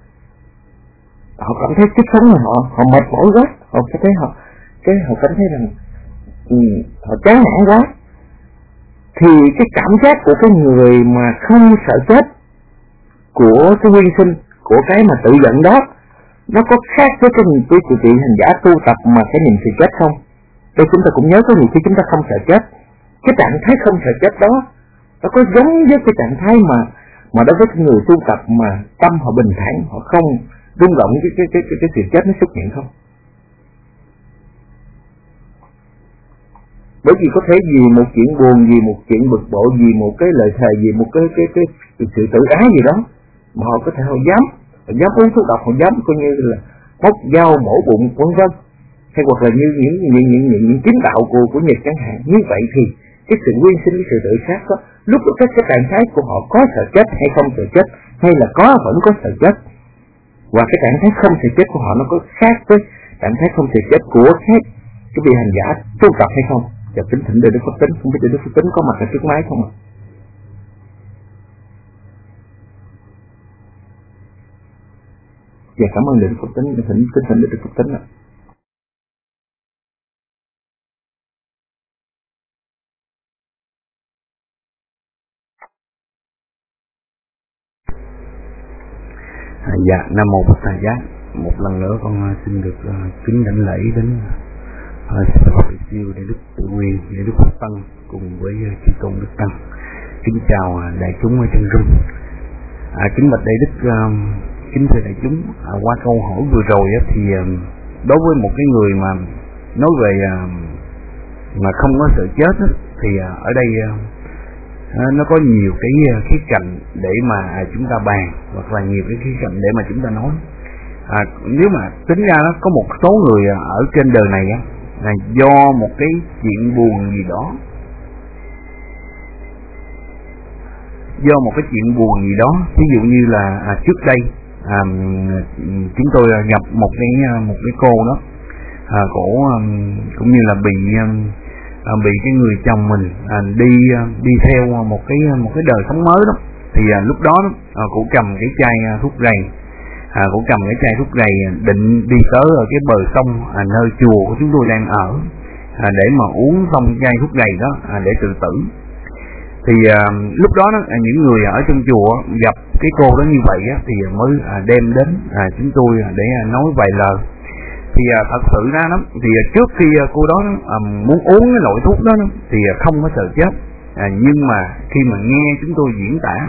họ cảm thấy chết sống là họ mệt mỏi quá, họ cảm thấy rằng họ chán nản quá. Thì cái cảm giác của cái người mà không sợ chết, của cái quyên sinh, của cái mà tự giận đó, nó có khác với cái vị hành giả tu tập mà cái niệm sự chết không? Đây chúng ta cũng nhớ có nhiều khi chúng ta không sợ chết, cái trạng thái không sợ chết đó nó có giống với cái trạng thái mà đối với người tu tập mà tâm họ bình thản, họ không rung động cái sự chết nó xuất hiện không? Bởi vì có thể vì một chuyện buồn, vì một chuyện bực bội, vì một cái lời thề, vì một cái sự tự ái gì đó mà họ có thể họ dám uống thuốc độc, họ dám coi như là móc dao mổ bụng vân vân, hay hoặc là như những chính đạo của Nhật chẳng hạn. Như vậy thì cái sự nguyên sinh, cái sự tự sát đó, lúc đó cái trạng thái của họ có sợ chết hay không sợ chết, hay là vẫn có sợ chết, và cái trạng thái không sợ chết của họ nó có khác với trạng thái không sợ chết của cái vị hành giả tu tập hay không? Và kính thỉnh Đức Phật Tính, không biết Đức Phật Tính có mặt ở trước máy không ạ? Dạ cảm ơn Đức Phật Tính, kính thỉnh Đức Phật Tính ạ. Dạ, Nam Mô Bổn Thầy Giác. Một lần nữa con xin được kính đảnh lễ đến Sư Phật Siêu Đại Đức Tự Nguyên, Đại Đức Phật Tăng cùng với chư tôn Đức Tăng. Kính chào đại chúng ở trên room. Kính bạch Đại Đức, kính thưa đại chúng, qua câu hỏi vừa rồi thì đối với một cái người mà nói về mà không có sợ chết thì ở đây nó có nhiều cái khía cạnh để mà chúng ta bàn, hoặc là nhiều cái khía cạnh để mà chúng ta nói. Nếu mà tính ra nó có một số người ở trên đời này là do một cái chuyện buồn gì đó, ví dụ như là trước đây chúng tôi gặp một cái cô đó, cổ cũng như là bị cái người chồng mình đi theo một cái đời sống mới đó. Thì lúc đó cụ cầm cái chai thuốc rầy, định đi tới ở cái bờ sông nơi chùa của chúng tôi đang ở, để mà uống xong chai thuốc rầy đó để tự tử. Thì lúc đó những người ở trong chùa gặp cái cô đó như vậy thì mới đem đến chúng tôi để nói vài lời. Thì thật sự ra đó, thì trước khi cô đó muốn uống cái loại thuốc đó thì không có sợ chết, nhưng mà khi mà nghe chúng tôi diễn tả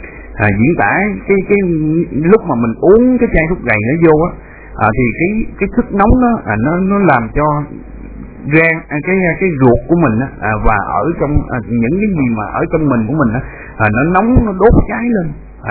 cái lúc mà mình uống cái chai thuốc rầy nó vô thì cái sức nóng đó nó làm cho gan cái ruột của mình và ở trong những cái gì mà ở trong mình của mình nó nóng, nó đốt cháy lên,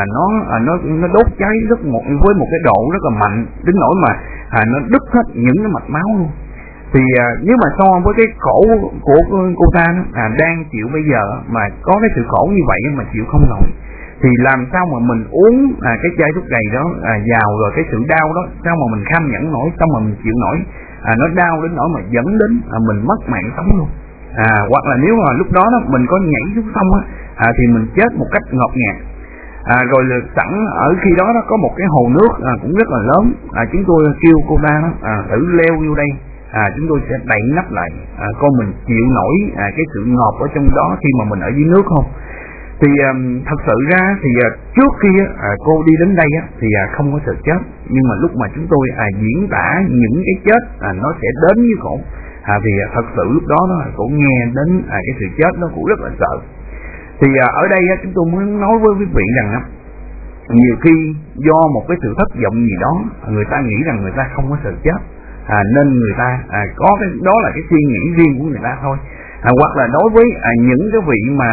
nó đốt cháy với một cái độ rất là mạnh, đến nỗi mà nó đứt hết những cái mạch máu luôn. Thì nếu mà so với cái khổ của cô ta đang chịu bây giờ, mà có cái sự khổ như vậy mà chịu không nổi, thì làm sao mà mình uống cái chai thuốc rầy đó vào, rồi cái sự đau đó sao mà mình kham nhẫn nổi, sao mà mình chịu nổi. Nó đau đến nỗi mà dẫn đến mình mất mạng sống luôn. Hoặc là nếu mà lúc đó mình có nhảy xuống sông thì mình chết một cách ngột ngạt. Rồi sẵn ở khi đó có một cái hồ nước cũng rất là lớn, chúng tôi kêu cô ta thử leo vô đây, chúng tôi sẽ đậy nắp lại, coi mình chịu nổi cái sự ngọt ở trong đó khi mà mình ở dưới nước không. Thì thật sự ra thì trước khi cô đi đến đây thì không có sợ chết, nhưng mà lúc mà chúng tôi diễn tả những cái chết nó sẽ đến với cổ, thì thật sự lúc đó cổ nghe đến cái sự chết nó cũng rất là sợ. Thì ở đây chúng tôi muốn nói với quý vị rằng nhiều khi do một cái sự thất vọng gì đó, người ta nghĩ rằng người ta không có sợ chết, nên người ta có cái đó là cái suy nghĩ riêng của người ta thôi. Hoặc là đối với những cái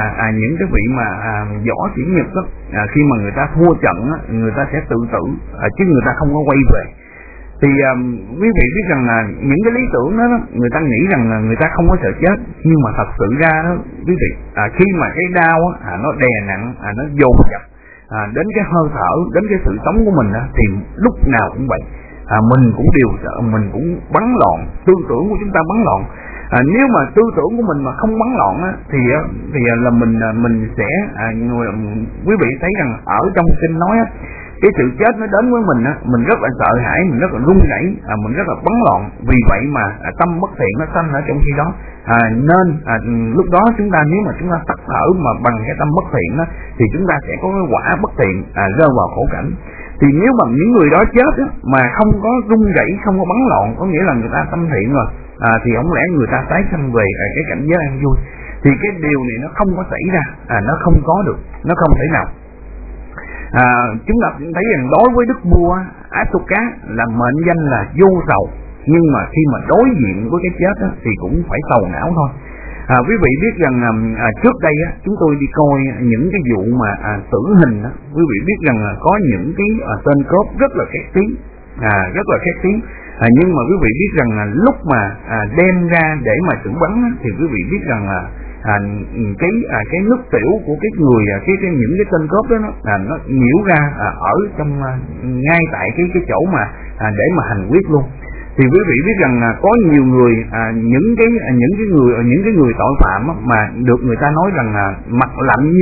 vị mà võ sĩ Nhật đó, khi mà người ta thua trận người ta sẽ tự tử, chứ người ta không có quay về. Thì quý vị biết rằng là những cái lý tưởng đó người ta nghĩ rằng là người ta không có sợ chết, nhưng mà thật sự ra đó quý vị, khi mà cái đau nó đè nặng, nó dồn dập đến cái hơi thở, đến cái sự sống của mình thì lúc nào cũng vậy, mình cũng đều sợ, mình cũng bấn loạn, tư tưởng của chúng ta bấn loạn. Nếu mà tư tưởng của mình mà không bấn loạn thì là mình sẽ quý vị thấy rằng ở trong kinh nói cái sự chết nó đến với mình rất là sợ hãi, mình rất là run rẩy, mình rất là bấn loạn. Vì vậy mà tâm bất thiện nó sanh ở trong khi đó, nên lúc đó chúng ta, nếu mà chúng ta tắt thở mà bằng cái tâm bất thiện thì chúng ta sẽ có cái quả bất thiện, rơi vào khổ cảnh. Thì nếu mà những người đó chết mà không có run rẩy, không có bấn loạn, có nghĩa là người ta tâm thiện rồi, thì không lẽ người ta tái sanh về cái cảnh giới an vui. Thì cái điều này nó không có xảy ra, nó không có được, nó không thể nào. Chúng ta thấy rằng đối với đức vua Ashoka là mệnh danh là vô sầu, nhưng mà khi mà đối diện với cái chết thì cũng phải sầu não thôi. Quý vị biết rằng trước đây chúng tôi đi coi những cái vụ mà tử hình quý vị biết rằng có những cái tên cướp rất là khét tiếng, nhưng mà quý vị biết rằng lúc mà đem ra để mà xử bắn thì quý vị biết rằng cái nước tiểu của cái người những cái tên cướp đó nó nhiễu ra ở trong ngay tại cái chỗ mà để mà hành quyết luôn. Thì quý vị biết rằng có nhiều người những cái người tội phạm mà được người ta nói rằng mặt lạnh như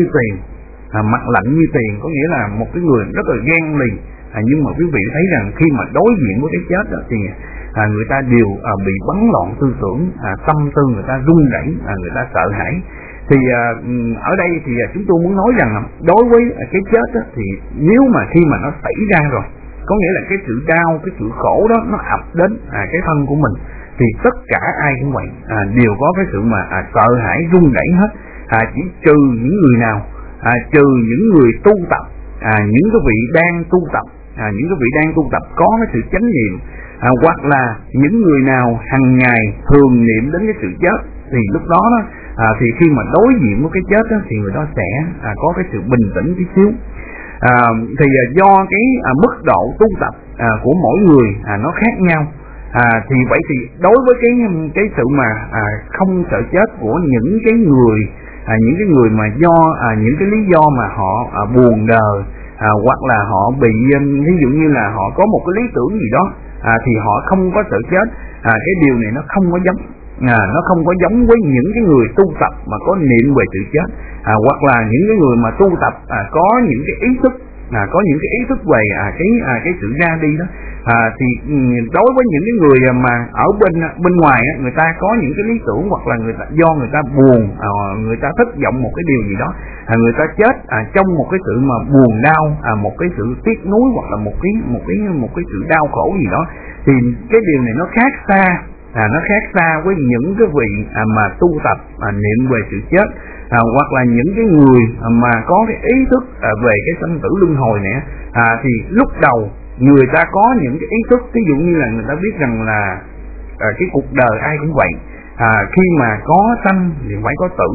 tiền, có nghĩa là một cái người rất là ghen lì. Nhưng mà quý vị thấy rằng khi mà đối diện với cái chết đó, thì người ta đều bị bấn loạn tư tưởng, tâm tư người ta run rẩy, người ta sợ hãi. Thì ở đây thì chúng tôi muốn nói rằng đối với cái chết đó, thì nếu mà khi mà nó xảy ra rồi, có nghĩa là cái sự đau, cái sự khổ đó nó ập đến cái thân của mình, thì tất cả ai cũng vậy, đều có cái sự mà sợ hãi run rẩy hết, chỉ trừ những người nào, trừ những người tu tập, những cái vị đang tu tập có cái sự chánh niệm, hoặc là những người nào hàng ngày thường niệm đến cái sự chết, thì lúc đó thì khi mà đối diện với cái chết đó, thì người đó sẽ có cái sự bình tĩnh tí xíu. Thì do cái mức độ tu tập của mỗi người nó khác nhau, thì vậy thì đối với cái sự mà không sợ chết của những cái người mà do những cái lý do mà họ buồn đời, hoặc là họ bị ví dụ như là họ có một cái lý tưởng gì đó, thì họ không có sợ chết. Cái điều này nó không có giống với những cái người tu tập mà có niệm về sự chết, hoặc là những cái người mà tu tập có những cái ý thức về cái sự ra đi đó. Thì đối với những cái người mà ở bên ngoài người ta có những cái lý tưởng, hoặc là do người ta buồn, người ta thất vọng một cái điều gì đó, người ta chết trong một cái sự mà buồn đau, một cái sự tiếc nuối, hoặc là một cái sự đau khổ gì đó, thì cái điều này nó khác xa với những cái vị mà tu tập niệm về sự chết, hoặc là những cái người mà có cái ý thức về cái sanh tử luân hồi này. Thì lúc đầu người ta có những cái ý thức, ví dụ như là người ta biết rằng là cái cuộc đời ai cũng vậy, khi mà có sanh thì phải có tử,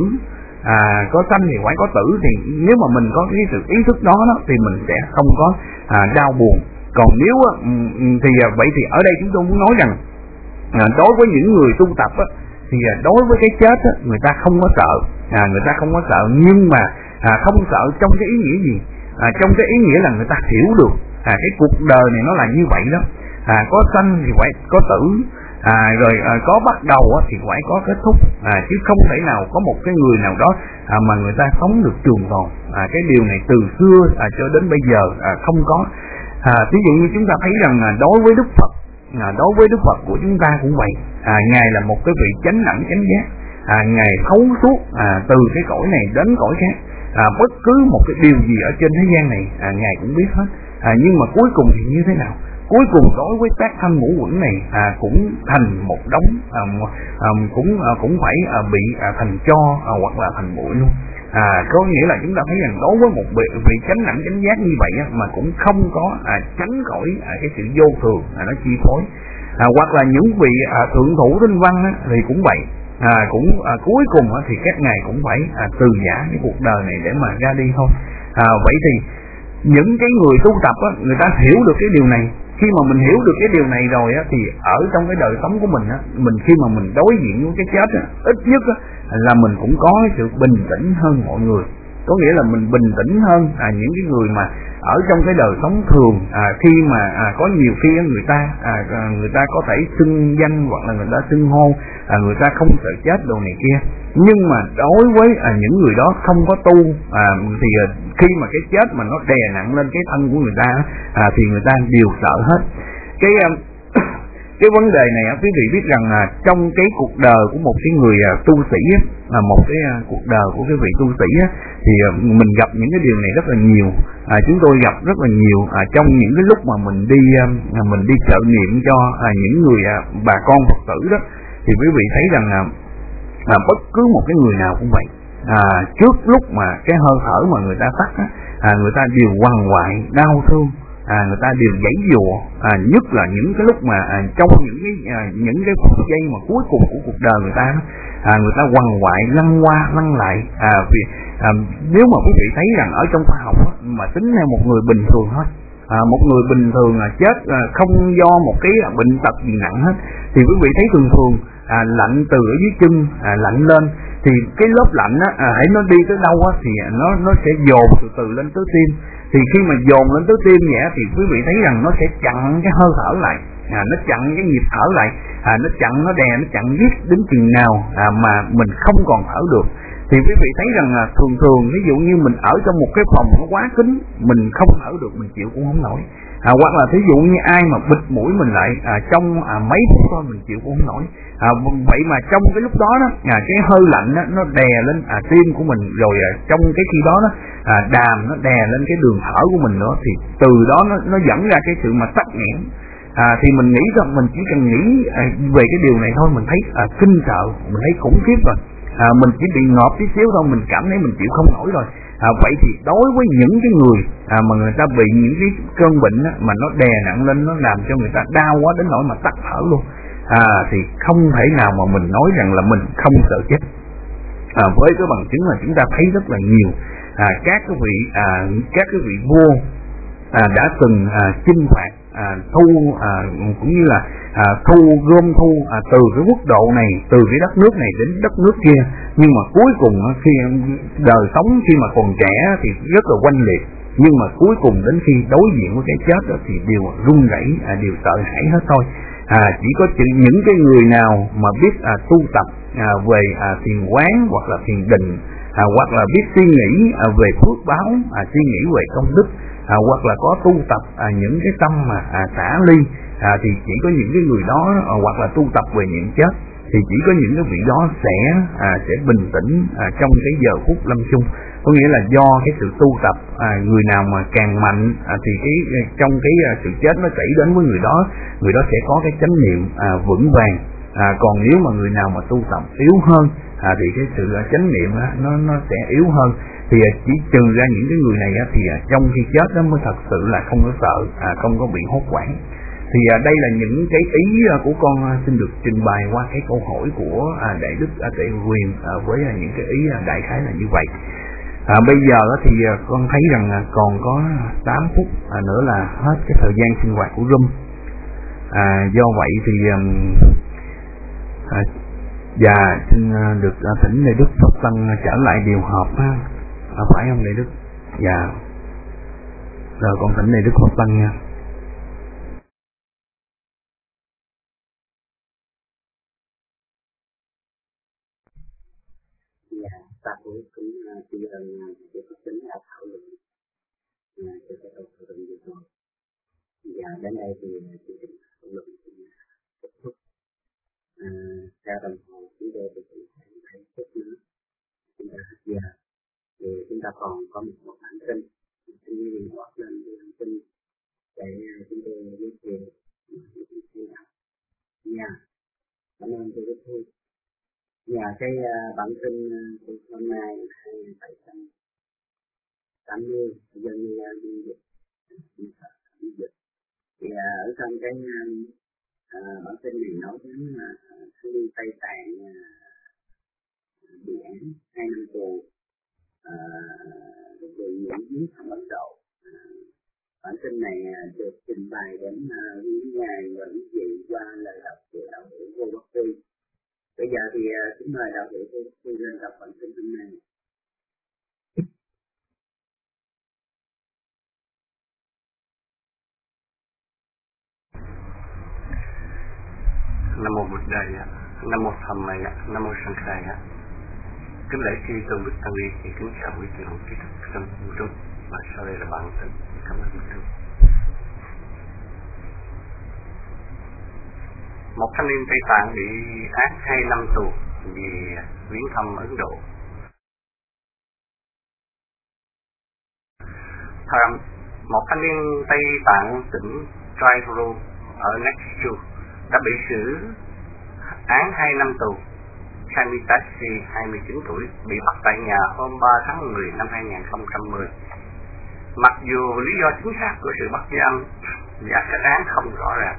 thì nếu mà mình có cái sự ý thức đó thì mình sẽ không có đau buồn. Còn nếu thì vậy thì ở đây chúng tôi muốn nói rằng đối với những người tu tập thì đối với cái chết người ta không có sợ, nhưng mà không sợ trong cái ý nghĩa gì? Trong cái ý nghĩa là người ta hiểu được cái cuộc đời này nó là như vậy đó, có sanh thì phải có tử, rồi có bắt đầu thì phải có kết thúc, chứ không thể nào có một cái người nào đó mà người ta sống được trường tồn. Cái điều này từ xưa cho đến bây giờ không có. Ví dụ như chúng ta thấy rằng đối với Đức Phật của chúng ta cũng vậy, ngài là một cái vị chánh đẳng chánh giác, ngài thấu suốt từ cái cõi này đến cõi khác, bất cứ một cái điều gì ở trên thế gian này ngài cũng biết hết. Nhưng mà cuối cùng thì như thế nào? Cuối cùng đối với tác thanh ngũ uẩn này cũng thành một đống, cũng phải bị thành tro, hoặc là thành bụi luôn. Có nghĩa là chúng ta thấy rằng đối với một vị chánh đẳng chánh giác như vậy mà cũng không có tránh khỏi cái sự vô thường nó chi phối. Hoặc là những vị thượng thủ tinh văn thì cũng vậy, cuối cùng thì các ngài cũng phải từ giả cái cuộc đời này để mà ra đi thôi. Vậy thì những cái người tu tập người ta hiểu được cái điều này. Khi mà mình hiểu được cái điều này rồi thì ở trong cái đời sống của mình khi mà mình đối diện với cái chết ít nhất là mình cũng có sự bình tĩnh hơn mọi người. Có nghĩa là mình bình tĩnh hơn những cái người mà ở trong cái đời sống thường, khi mà có nhiều khi người ta có thể xưng danh, hoặc là người ta xưng hô, người ta không sợ chết đồ này kia. Nhưng mà đối với những người đó không có tu, thì khi mà cái chết mà nó đè nặng lên cái thân của người ta thì người ta đều sợ hết. Cái vấn đề này quý vị biết rằng trong cái cuộc đời của một cái người tu sĩ, một cái cuộc đời của cái vị tu sĩ thì mình gặp những cái điều này rất là nhiều. Chúng tôi gặp rất là nhiều trong những cái lúc mà mình đi trợ niệm cho những người bà con Phật tử đó, thì quý vị thấy rằng bất cứ một cái người nào cũng vậy. Trước lúc mà cái hơi thở mà người ta tắt người ta đều quằn quại, đau thương, người ta đều giãy giụa, nhất là những cái lúc mà trong những cái phút giây mà cuối cùng của cuộc đời người ta quằn quại lăn qua lăn lại. Vì nếu mà quý vị thấy rằng ở trong khoa học mà tính theo một người bình thường thôi, một người bình thường chết không do một cái bệnh tật gì nặng hết, thì quý vị thấy thường thường lạnh từ ở dưới chân lạnh lên, thì cái lớp lạnh hãy nó đi tới đâu thì nó sẽ dồn từ từ lên tới tim. Thì khi mà dồn lên tới tim vậy thì quý vị thấy rằng nó sẽ chặn cái hơi thở lại, nó chặn cái nhịp thở lại, nó chặn, nó đè, nó chặn giết đến chừng nào mà mình không còn thở được. Thì quý vị thấy rằng thường thường ví dụ như mình ở trong một cái phòng nó quá kín, mình không thở được, mình chịu cũng không nổi. Hoặc là thí dụ như ai mà bịt mũi mình lại trong mấy phút thôi mình chịu cũng không nổi. Vậy mà trong cái lúc đó cái hơi lạnh nó đè lên tim của mình, rồi trong cái khi đó đàm nó đè lên cái đường thở của mình nữa, thì từ đó nó dẫn ra cái sự mà tắc nghẽn. Thì mình nghĩ rằng mình chỉ cần nghĩ về cái điều này thôi, mình thấy kinh sợ, mình thấy khủng khiếp rồi. Mình chỉ bị ngợp tí xíu thôi, mình cảm thấy mình chịu không nổi rồi. Vậy thì đối với những cái người mà người ta bị những cái cơn bệnh mà nó đè nặng lên, nó làm cho người ta đau quá đến nỗi mà tắc thở luôn, thì không thể nào mà mình nói rằng là mình không sợ chết. Với cái bằng chứng là chúng ta thấy rất là nhiều các cái vị vua đã từng chinh phạt, thu cũng như là gom thu từ cái quốc độ này, từ cái đất nước này đến đất nước kia, nhưng mà cuối cùng khi đời sống khi mà còn trẻ thì rất là oanh liệt, nhưng mà cuối cùng đến khi đối diện với cái chết thì đều run rẩy, đều sợ hãi hết thôi. Chỉ có những cái người nào mà biết tu tập về thiền quán hoặc là thiền định, hoặc là biết suy nghĩ về phước báo, suy nghĩ về công đức, hoặc là có tu tập những cái tâm mà xả ly, thì chỉ có những cái người đó, hoặc là tu tập về niệm chết, thì chỉ có những cái vị đó sẽ bình tĩnh trong cái giờ phút lâm chung. Có nghĩa là do cái sự tu tập, người nào mà càng mạnh thì trong cái sự chết nó xảy đến với người đó sẽ có cái chánh niệm vững vàng. Còn nếu mà người nào mà tu tập yếu hơn thì cái sự chánh niệm nó sẽ yếu hơn. Thì chỉ trừ ra những cái người này thì trong khi chết đó mới thật sự là không có sợ, không có bị hốt hoảng. Thì đây là những cái ý của con xin được trình bày qua cái câu hỏi của Đại Đức Tệ Huyền với những cái ý đại khái là như vậy. Bây giờ thì con thấy rằng còn có 8 phút nữa là hết cái thời gian sinh hoạt của room. Do vậy thì xin được thỉnh Đại Đức Phật Tăng trở lại điều họp, phải không Đại Đức? Rồi con thỉnh Đại Đức Phật Tăng nha. Ta cũng bây giờ để Phật tính đã thảo luận cho cái câu thảo luận vừa rồi. Và đến đây thì chương trình thảo luận cũng kết thúc. Theo đồng hồ chúng tôi thì cũng thấy phút nữa chúng ta hết giờ, thì chúng ta còn có một bản tin, xin liên hoạt lên với bản tin để chúng tôi giới thiệu nha. Cảm ơn tôi rất vui. Nhờ cái bản tin của hôm nay 2780 dân đi dịch, thì ở trong cái bản tin này nói đến thư Tây Tạng bị án 2 năm tù về những giết thằng Ấn Độ. Bản tin này được trình bày đến quý ngài và quý vị qua lời đọc của đạo hữu Vô Bất Tri. Bây giờ thì xin mời đạo hữu Vô Bất Tri lên đọc bản tin hôm nay. Nam mô Bụt Đại, Nam mô Tham Mày, Nam mô Sang Khai. Kính lễ khi tôn Đức Tăng Ni thì kính chào quý vị hữu trí thức trong vũ trụ. Và sau đây là bản tin. Cảm ơn quý vị. Một thanh niên Tây Tạng bị án 2 năm tù vì viếng thăm Ấn Độ. Một thanh niên Tây Tạng tỉnh Tribhuvan ở Nagpur đã bị xử án 2 năm tù. Chanitasi, 29 tuổi, bị bắt tại nhà hôm 3 tháng 10 năm 2010. mặc dù lý do chính xác của sự bắt giam và kết án không rõ ràng.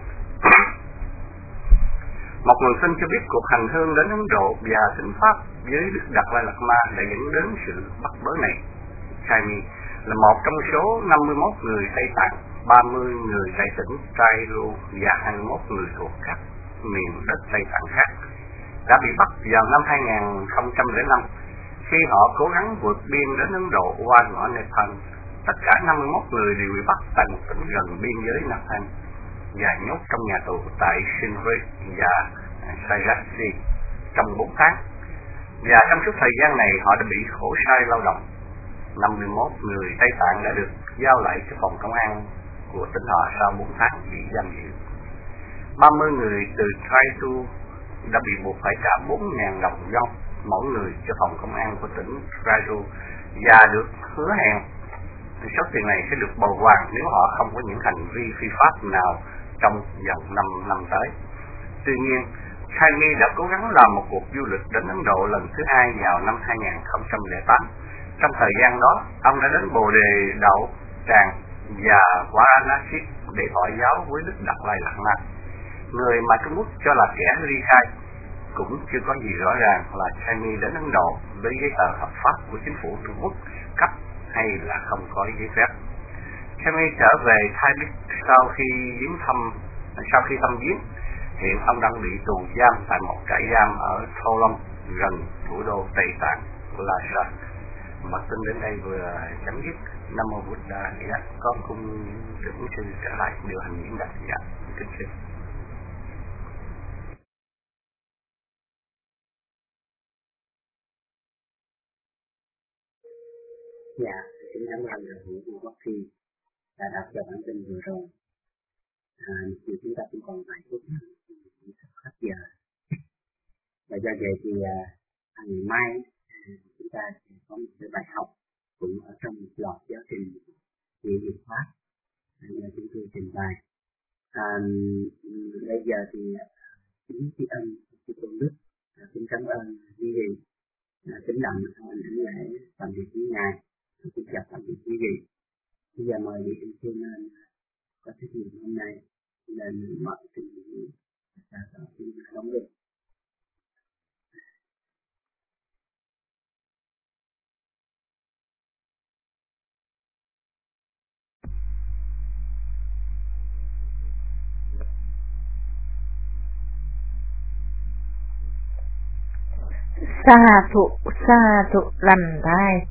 Một nguồn tin cho biết cuộc hành hương đến Ấn Độ và thỉnh pháp với Đức Đạt Lai Lạt Ma đã dẫn đến sự bắt bớ này. Swami là một trong số 51 người Tây Tạng, 30 người tại tỉnh Cairo và 21 người thuộc các miền đất Tây Tạng khác đã bị bắt vào năm 2005 khi họ cố gắng vượt biên đến Ấn Độ qua ngõ Nepal. Tất cả 51 người đều bị bắt tại một tỉnh gần biên giới Nepal và nhốt trong nhà tù tại Sindri và Sairasi trong 4 tháng. Và trong suốt thời gian này họ đã bị khổ sai lao động. 51 người Tây Tạng đã được giao lại cho phòng công an của tỉnh họ sau 4 tháng bị giam giữ. 30 người từ Traitu đã bị buộc phải trả 4.000 đồng dong mỗi người cho phòng công an của tỉnh Traitu và được hứa hẹn số tiền này sẽ được bồi hoàn nếu họ không có những hành vi phi pháp nào trong vòng 5 năm tới. Tuy nhiên, Swami đã cố gắng làm một cuộc du lịch đến Ấn Độ lần thứ 2 vào năm 2008. Trong thời gian đó, ông đã đến Bồ Đề Đậu Tràng và Varanasi để thọ giáo với Đức Đạt Lai Lạt Ma, người mà Trung Quốc cho là kẻ ly khai. Cũng chưa có gì rõ ràng là Swami đến Ấn Độ với giấy tờ hợp pháp của chính phủ Trung Quốc cấp hay là không có giấy phép. Swami trở về Thái Bắc sau khi thăm viếng. Hiện ông đang bị tù giam tại một trại giam ở Thâu Long gần thủ đô Tây Tạng Lhasa. Mà tin đến đây vừa chấm dứt. Nam Mô Buddha. Con cung trưởng sư trở lại điều hành diễn đạt. Kính sư. Dạ, kính cảm ơn Nguyễn Quốc Phi đã đọc cho bản tin vừa rồi. Thì chúng ta cũng còn vài phút nữa thì sắp hết giờ. Và do vậy thì ngày mai chúng ta sẽ có một cái bài học cũng ở trong một loạt giáo trình về Việt Pháp nhờ chúng tôi trình bày. Bây giờ thì kính tri ân của Tôn Đức, kính cảm ơn quý vị, kính đặng ảnh lễ tạm biệt với ngài, kính chào tạm biệt quý vị. Bây giờ mời vị sư nên có trách nhiệm hôm nay lên mở trình bày và xin đóng được. Sa thụ lành thai.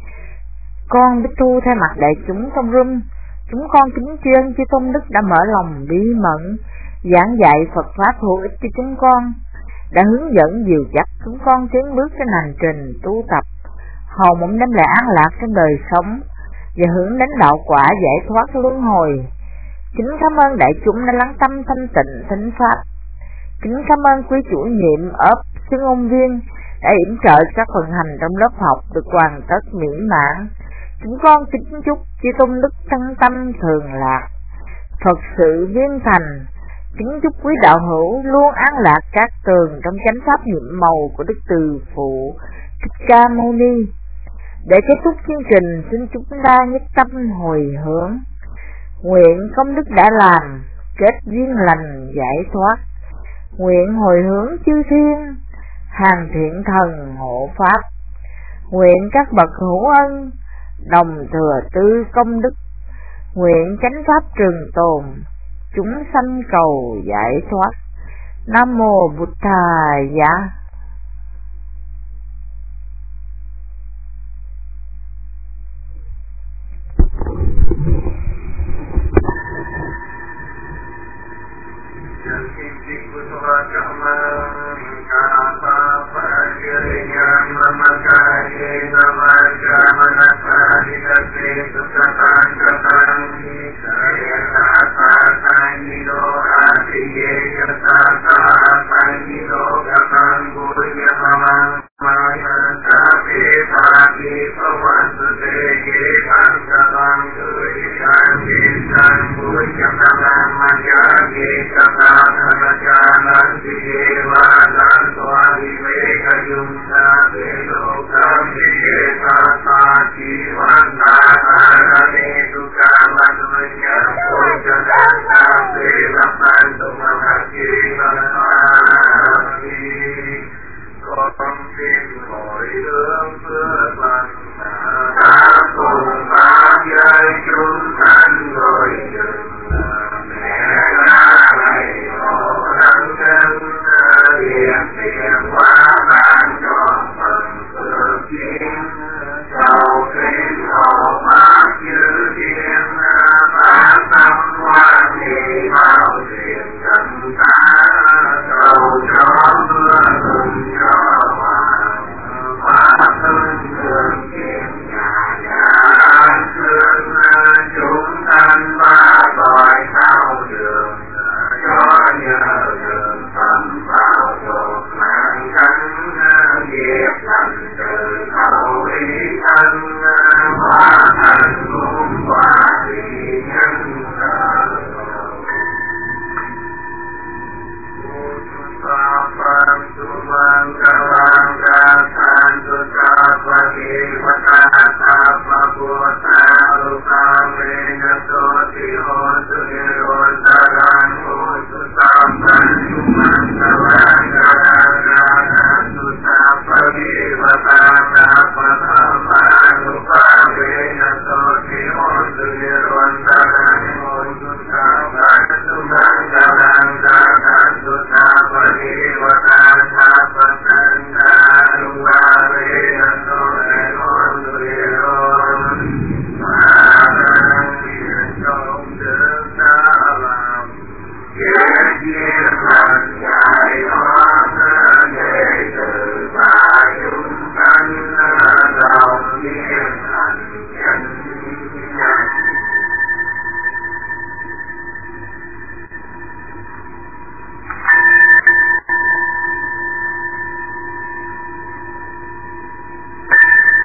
Con Bích Thu thay mặt đại chúng trong room, chúng con kính tri ân chư Tôn Đức đã mở lòng bí mẫn giảng dạy Phật pháp hữu ích cho chúng con, đã hướng dẫn dìu dắt chúng con tiến bước trên hành trình tu tập, hầu mong đem lại an lạc trong đời sống và hướng đến đạo quả giải thoát luân hồi. Kính cảm ơn đại chúng đã lắng tâm thanh tịnh thính pháp. Kính cảm ơn quý chủ nhiệm ấp xưng ôn viên đã yểm trợ các phần hành trong lớp học được hoàn tất mỹ mãn. Chúng con kính chúc chư Tôn Đức thân tâm thường lạc, Phật sự viên thành. Kính chúc quý đạo hữu luôn an lạc các tường trong chánh pháp nhiệm màu của Đức Từ Phụ Thích Ca Mâu Ni. Để kết thúc chương trình, xin chúng ta nhất tâm hồi hướng, nguyện công đức đã làm kết duyên lành giải thoát, nguyện hồi hướng chư thiên hàng thiện thần hộ pháp, nguyện các bậc hữu ân đồng thừa tư công đức, nguyện chánh pháp trường tồn, chúng sanh cầu giải thoát. Nam Mô Bụt Thầy Giá. Hãy subscribe cho kênh Ghiền Mì Gõ để không bỏ lỡ những video hấp dẫn.